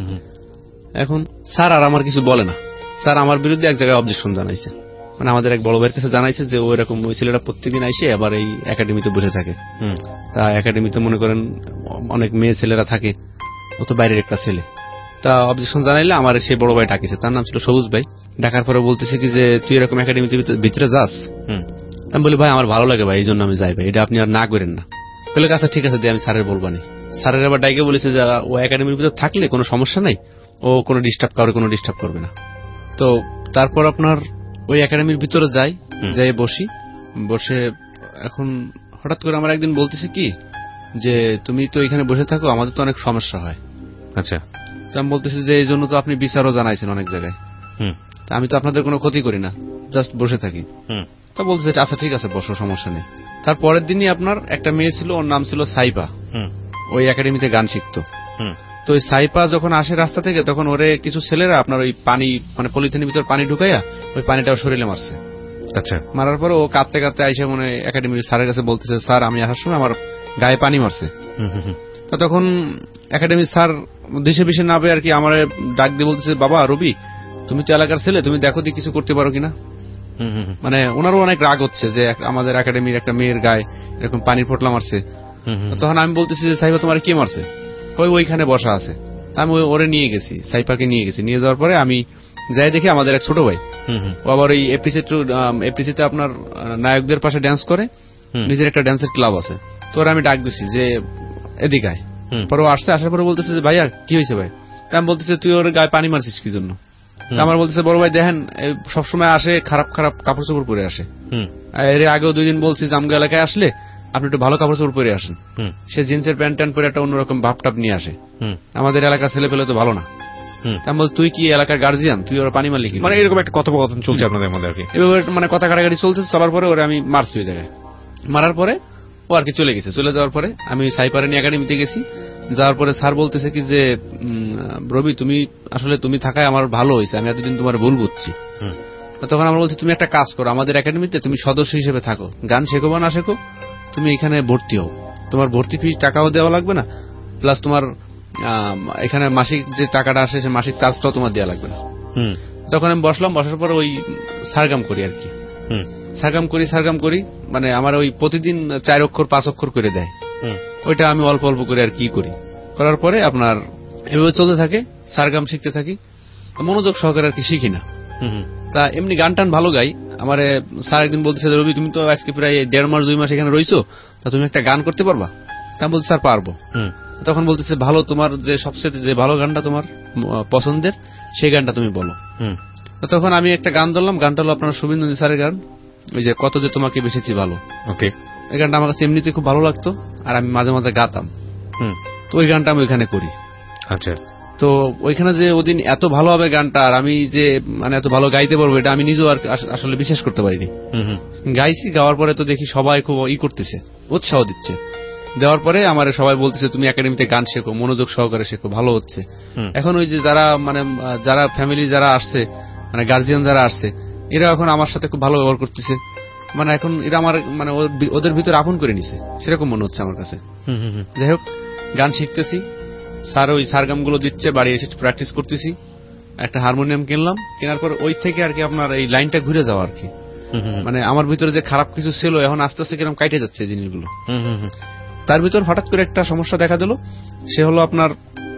Speaker 5: এখন স্যার আর আমার কিছু বলে না, স্যার আমার বিরুদ্ধে এক জায়গায় অবজেকশন জানাইছে, মানে আমাদের এক বড় ভাইয়ের কাছে জানাইছে যে ওই রকম ওই ছেলেটা প্রত্যেকদিন আইসে আবার এই একাডেমিতে বসে থাকে। তা একাডেমিতে মনে করেন অনেক মেয়ে ছেলেরা থাকে, ও তো বাইরের একটা ছেলে। তা অবজেকশন জানাইলে আমার সেই বড় ভাই ডাকিছে, তার নাম ছিল সবুজ ভাই। ডাকার পরে বলতেছে কি যে তুই এরকম একাডেমিতে ভিতরে যাস? আমি বলি ভাই আমার ভালো লাগে ভাই, এই জন্য আমি যাই ভাই, এটা আপনি আর না করেন না। বলে আচ্ছা ঠিক আছে দিয়ে আমি স্যারের বলবানি। স্যারের আবার ডাইকে বলেছে যে ও একাডেমির ভিতরে থাকলে কোনো সমস্যা নাই, ও কোনো ডিস্টার্ব করবে না। তো তারপর আপনার ওই একাডেমির ভিতরে যাই বসে এখন হঠাৎ করে আমার একদিন বলতেছে কি যে তুমি তো এখানে বসে থাকো, আমাদের তো অনেক সমস্যা হয়।
Speaker 2: আচ্ছা,
Speaker 5: তো আমি বলতেছি যে এই জন্য তো আপনি বিচারও জানাইছেন অনেক জায়গায়, তা আমি তো আপনাদের কোনো ক্ষতি করি না, জাস্ট বসে থাকি। তা বলতেছে আচ্ছা ঠিক আছে বসো, সমস্যা নেই। তারপরের দিনই আপনার একটা মেয়ে ছিল, ওর নাম ছিল সাইপা, ওই একাডেমিতে গান শিখতো। তো ওই সাইপা যখন আসে রাস্তা থেকে, তখন ওরে কিছু ছেলেরা আপনার ওই পানি মানে পলিথিনের ভিতর পানি ঢুকাইয়া ওই পানিটাও শরীরে মারছে।
Speaker 2: আচ্ছা, মারার
Speaker 5: পরে ও কাঁদতে কাঁদতে আইসে মানে একাডেমির স্যারের কাছে বলতেছে স্যার আমি আসার সময় আমার গায়ে পানি মারছে। তো তখন একাডেমির স্যার দেশে বেশি না পেয়ে আর কি আমার ডাক দিয়ে বলতেছে বাবা রবি তুমি তো এলাকার ছেলে, তুমি দেখো দিয়ে কিছু করতে পারো কিনা। মানে ওনারও অনেক রাগ হচ্ছে যে আমাদের একাডেমির একটা মেয়ের গায়ে এরকম পানির ফোঁটলা মারছে। তখন আমি বলতেছি যে সাইফা তোমার কে মারছে? ওইখানে বসা আছে। আমি ওরে নিয়ে গেছি, সাইফাকে নিয়ে গেছি। নিয়ে যাওয়ার পরে আমি যাই দেখি আমাদের এক ছোট ভাই, ও আবার ওই এপিসিতে আপনার নায়কদের পাশে ড্যান্স করে, নিজের একটা ড্যান্সের ক্লাব আছে। তো ওরা আমি ডাক দিছি যে এদিকে আয়। পরে ও আসছে, আসার পরে বলতেছে যে ভাইয়া কি হয়েছে ভাই? আমি বলতেছে তুই ওর গায়ে পানি মারছিস কি জন্য? আমার বলতেছে বড় ভাই দেখেন সবসময় আসে খারাপ খারাপ কাপড় চোপড় পরে আসে, এর আগেও 2 দিন বলছি যে আমগো এলাকায় আসলে আপনি একটু ভালো কাপড় চোপড় পরে আসেন। সে জিন্সের প্যান্ট ট্যান্ট পরে একটা অন্যরকম ভাবটাপ নিয়ে আসে, আমাদের এলাকার ছেলে পেলে তো ভালো না। বল তুই কি এলাকার গার্জিয়ান, তুই ওর পানি মারলি কি?
Speaker 2: মানে এরকম একটা কথোপকথন চলছে আপনাদের মধ্যে আর কি।
Speaker 5: এভাবে মানে কথা কাটাকাটি চলছে। চলার পরে ওরা আমি মারছি ওই জায়গায়। মারার পরে ও আর কি চলে গেছে। চলে যাওয়ার পরে আমি সাইপারেনি একাডেমিতে গেছি। যাওয়ার পরে স্যার বলতেছে কি যে রবি তুমি আসলে তুমি থাকায় আমার ভালো হয়েছে, আমি এতদিন তোমার ভুল বুঝছি। তখন আমরা বলছি তুমি একটা কাজ করো, আমাদের একাডেমিতে তুমি সদস্য হিসেবে থাকো, গান শেখো বা না শেখো তুমি এখানে ভর্তি হও, তোমার ভর্তি ফি টাকাও দেওয়া লাগবে না, প্লাস তোমার এখানে মাসিক যে টাকাটা আসে সে মাসিক চার্জটাও তোমার দেওয়া লাগবে না। তখন আমি বসলাম, বসার পর ওই সারগাম করি আর কি, সারগাম করি মানে আমার ওই প্রতিদিন 4 অক্ষর 5 অক্ষর করে দেয়, ওইটা আমি অল্প অল্প করে আর কি করি। করার পরে আপনার এভাবে চলতে থাকে, সারগাম শিখতে থাকি, মনোযোগ সহকারে আর কি শিখি না। তা এমনি গান টান ভালো গাই। আমার স্যার একদিন বলতেছে রবি তুমি তো আজকে প্রায় 1.5 মাস 2 মাস এখানে রইছো, তা তুমি একটা গান করতে পারবা? তা বলছি স্যার পারবো। তখন বলতেছে ভালো তোমার যে সবচেয়ে যে ভালো গানটা তোমার পছন্দের সেই গানটা তুমি বলো। তখন আমি একটা গান ধরলাম, গানটা হলো আপনার শুভেন্দু স্যারের গান, ওই যে কত যে তোমাকে বেসেছি ভালো। ওকে, এই গানটা আমার কাছে এমনিতে খুব ভালো লাগতো আর আমি মাঝে মাঝে গাতাম। তো ওই গানটা আমি ওইখানে করি।
Speaker 2: আচ্ছা।
Speaker 5: তো ওইখানে যে ওদিন এত ভালো হবে গানটা, আর আমি যে মানে এত ভালো গাইতে পারবো এটা আমি নিজেও আর আসলে বিশ্বাস করতে পারিনি। গাইছি, গাওয়ার পরে তো দেখি সবাই খুব করতেছে, উৎসাহ দিচ্ছে। দেওয়ার পরে আমার সবাই বলতেছে তুমি একাডেমিতে গান শেখো, মনোযোগ সহকারে শেখো, ভালো হচ্ছে। এখন ওই যে যারা ফ্যামিলি যারা আসছে, মানে গার্জিয়ান যারা আসছে, এরা এখন আমার সাথে খুব ভালো ব্যবহার করতেছে। মানে এখন এরা আমার মানে ওদের ভিতরে আপন করে নিছে, সেরকম মনে হচ্ছে আমার কাছে। যাই হোক, গান শিখতেছি, স্যার ওই সারগামগুলো দিচ্ছে, বাড়ি এসে প্র্যাকটিস করতেছি। একটা হারমোনিয়াম কিনলাম, কেনার পর ওই থেকে আর কি আপনার এই লাইনটা ঘুরে যাওয়া আর কি। মানে আমার ভিতরে যে খারাপ কিছু ছিল এখন আস্তে আস্তে কিরকম কাটে যাচ্ছে এই জিনিসগুলো। তার ভিতর হঠাৎ করে একটা সমস্যা দেখা দিল, সে হলো আপনার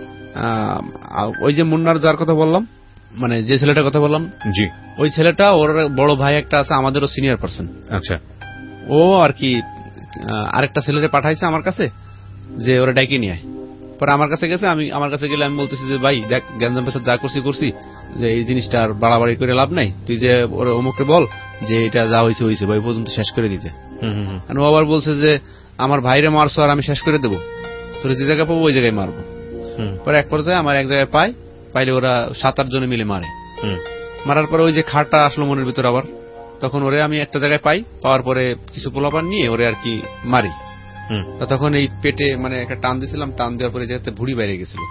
Speaker 5: ওই যে মুন্নার যার কথা বললাম, মানে যে ছেলেটার কথা বললাম,
Speaker 2: জি,
Speaker 5: ওই ছেলেটা ওর বড় ভাই একটা আছে, আমাদেরও সিনিয়র পার্সন।
Speaker 2: আচ্ছা।
Speaker 5: ও আর কি আরেকটা ছেলেরে পাঠাইছে আমার কাছে যে ওরা ডাইকে নিয়ে আয়। পরে আমার কাছে গেছে, আমার কাছে গেলে আমি বলতেছি যে ভাই দেখ, গ্যাঞ্জাম পেশাদ যা করছি, যে এই জিনিসটা আর বাড়াবাড়ি করে লাভ নাই, তুই যে ওরা অমুককে বল যে এটা যা হয়েছে ভাই পর্যন্ত শেষ করে দিতে। ও আবার বলছে যে আমার ভাইরে মারছো আর আমি শেষ করে দেবো, তোর যে জায়গায় পাবো ওই জায়গায় মারবো। পরে এক পর্যায়ে আমার এক জায়গায় পাইলে ওরা 7-8 জনে মিলে মারে। মারার পরে ওই যে খাটটা আসলো মনের ভিতর আবার, তখন ওরে আমি একটা জায়গায় পাওয়ার পরে কিছু পোলাপান নিয়ে ওরে আর কি মারি। তখন এই পেটে মানে একটা টান দিয়েছিলাম, টান দেওয়ার পরে জায়গাতে ভুঁড়ি বাইরে গেছিল।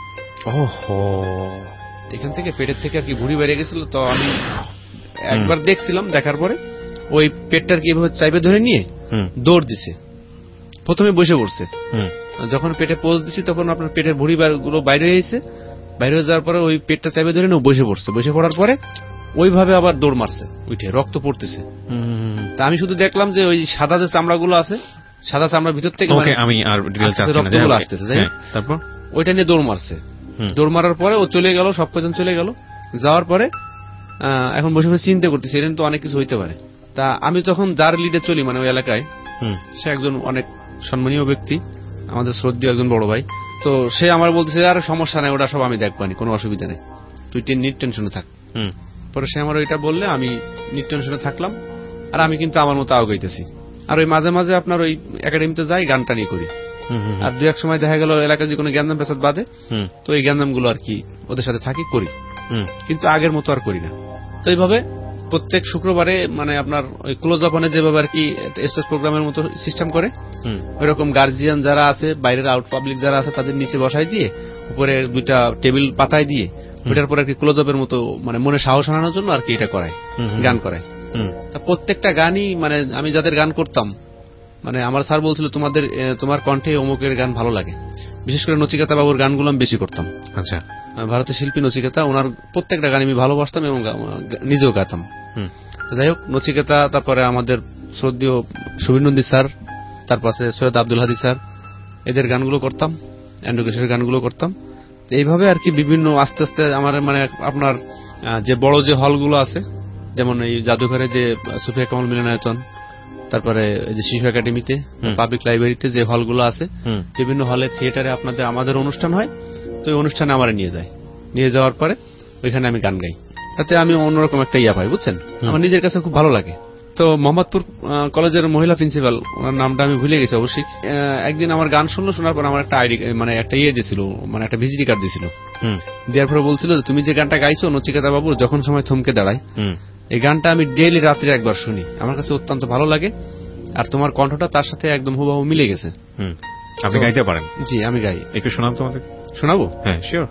Speaker 5: এখান থেকে পেটের থেকে আর কি ভুঁড়ি বাইরে গেছিল। তো আমি একবার দেখছিলাম, দেখার পরে ওই পেটটার কি এভাবে চাইবে ধরে নিয়ে দৌড় দিছে। প্রথমে বসে পড়ছে, যখন পেটে পোজ দিছি তখন আপনার পেটের ভুঁড়ি গুলো বাইরে হয়েছে। বাইরে হয়ে যাওয়ার পরে ওই পেটটা চাইবে ধরে নিয়ে বসে পড়ছে। বসে পড়ার পরে ওইভাবে আবার দৌড় মারছে, উঠে রক্ত পড়তেছে। তা আমি শুধু দেখলাম যে ওই সাদা যে চামড়াগুলো আছে, সাদা চামড়ার ভিতর থেকে
Speaker 2: আমি আর
Speaker 5: রক্তগুলো আসতেছে, তারপর ওইটা নিয়ে দৌড় মারছে। দৌড় মারার পরে ও চলে গেল, সব কজন চলে গেল। যাওয়ার পরে এখন বসে বসে চিন্তা করতেছি এর তো অনেক কিছু হইতে পারে। তা আমি তখন যার লিডে চলি মানে ওই এলাকায়, সে একজন অনেক সম্মানীয় ব্যক্তি, আমাদের শ্রদ্ধেয় একজন বড় ভাই। তো সে আমার বলতেছে আর সমস্যা নাই, ওটা সব আমি দেখবানি, কোনো অসুবিধা নেই, তুই নিট টেনশনে থাক। পরে সে আমার ওইটা বললে আমি নিট টেনশনে থাকলাম। আর আমি কিন্তু আমার মতো আগাইতেছি। আর ওই মাঝে মাঝে আপনার ওই একাডেমিতে যাই, গানটা নিয়ে করি। আর 2-1 সময় দেখা গেল এলাকায় যে কোনো গ্যাঞ্জাম পেশাদ বাদে, তো এই গ্যাঞ্জাম গুলো আর কি ওদের সাথে থাকি, করি, কিন্তু আগের মতো আর করি না। তো এইভাবে প্রত্যেক শুক্রবারে মানে আপনার ওই ক্লোজ আপনে যেভাবে আর কি স্টেজ প্রোগ্রামের মতো সিস্টেম করে, ওইরকম গার্জিয়ান যারা আছে, বাইরের আউট পাবলিক যারা আছে, তাদের নিচে বসাই দিয়ে উপরে 2টা টেবিল পাতায় দিয়ে ওইটার পরে আর কি ক্লোজ আপের মতো মানে মনে সাহস আনানোর জন্য আর কি এটা করায়, গান করায়। তা প্রত্যেকটা গানই মানে আমি যাদের গান করতাম, মানে আমার স্যার বলছিল তোমার কণ্ঠে অমুকের গান ভালো লাগে। বিশেষ করে নচিকেতা বাবুর গানগুলো আমি বেশি করতাম। আচ্ছা, ভারতের শিল্পী নচিকেতা, ওনার প্রত্যেকটা গান আমি ভালোবাসতাম এবং নিজেও গাতাম। যাই হোক, নচিকেতা, তারপরে আমাদের শ্রদ্ধেয় সুবীর নন্দী স্যার, তারপরে সৈয়দ আব্দুল হাদি স্যার, এদের গানগুলো করতাম, অ্যান্ড্রু গানগুলো করতাম। এইভাবে আর কি বিভিন্ন আস্তে আস্তে আমার মানে আপনার যে বড় যে হলগুলো আছে, যেমন এই জাদুঘরে যে সুফিয়া কামাল মিলনায়তন, তারপরে যে শিশু একাডেমিতে, পাবলিক লাইব্রেরিতে যে হলগুলো আছে, বিভিন্ন হলে থিয়েটারে আমাদের অনুষ্ঠান হয়। তো এই অনুষ্ঠানে আমার নিয়ে যাওয়ার পরে ওইখানে আমি গান গাই। তাতে আমি অন্যরকম একটা পাই, বুঝছেন, আমার নিজের কাছে খুব ভালো লাগে। তো মোহাম্মদপুর কলেজের মহিলা প্রিন্সিপাল, ওনার নামটা আমি ভুলে গেছি অবশ্যই, একদিন আমার গান শোনার পর আমার একটা আইডি মানে একটা দিয়েছিল, মানে একটা ভিজিটি কার্ড দিয়েছিল। দেওয়ার পরে বলছিল তুমি যে গানটা গাইছো নচিকেতা বাবু, যখন সময় থমকে দাঁড়ায়, এই গানটা আমি ডেইলি রাত্রে একবার শুনি, আমার কাছে অত্যন্ত ভালো লাগে। আর তোমার কণ্ঠটা তার সাথে একদম হুবহু মিলে গেছে।
Speaker 2: আপনি গাইতে পারেন?
Speaker 5: জি, আমি গাই।
Speaker 2: একটু শোনাব তোমাদের?
Speaker 5: শোনাবো?
Speaker 2: হ্যাঁ, শিওর।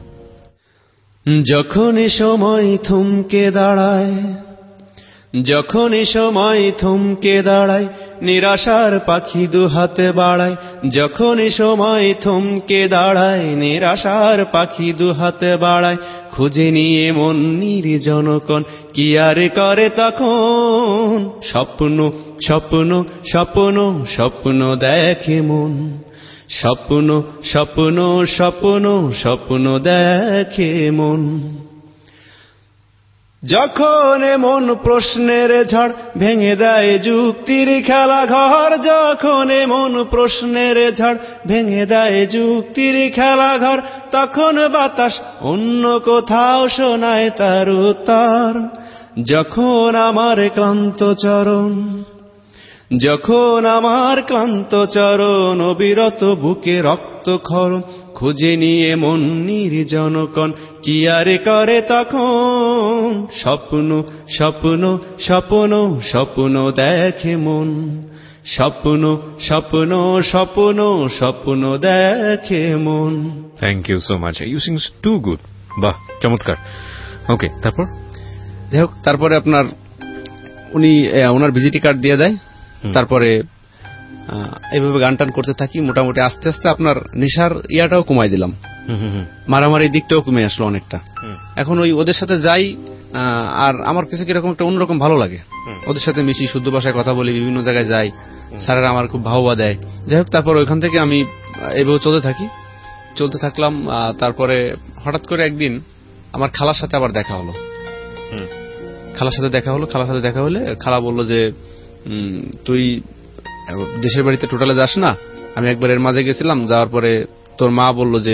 Speaker 5: যখনই সময় থমকে দাঁড়ায়, যখনই সময় থমকে দাঁড়ায়, নিরাশার পাখি দুহাতে বাড়ায়। যখনই সময় থমকে দাঁড়ায়, নিরাশার পাখি দুহাতে বাড়ায়। খুঁজে নিয়ে মন নির্জনকণ কি আর করে তখন, স্বপ্ন স্বপ্ন স্বপ্ন স্বপ্ন দেখে মন, স্বপ্ন স্বপ্ন স্বপ্ন স্বপ্ন দেখে মন। যখন মন প্রশ্নের ঝড় ভেঙে দেয় যুক্তির খেলা ঘর, যখন মন প্রশ্নের ঝড় ভেঙে দেয় যুক্তির খেলা ঘর, তখন বাতাস অন্য কোথাও শোনায় তার উত্তর। যখন আমার ক্লান্ত চরণ, যখন আমার ক্লান্ত চরণ অবিরত বুকে রক্তক্ষরণ খুঁজে নিয়ে মন নির্জনকণ কি আরে করে তখন স্বপ্ন স্বপ্ন স্বপ্ন স্বপ্ন দেখে মন স্বপ্ন স্বপ্ন স্বপ্ন স্বপ্ন দেখে মন।
Speaker 2: Thank you so much, you sings too good. বাহ, চমৎকার। ওকে, তারপর?
Speaker 5: যাই হোক, তারপরে আপনার উনি ওনার ভিজিটি কার্ড দিয়ে দেয়। তারপরে এইভাবে গান টান করতে থাকি। মোটামুটি আস্তে আস্তে আপনার নেশার ইয়াটাও কমাই দিলাম, মারামারি দিকটাও কমে আসলো অনেকটা। এখন ওই ওদের সাথে যাই, আর আমার কাছে কিরকম একটা অন্যরকম ভালো লাগে। ওদের সাথে মিশি, শুদ্ধ ভাষায় কথা বলি, বিভিন্ন জায়গায় যাই, স্যারেরা আমার খুব ভালোবাসা দেয়। যাই হোক, তারপর ওইখান থেকে আমি এইভাবে চলতে থাকলাম। তারপরে হঠাৎ করে একদিন আমার খালার সাথে আবার দেখা হলো। খালার সাথে দেখা হলে খালা বলল যে তুই দেশের বাড়িতে টোটালে যাস না। আমি একবার এর মাঝে গেছিলাম, যাওয়ার পরে তোর মা বলল যে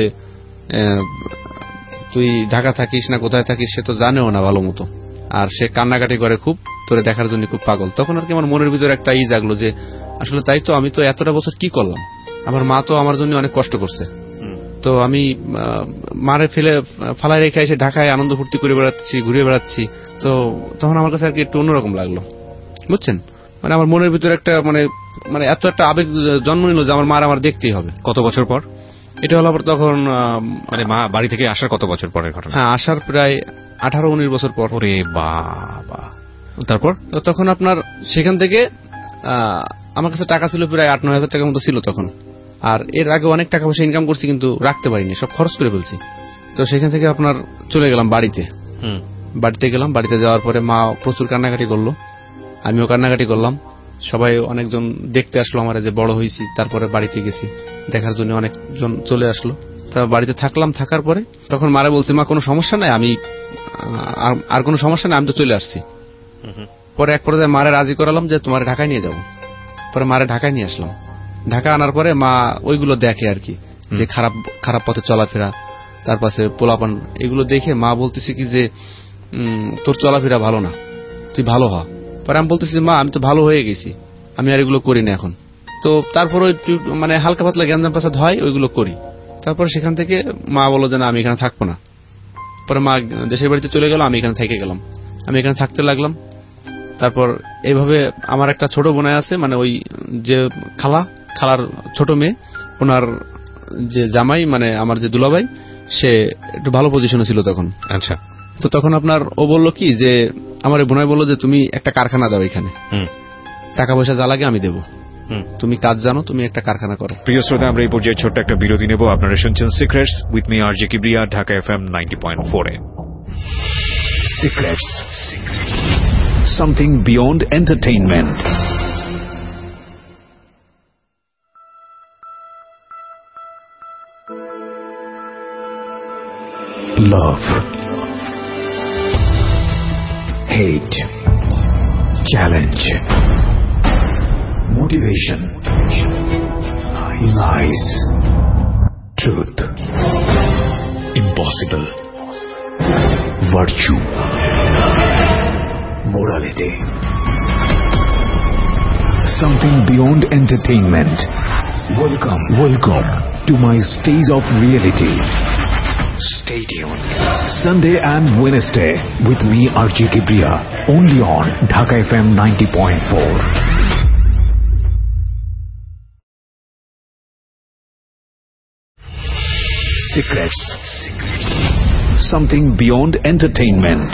Speaker 5: তুই ঢাকা থাকিস না কোথায় থাকিস সে তো জানেও না ভালো মতো, আর সে কান্নাকাটি করে খুব, তোরে দেখার জন্য খুব পাগল। তখন আর কি আমার মনের ভিতরে একটা জাগলো যে আসলে তাই তো, আমি তো এতটা বছর কি করলাম, আমার মা তো আমার জন্য অনেক কষ্ট করছে। তো আমি মারে ফালাই রেখে এসে ঢাকায় আনন্দ ফুর্তি করে বেড়াচ্ছি, ঘুরে বেড়াচ্ছি। তো তখন আমার কাছে আর কি একটু অন্যরকম লাগলো, বুঝছেন। মানে আমার মনের ভিতরে একটা মানে এত একটা আবেগ জন্ম নিল যে আমার মার আমার দেখতেই হবে।
Speaker 2: কত বছর পর
Speaker 5: এটা হলো? আবার তখন
Speaker 2: মানে মা বাড়ি থেকে আসার কত বছর পরের ঘটনা?
Speaker 5: হ্যাঁ, আসার প্রায় 18-19 বছর পর।
Speaker 2: ওরে বাবা! তারপর
Speaker 5: তখন আপনার সেখান থেকে আমার কাছে টাকা ছিল প্রায় 8-9 হাজার টাকার মতো ছিল তখন। আর এর আগে অনেক টাকা পয়সা ইনকাম করছি, কিন্তু রাখতে পারিনি, সব খরচ করে ফেলছি। তো সেখান থেকে আপনার চলে গেলাম বাড়িতে। বাড়িতে গেলাম, বাড়িতে যাওয়ার পরে মা প্রচুর কান্নাকাটি করলো, আমিও কান্নাকাটি করলাম। সবাই অনেকজন দেখতে আসলো আমার, যে বড় হয়েছি। তারপরে বাড়িতে গেছি দেখার জন্য, অনেকজন চলে আসলো। তা বাড়িতে থাকলাম, থাকার পরে তখন মারা বলছে মা কোনো সমস্যা নাই, আমি আর কোনো সমস্যা নাই, আমি তো চলে আসছি। পরে এক পর্যায়ে মারে রাজি করালাম যে তোমার ঢাকায় নিয়ে যাবো। পরে মারে ঢাকায় নিয়ে আসলাম। ঢাকা আনার পরে মা ওইগুলো দেখে আর কি, যে খারাপ পথে চলাফেরা, তার পাশে পোলাপান, এগুলো দেখে মা বলতেছে কি যে তোর চলাফেরা ভালো না, তুই ভালো হ। পরে আমি বলতেছি মা আমি তো ভালো হয়ে গেছি, আমি আর এগুলো করি না এখন। তো তারপর মানে হালকা পাতলা গ্যাঞ্জাম ফাসাদ হয়, ওইগুলো করি। তারপর সেখান থেকে মা বললো যে না, আমি এখানে থাকবো না। পরে মা দেশের বাড়িতে চলে গেল, আমি এখানে থেকে গেলাম, আমি এখানে থাকতে লাগলাম। তারপর এইভাবে আমার একটা ছোট বোন আছে, মানে ওই যে খালার ছোট মেয়ে, ওনার যে জামাই মানে আমার যে দুলাভাই, সে একটু ভালো পজিশনে ছিল তখন।
Speaker 2: আচ্ছা।
Speaker 5: তো তখন আপনার ও বলল কি যে আমার বোনাই বললো যে তুমি একটা কারখানা দাও, এখানে টাকা পয়সা যা লাগে আমি দেবো, তুমি কাজ জানো, তুমি একটা কারখানা করো।
Speaker 2: প্রিয় শ্রোতা, আমরা এই পর্যায়ে ছোট্ট একটা বিরতি নেব। আপনারা শুনছেন Secrets with me RJ Kibria, Dhaka FM 90.4 এ।
Speaker 3: Secrets. Something beyond entertainment. Love, hate, challenge, motivation, lies, truth, impossible, virtue, morality. Something beyond entertainment. Welcome to my stage of reality. Stay tuned. Sunday and Wednesday with me RJ Kibriya, only on Dhaka FM 90.4. Secrets. Something beyond entertainment.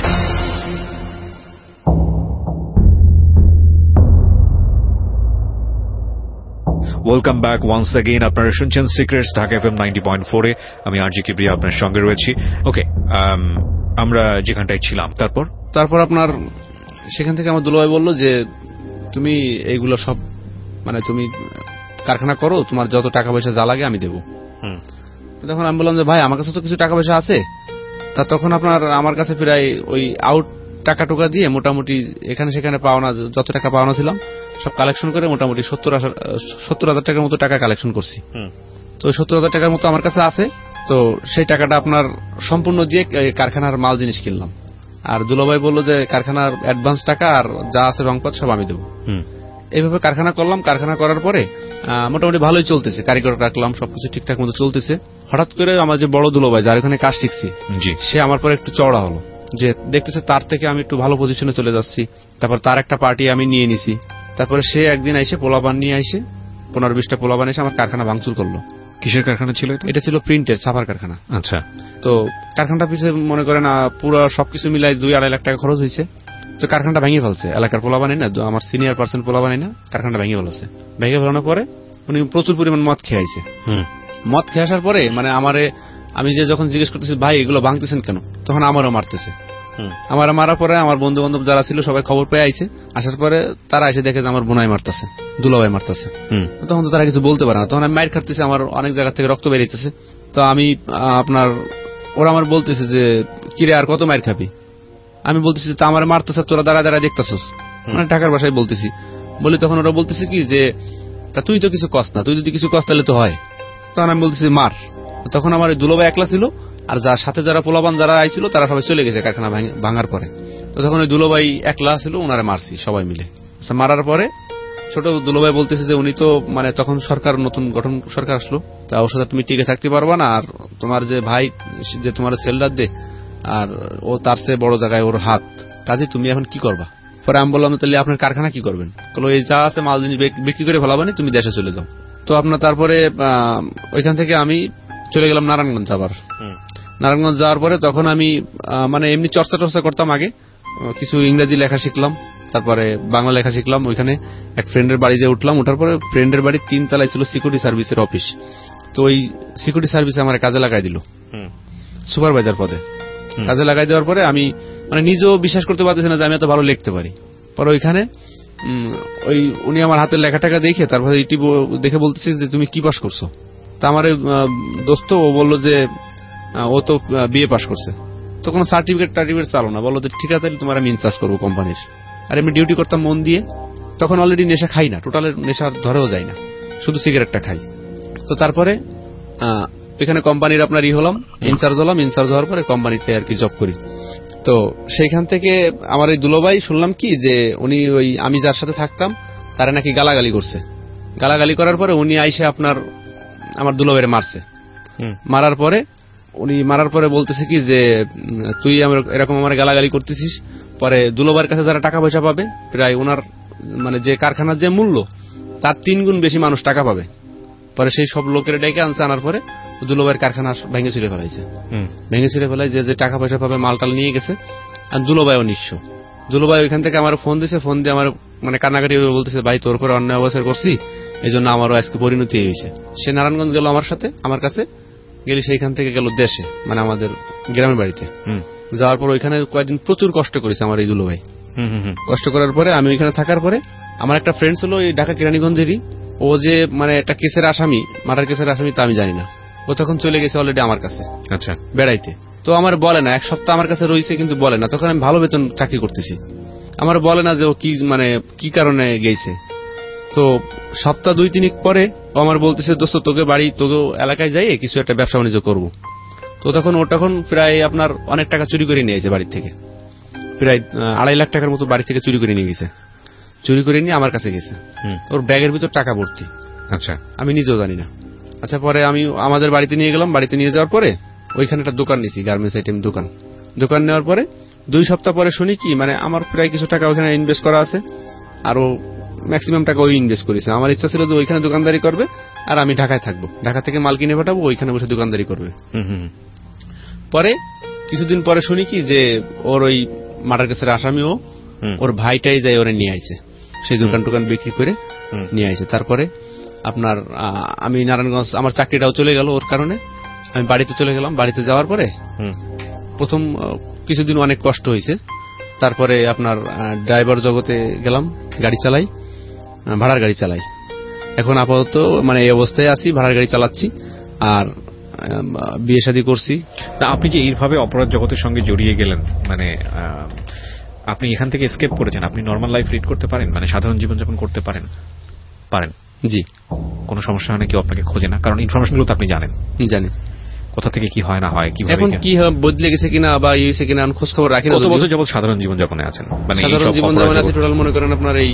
Speaker 2: Welcome back once again. আপনারা শুনছেন সিক্রেটস, ঢাকা FM 90.4 এ। আমি আরজে কিবরিয়া আপনার সঙ্গে রয়েছি। ওকে, আমরা যেখানটায় ছিলাম, তারপর
Speaker 5: আপনার সেখান থেকে আমার দুলাভাই বলল যে তুমি এইগুলো সব মানে তুমি কারখানা করো, তোমার যত টাকা পয়সা যা লাগে আমি দেবো। তখন আমি বললাম যে ভাই আমার কাছে তো কিছু টাকা পয়সা আছে। তা তখন আপনার আমার কাছে প্রায় ওই আউট টাকা টোকা দিয়ে মোটামুটি এখানে সেখানে পাওনা, যত টাকা পাওনা ছিলাম সব কালেকশন করে মোটামুটি 70,000 টাকার মতো টাকা কালেকশন করছি। তো 70,000 টাকার মতো আমার কাছে আছে। তো সেই টাকাটা আপনার সম্পূর্ণ দিয়ে কারখানার মাল জিনিস কিনলাম। আর দুলাভাই বললো যে কারখানার অ্যাডভান্স টাকা আর যা আছে রংপাত সব আমি দেবো। এইভাবে কারখানা করলাম। কারখানা করার পরে মোটামুটি ভালোই চলতেছে, কারিগর রাখলাম, সবকিছু ঠিকঠাক মতো চলতেছে। হঠাৎ করে আমার যে বড় দুলোভাই যার ওখানে কাজ শিখছি, সে আমার পরে একটু চড়া হলো, যে দেখতেছে তার থেকে আমি একটু ভালো পজিশনে চলে যাচ্ছি। তারপর তার একটা পার্টি আমি নিয়ে নিছি। তারপরে সে একদিন এসে পোলাপান নিয়ে এসে 15-20টা পোলাপান এসে আমার কারখানা ভাঙচুর করলো।
Speaker 2: কিসের কারখানা ছিল এটা? ছিল
Speaker 5: প্রিন্টের ছাপার কারখানা।
Speaker 2: আচ্ছা।
Speaker 5: তো কারখানাটা পিছিয়ে মনে করেন পুরো সবকিছু মিলাই 2-2.5 লাখ টাকা খরচ হয়েছে। তো কারখানাটা ভেঙে ফেলছে, এলাকার পোলাপান না, আমার সিনিয়র পার্সন পোলাপান না, কারখানাটা ভেঙে ফেলছে। ভেঙে ফেলানোর পরে উনি প্রচুর পরিমাণ মদ খেয়ে আইছে। মদ খেয়ে আসার পরে মানে আমি যে যখন জিজ্ঞেস করতেছি ভাই এগুলো ভাঙতেছেন কেন, তখন আমারও মারতেছে। আমার মারার পরে আমার বন্ধু বান্ধব যারা ছিল সবাই খবর পেয়ে আইছে। আসার পরে তারা এসে দেখে যে আমার বোনাই মারতেছে, দুলাভাই মারতেছে। তখন তো তারা কিছু বলতে পারে না, তখন আমি মাইর খাটতেছি, আমার অনেক জায়গা থেকে রক্ত বেরিয়েছে। তো আমি ওরা আমার বলতেছে যে কিরে আর কত মাইর খাবি। আমি বলতেছি তা আমার মারতেছে, তোরা দাঁড়া দাঁড়া দেখতেছস, মানে ঢাকার ভাষায় বলতেছি। বলি তখন ওরা বলতেছে কি যে তা তুই তো কিছু কস না, তুই যদি কিছু কস তাহলে তো হয়। তখন আমি বলতেছি মার। তখন আমার দুলাভাই একলা ছিল, আর যার সাথে যারা পোলাবান যারা আইছিল তারা সবাই চলে গেছে কারখানা ভাঙার পরে। তো তখন ওই দুলাভাই একলা ছিল, ওনারে মারছি সবাই মিলে। মারার পরে ছোট দুলাভাই বলতেছে যে উনি তো মানে তখন সরকার নতুন গঠন সরকার আসলো, তা ওর সাথে তুমি টিকে থাকতে পারবা না, আর তোমার যে ভাই যে তোমার সেলডার দে আর ও তার চেয়ে বড় জায়গায় ওর হাত, কাজে তুমি এখন কি করবা। পরে আমি বললাম তাহলে আপনার কারখানা কি করবেন? বললো এই যা আছে মাল জিনিস বিক্রি করে ফেলাবানি, তুমি দেশে চলে যাও। তো আপনার তারপরে ওইখান থেকে আমি চলে গেলাম নারায়ণগঞ্জ। আবার নারায়ণগঞ্জ যাওয়ার পরে তখন আমি মানে এমনি চর্চা করতাম আগে, কিছু ইংরেজি লেখা শিখলাম, তারপরে বাংলা লেখা শিখলাম। ওইখানে এক ফ্রেন্ডের বাড়ি যে উঠলাম, ওঠার পরে ফ্রেন্ডের বাড়ির 3 তলায় ছিল সিকিউরিটি সার্ভিসের অফিস। তো ওই সিকিউরিটি সার্ভিসে আমার কাজে লাগাই দিল সুপারভাইজার পদে। কাজে লাগাই দেওয়ার পরে আমি মানে নিজেও বিশ্বাস করতে পারতেছি না যে আমি এত ভালো লিখতে পারি। পরে ওইখানে উনি আমার হাতের লেখাটাকে দেখে তারপরে দেখে বলতেছে যে তুমি কি পাস করছো। তা আমার দোস্ত ও বললো যে ও তো বিএ পাস করছে, তো কোনো সার্টিফিকেট চালো না, বললো যে ঠিক আছে তোমার আমি ইনচার্জ করবো কোম্পানির। আর এমনি ডিউটি করতাম মন দিয়ে। তখন অলরেডি নেশা খাই না, টোটালের নেশা ধরেও যায় না, শুধু সিগারেটটা খাই। তো তারপরে এখানে কোম্পানির আপনার হলাম, ইনচার্জ হলাম। ইনচার্জ হওয়ার পরে কোম্পানিতে আর কি জব করি। তো সেইখান থেকে আমার এই দুলোভাই শুনলাম কি যে উনি ওই আমি যার সাথে থাকতাম তারা নাকি গালাগালি করছে। গালাগালি করার পরে উনি আইসে আমার দুলোভাইরে মারছে। মারার পরে বলতেছে কি যে তুই এরকম আমার গালাগালি করতেছিস। পরে দুলোভাইয়ের কাছে যারা টাকা পয়সা পাবে, প্রায় ওনার মানে যে কারখানার যে মূল্য তার 3 গুণ বেশি মানুষ টাকা পাবে। পরে সেই সব লোকের ডেকে আনার পরে দুলোভাইয়ের কারখানা ভেঙে ছিঁড়ে ফেলাইছে। যে টাকা পয়সা পাবে মালটাল নিয়ে গেছে। আর দুলোভাইও নিঃস্ব। দুলোভাই ওইখান থেকে আমার ফোন দিয়েছে, ফোন দিয়ে আমার মানে কান্নাকাটি বলতেছে ভাই তোর পরে অন্যায় অবস্থার করছি, এই জন্য আমারও আজকে পরিণতি হয়েছে। সে নারায়ণগঞ্জ গেল আমার কাছে গেলি, সেইখান থেকে গেল দেশে, মানে আমাদের গ্রামের বাড়িতে। যাওয়ার পর ওইখানে কয়েকদিন প্রচুর কষ্ট করেছে আমার এই দুলোভাই। কষ্ট করার পরে আমি ওইখানে থাকার পরে আমার একটা ফ্রেন্ড ছিল এই ঢাকা কেরানীগঞ্জেরই, ও যে মানে একটা কেসের আসামি, মার্ডার কেসের আসামি তা আমি জানি না, ও তখন চলে গেছে অলরেডি আমার কাছে। আচ্ছা, বেড়াইতে। তো আমার বলে না, 1 সপ্তাহ আমার কাছে রয়েছে কিন্তু বলে না। তখন আমি ভালো বেতন চাকরি করতেছি, আমার বলে না যে ও কি কারণে গেছে। তো সপ্তাহ 2-3 পরে ও আমার বলতেছে দোস্ত তোকে এলাকায় যাই কিছু একটা ব্যবসা বাণিজ্য করবো। তো তখন প্রায় আপনার অনেক টাকা চুরি করে নিয়ে গেছে বাড়ির থেকে, প্রায় 2.5 লাখ টাকার মতো বাড়ি থেকে চুরি করে নিয়ে গেছে। চুরি করে নিয়ে আমার কাছে গেছে, ওর ব্যাগের ভিতর টাকা ভর্তি। আচ্ছা, আমি নিজেও জানি না। আচ্ছা, পরে আমি আমাদের বাড়িতে নিয়ে গেলাম। বাড়িতে নিয়ে যাওয়ার পরে ওইখানে একটা দোকান নিয়েছি, গার্মেন্টস আইটেম দোকান নেওয়ার পরে 2 সপ্তাহ পরে শুনি কি মানে আমার প্রায় কিছু টাকা ওইখানে ইনভেস্ট করা আছে, আরো ম্যাক্সিমাম টাকা ওই ইনভেস্ট করেছে। আমার ইচ্ছা ছিল যে ওইখানে দোকানদারি করবে আর আমি ঢাকায় থাকবো, ঢাকা থেকে মাল কিনে পাঠাবো, ওইখানে বসে দোকানদারি করবে। পরে কিছুদিন পরে শুনি কি যে ওর ওই মার্ডার কেসের আসামিও ওর ভাইটাই যায় ওরে নিয়ে আইছে, সেই দোকান বিক্রি করে নিয়ে আইছে। তারপরে আপনার আমি নারায়ণগঞ্জ, আমার চাকরিটাও চলে গেল ওর কারণে। আমি বাড়িতে চলে গেলাম। বাড়িতে যাওয়ার পরে প্রথম কিছুদিন অনেক কষ্ট হয়েছে। তারপরে আপনার ড্রাইভার জগতে গেলাম, গাড়ি চালাই, ভাড়ার গাড়ি চালাই। এখন আপাতত মানে এই অবস্থায় আছি, ভাড়ার গাড়ি চালাচ্ছি আর বিয়ে শাদী করছি।
Speaker 2: আপনি যে এইভাবে অপরাধ জগতের সঙ্গে জড়িয়ে গেলেন, মানে আপনি এখান থেকে এসকেপ করেছেন, আপনি নর্মাল লাইফ লিড করতে পারেন, মানে সাধারণ জীবনযাপন করতে পারেন?
Speaker 5: জি,
Speaker 2: কোনো সমস্যা হয় না? কেউ আপনাকে খোঁজে না? কারণ ইনফরমেশনগুলো তো আপনি জানেন। কোথা থেকে কি হয় না হয়,
Speaker 5: এখন কি বদলে গেছে কিনা বা ইয়ে হয়েছে কিনা খোঁজ খবর রাখি না।
Speaker 2: কত বছর যাবত সাধারণ জীবনযাপনে আছেন? মানে
Speaker 5: সাধারণ জীবনযাপন আছে টোটাল মনে করেন আপনার এই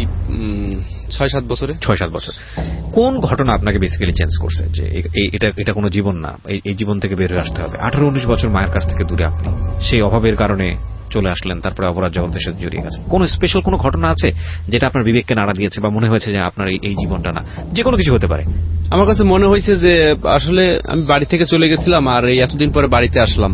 Speaker 5: 6-7 বছরে। 6-7
Speaker 2: বছর। কোন ঘটনা আপনাকে বেসিক্যালি চেঞ্জ করছে যে এটা কোনো জীবন না, এই জীবন থেকে বের হয়ে আসতে হবে? 18-19 বছর মায়ের কাছ থেকে দূরে আপনি সেই অভাবের কারণে চলে আসলেন, তারপরে অপরাধ জগতের সাথে জড়িয়ে গেছেন। কোন স্পেশাল কোনো ঘটনা আছে যেটা আপনার বিবেককে নাড়া দিয়েছে বা মনে হয়েছে যে আপনার এই জীবনটা না, যে কোনো কিছু হতে পারে?
Speaker 5: আমার কাছে মনে হয়েছে যে আসলে আমি বাড়ি থেকে চলে গেছিলাম আর এই এতদিন পরে বাড়িতে আসলাম।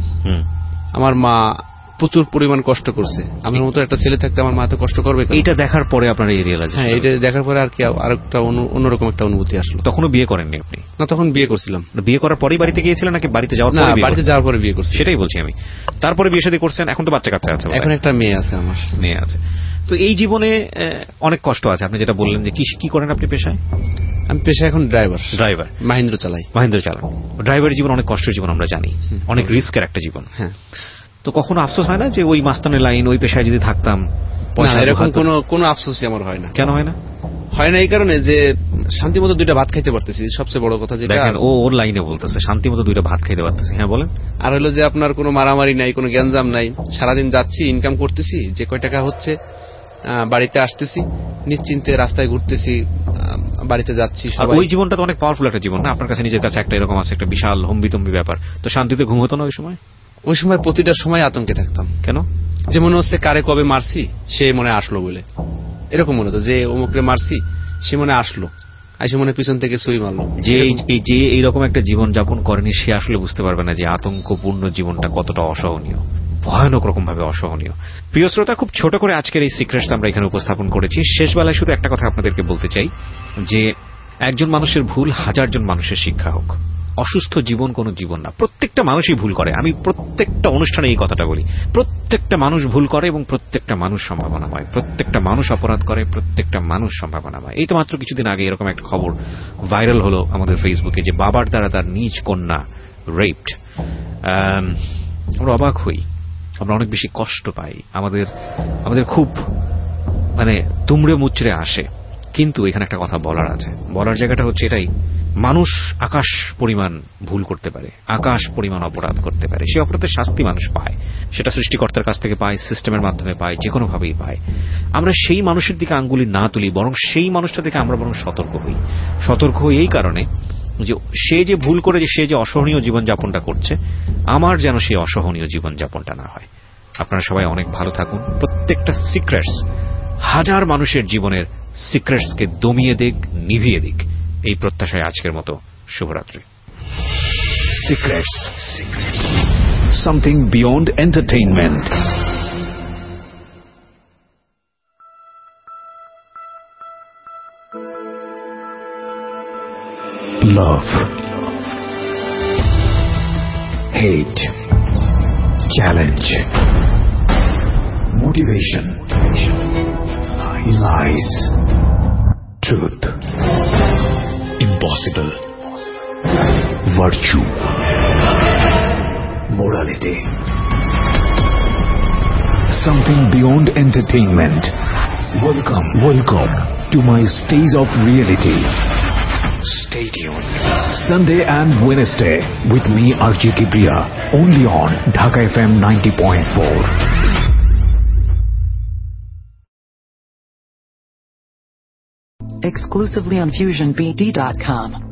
Speaker 5: আমার মা প্রচুর পরিমাণ কষ্ট করছে। আমার মতো একটা ছেলে থাকতে আমার মা তো কষ্ট করবে।
Speaker 2: এটা দেখার পরে আপনার এই রিয়েলাইজেশন?
Speaker 5: হ্যাঁ, এটা দেখার পরে আর কি আরেকটা অন্যরকম একটা অনুভূতি আসলো।
Speaker 2: তখনও বিয়ে করেননি আপনি?
Speaker 5: না, তখন বিয়ে করছিলাম।
Speaker 2: বিয়ে করার পরেই বাড়িতে গিয়েছিলেন নাকি বাড়িতে যাওয়ার পরে?
Speaker 5: না, বাড়িতে যাওয়ার পরে বিয়ে করছি।
Speaker 2: সেটাই বলছি আমি। তারপরে বিয়ে শাদী করছেন, এখন তো বাচ্চা কাচ্চা আছে?
Speaker 5: এখন একটা মেয়ে আছে আমার।
Speaker 2: মেয়ে আছে। তো এই জীবনে অনেক কষ্ট আছে। আপনি যেটা বললেন যে কি করেন আপনি পেশায়?
Speaker 5: আমি পেশায় এখন ড্রাইভার। মাহিন্দ্র চালাই।
Speaker 2: ড্রাইভারের জীবন অনেক কষ্টের জীবন, আমরা জানি, অনেক রিস্কের একটা জীবন।
Speaker 5: হ্যাঁ।
Speaker 2: তো কখনো আফসোস হয় না যে ওই মাস্তানের লাইন, ওই পেশায় যদি থাকতাম?
Speaker 5: এরকম কোনো আফসোসই আমার হয় না।
Speaker 2: কেন হয় না?
Speaker 5: হয় না এই কারণে যে শান্তিমতো 2টা ভাত খাইতে পারতেছি, সবচেয়ে বড় কথা। যেটা
Speaker 2: দেখেন, ওর লাইনে বলতেছে শান্তিমতো 2টা ভাত খাইতে পারতেছি। হ্যাঁ বলেন।
Speaker 5: আর হলো যে আপনার কোনো মারামারি নাই, কোনো গ্যাঞ্জাম নাই, সারাদিন যাচ্ছি, ইনকাম করতেছি, যে কয় টাকা হচ্ছে বাড়িতে আসতেছি, নিশ্চিন্তে রাস্তায় ঘুরতেছি, বাড়িতে যাচ্ছি।
Speaker 2: ওই জীবনটা তো অনেক পাওয়ারফুল একটা জীবন না? আপনার কাছে নিজের কাছে একটা এরকম আছে, একটা বিশাল হম্বিতম্বি ব্যাপার। তো শান্তিতে ঘুম হতো না ওই সময়?
Speaker 5: ওই সময় প্রতিটা সময় আতঙ্কে থাকতাম।
Speaker 2: কেন?
Speaker 5: যে মনে হচ্ছে কারে কবে মারছি, সে মনে আসলো বলে, এরকম মনে হতো যে অমুকরে মারছি, সে মনে আসলো, আইসে মনে পিছন থেকে ছুরি মারলো।
Speaker 2: যে এইরকম একটা জীবন যাপন করেনি সে আসলে বুঝতে পারবে না যে আতঙ্কপূর্ণ জীবনটা কতটা অসহনীয়, ভয়ানক রকম ভাবে অসহনীয়। প্রিয় শ্রোতা, খুব ছোট করে আজকের এই সিক্রেটস আমরা এখানে উপস্থাপন করেছি। শেষ বেলায় শুধু একটা কথা আপনাদেরকে বলতে চাই যে একজন মানুষের ভুল 1000 জন মানুষের শিক্ষা হোক। অসুস্থ জীবন কোন জীবন না। প্রত্যেকটা মানুষই ভুল করে। আমি প্রত্যেকটা অনুষ্ঠানে এই কথাটা বলি, প্রত্যেকটা মানুষ ভুল করে এবং প্রত্যেকটা মানুষ সম্ভাবনাময়। প্রত্যেকটা মানুষ অপরাধ করে, প্রত্যেকটা মানুষ সম্ভাবনাময়। এই তো মাত্র কিছুদিন আগে এরকম একটা খবর ভাইরাল হলো আমাদের ফেসবুকে যে বাবার দ্বারা তার নিজ কন্যা রেপড। আমরা অবাক হই, আমরা অনেক বেশি কষ্ট পাই, আমাদের খুব তুমড়ে মুচড়ে আসে। কিন্তু এখানে একটা কথা বলার আছে। বলার জায়গাটা হচ্ছে এটাই, মানুষ আকাশ পরিমাণ ভুল করতে পারে, আকাশ পরিমাণ অপরাধ করতে পারে। সেই অপরাধের শাস্তি মানুষ পায়, সেটা সৃষ্টিকর্তার কাছ থেকে পায়, সিস্টেমের মাধ্যমে পায়, যে কোনোভাবেই পায়। আমরা সেই মানুষের দিকে আঙ্গুলি না তুলি, বরং সেই মানুষটা থেকে আমরা বরং সতর্ক হই এই কারণে যে সে যে ভুল করে, যে সে যে অসহনীয় জীবনযাপনটা করছে, আমার যেন সেই অসহনীয় জীবনযাপনটা না হয়। আপনারা সবাই অনেক ভালো থাকুন। প্রত্যেকটা সিক্রেটস 1000 মানুষের জীবনের সিক্রেটসকে দমিয়ে দিক, নিভিয়ে দিক, এই প্রত্যাশায় আজকের মতো শুভরাত্রি।
Speaker 3: Secrets, something beyond entertainment. Love, hate, challenge, motivation, lies, truth, impossible, virtue, morality. Something beyond entertainment. Welcome to my stage of reality. Stay tuned. Sunday and Wednesday with me, RJ Kibriya, only on Dhaka FM 90.4.
Speaker 1: Exclusively on FusionBD.com.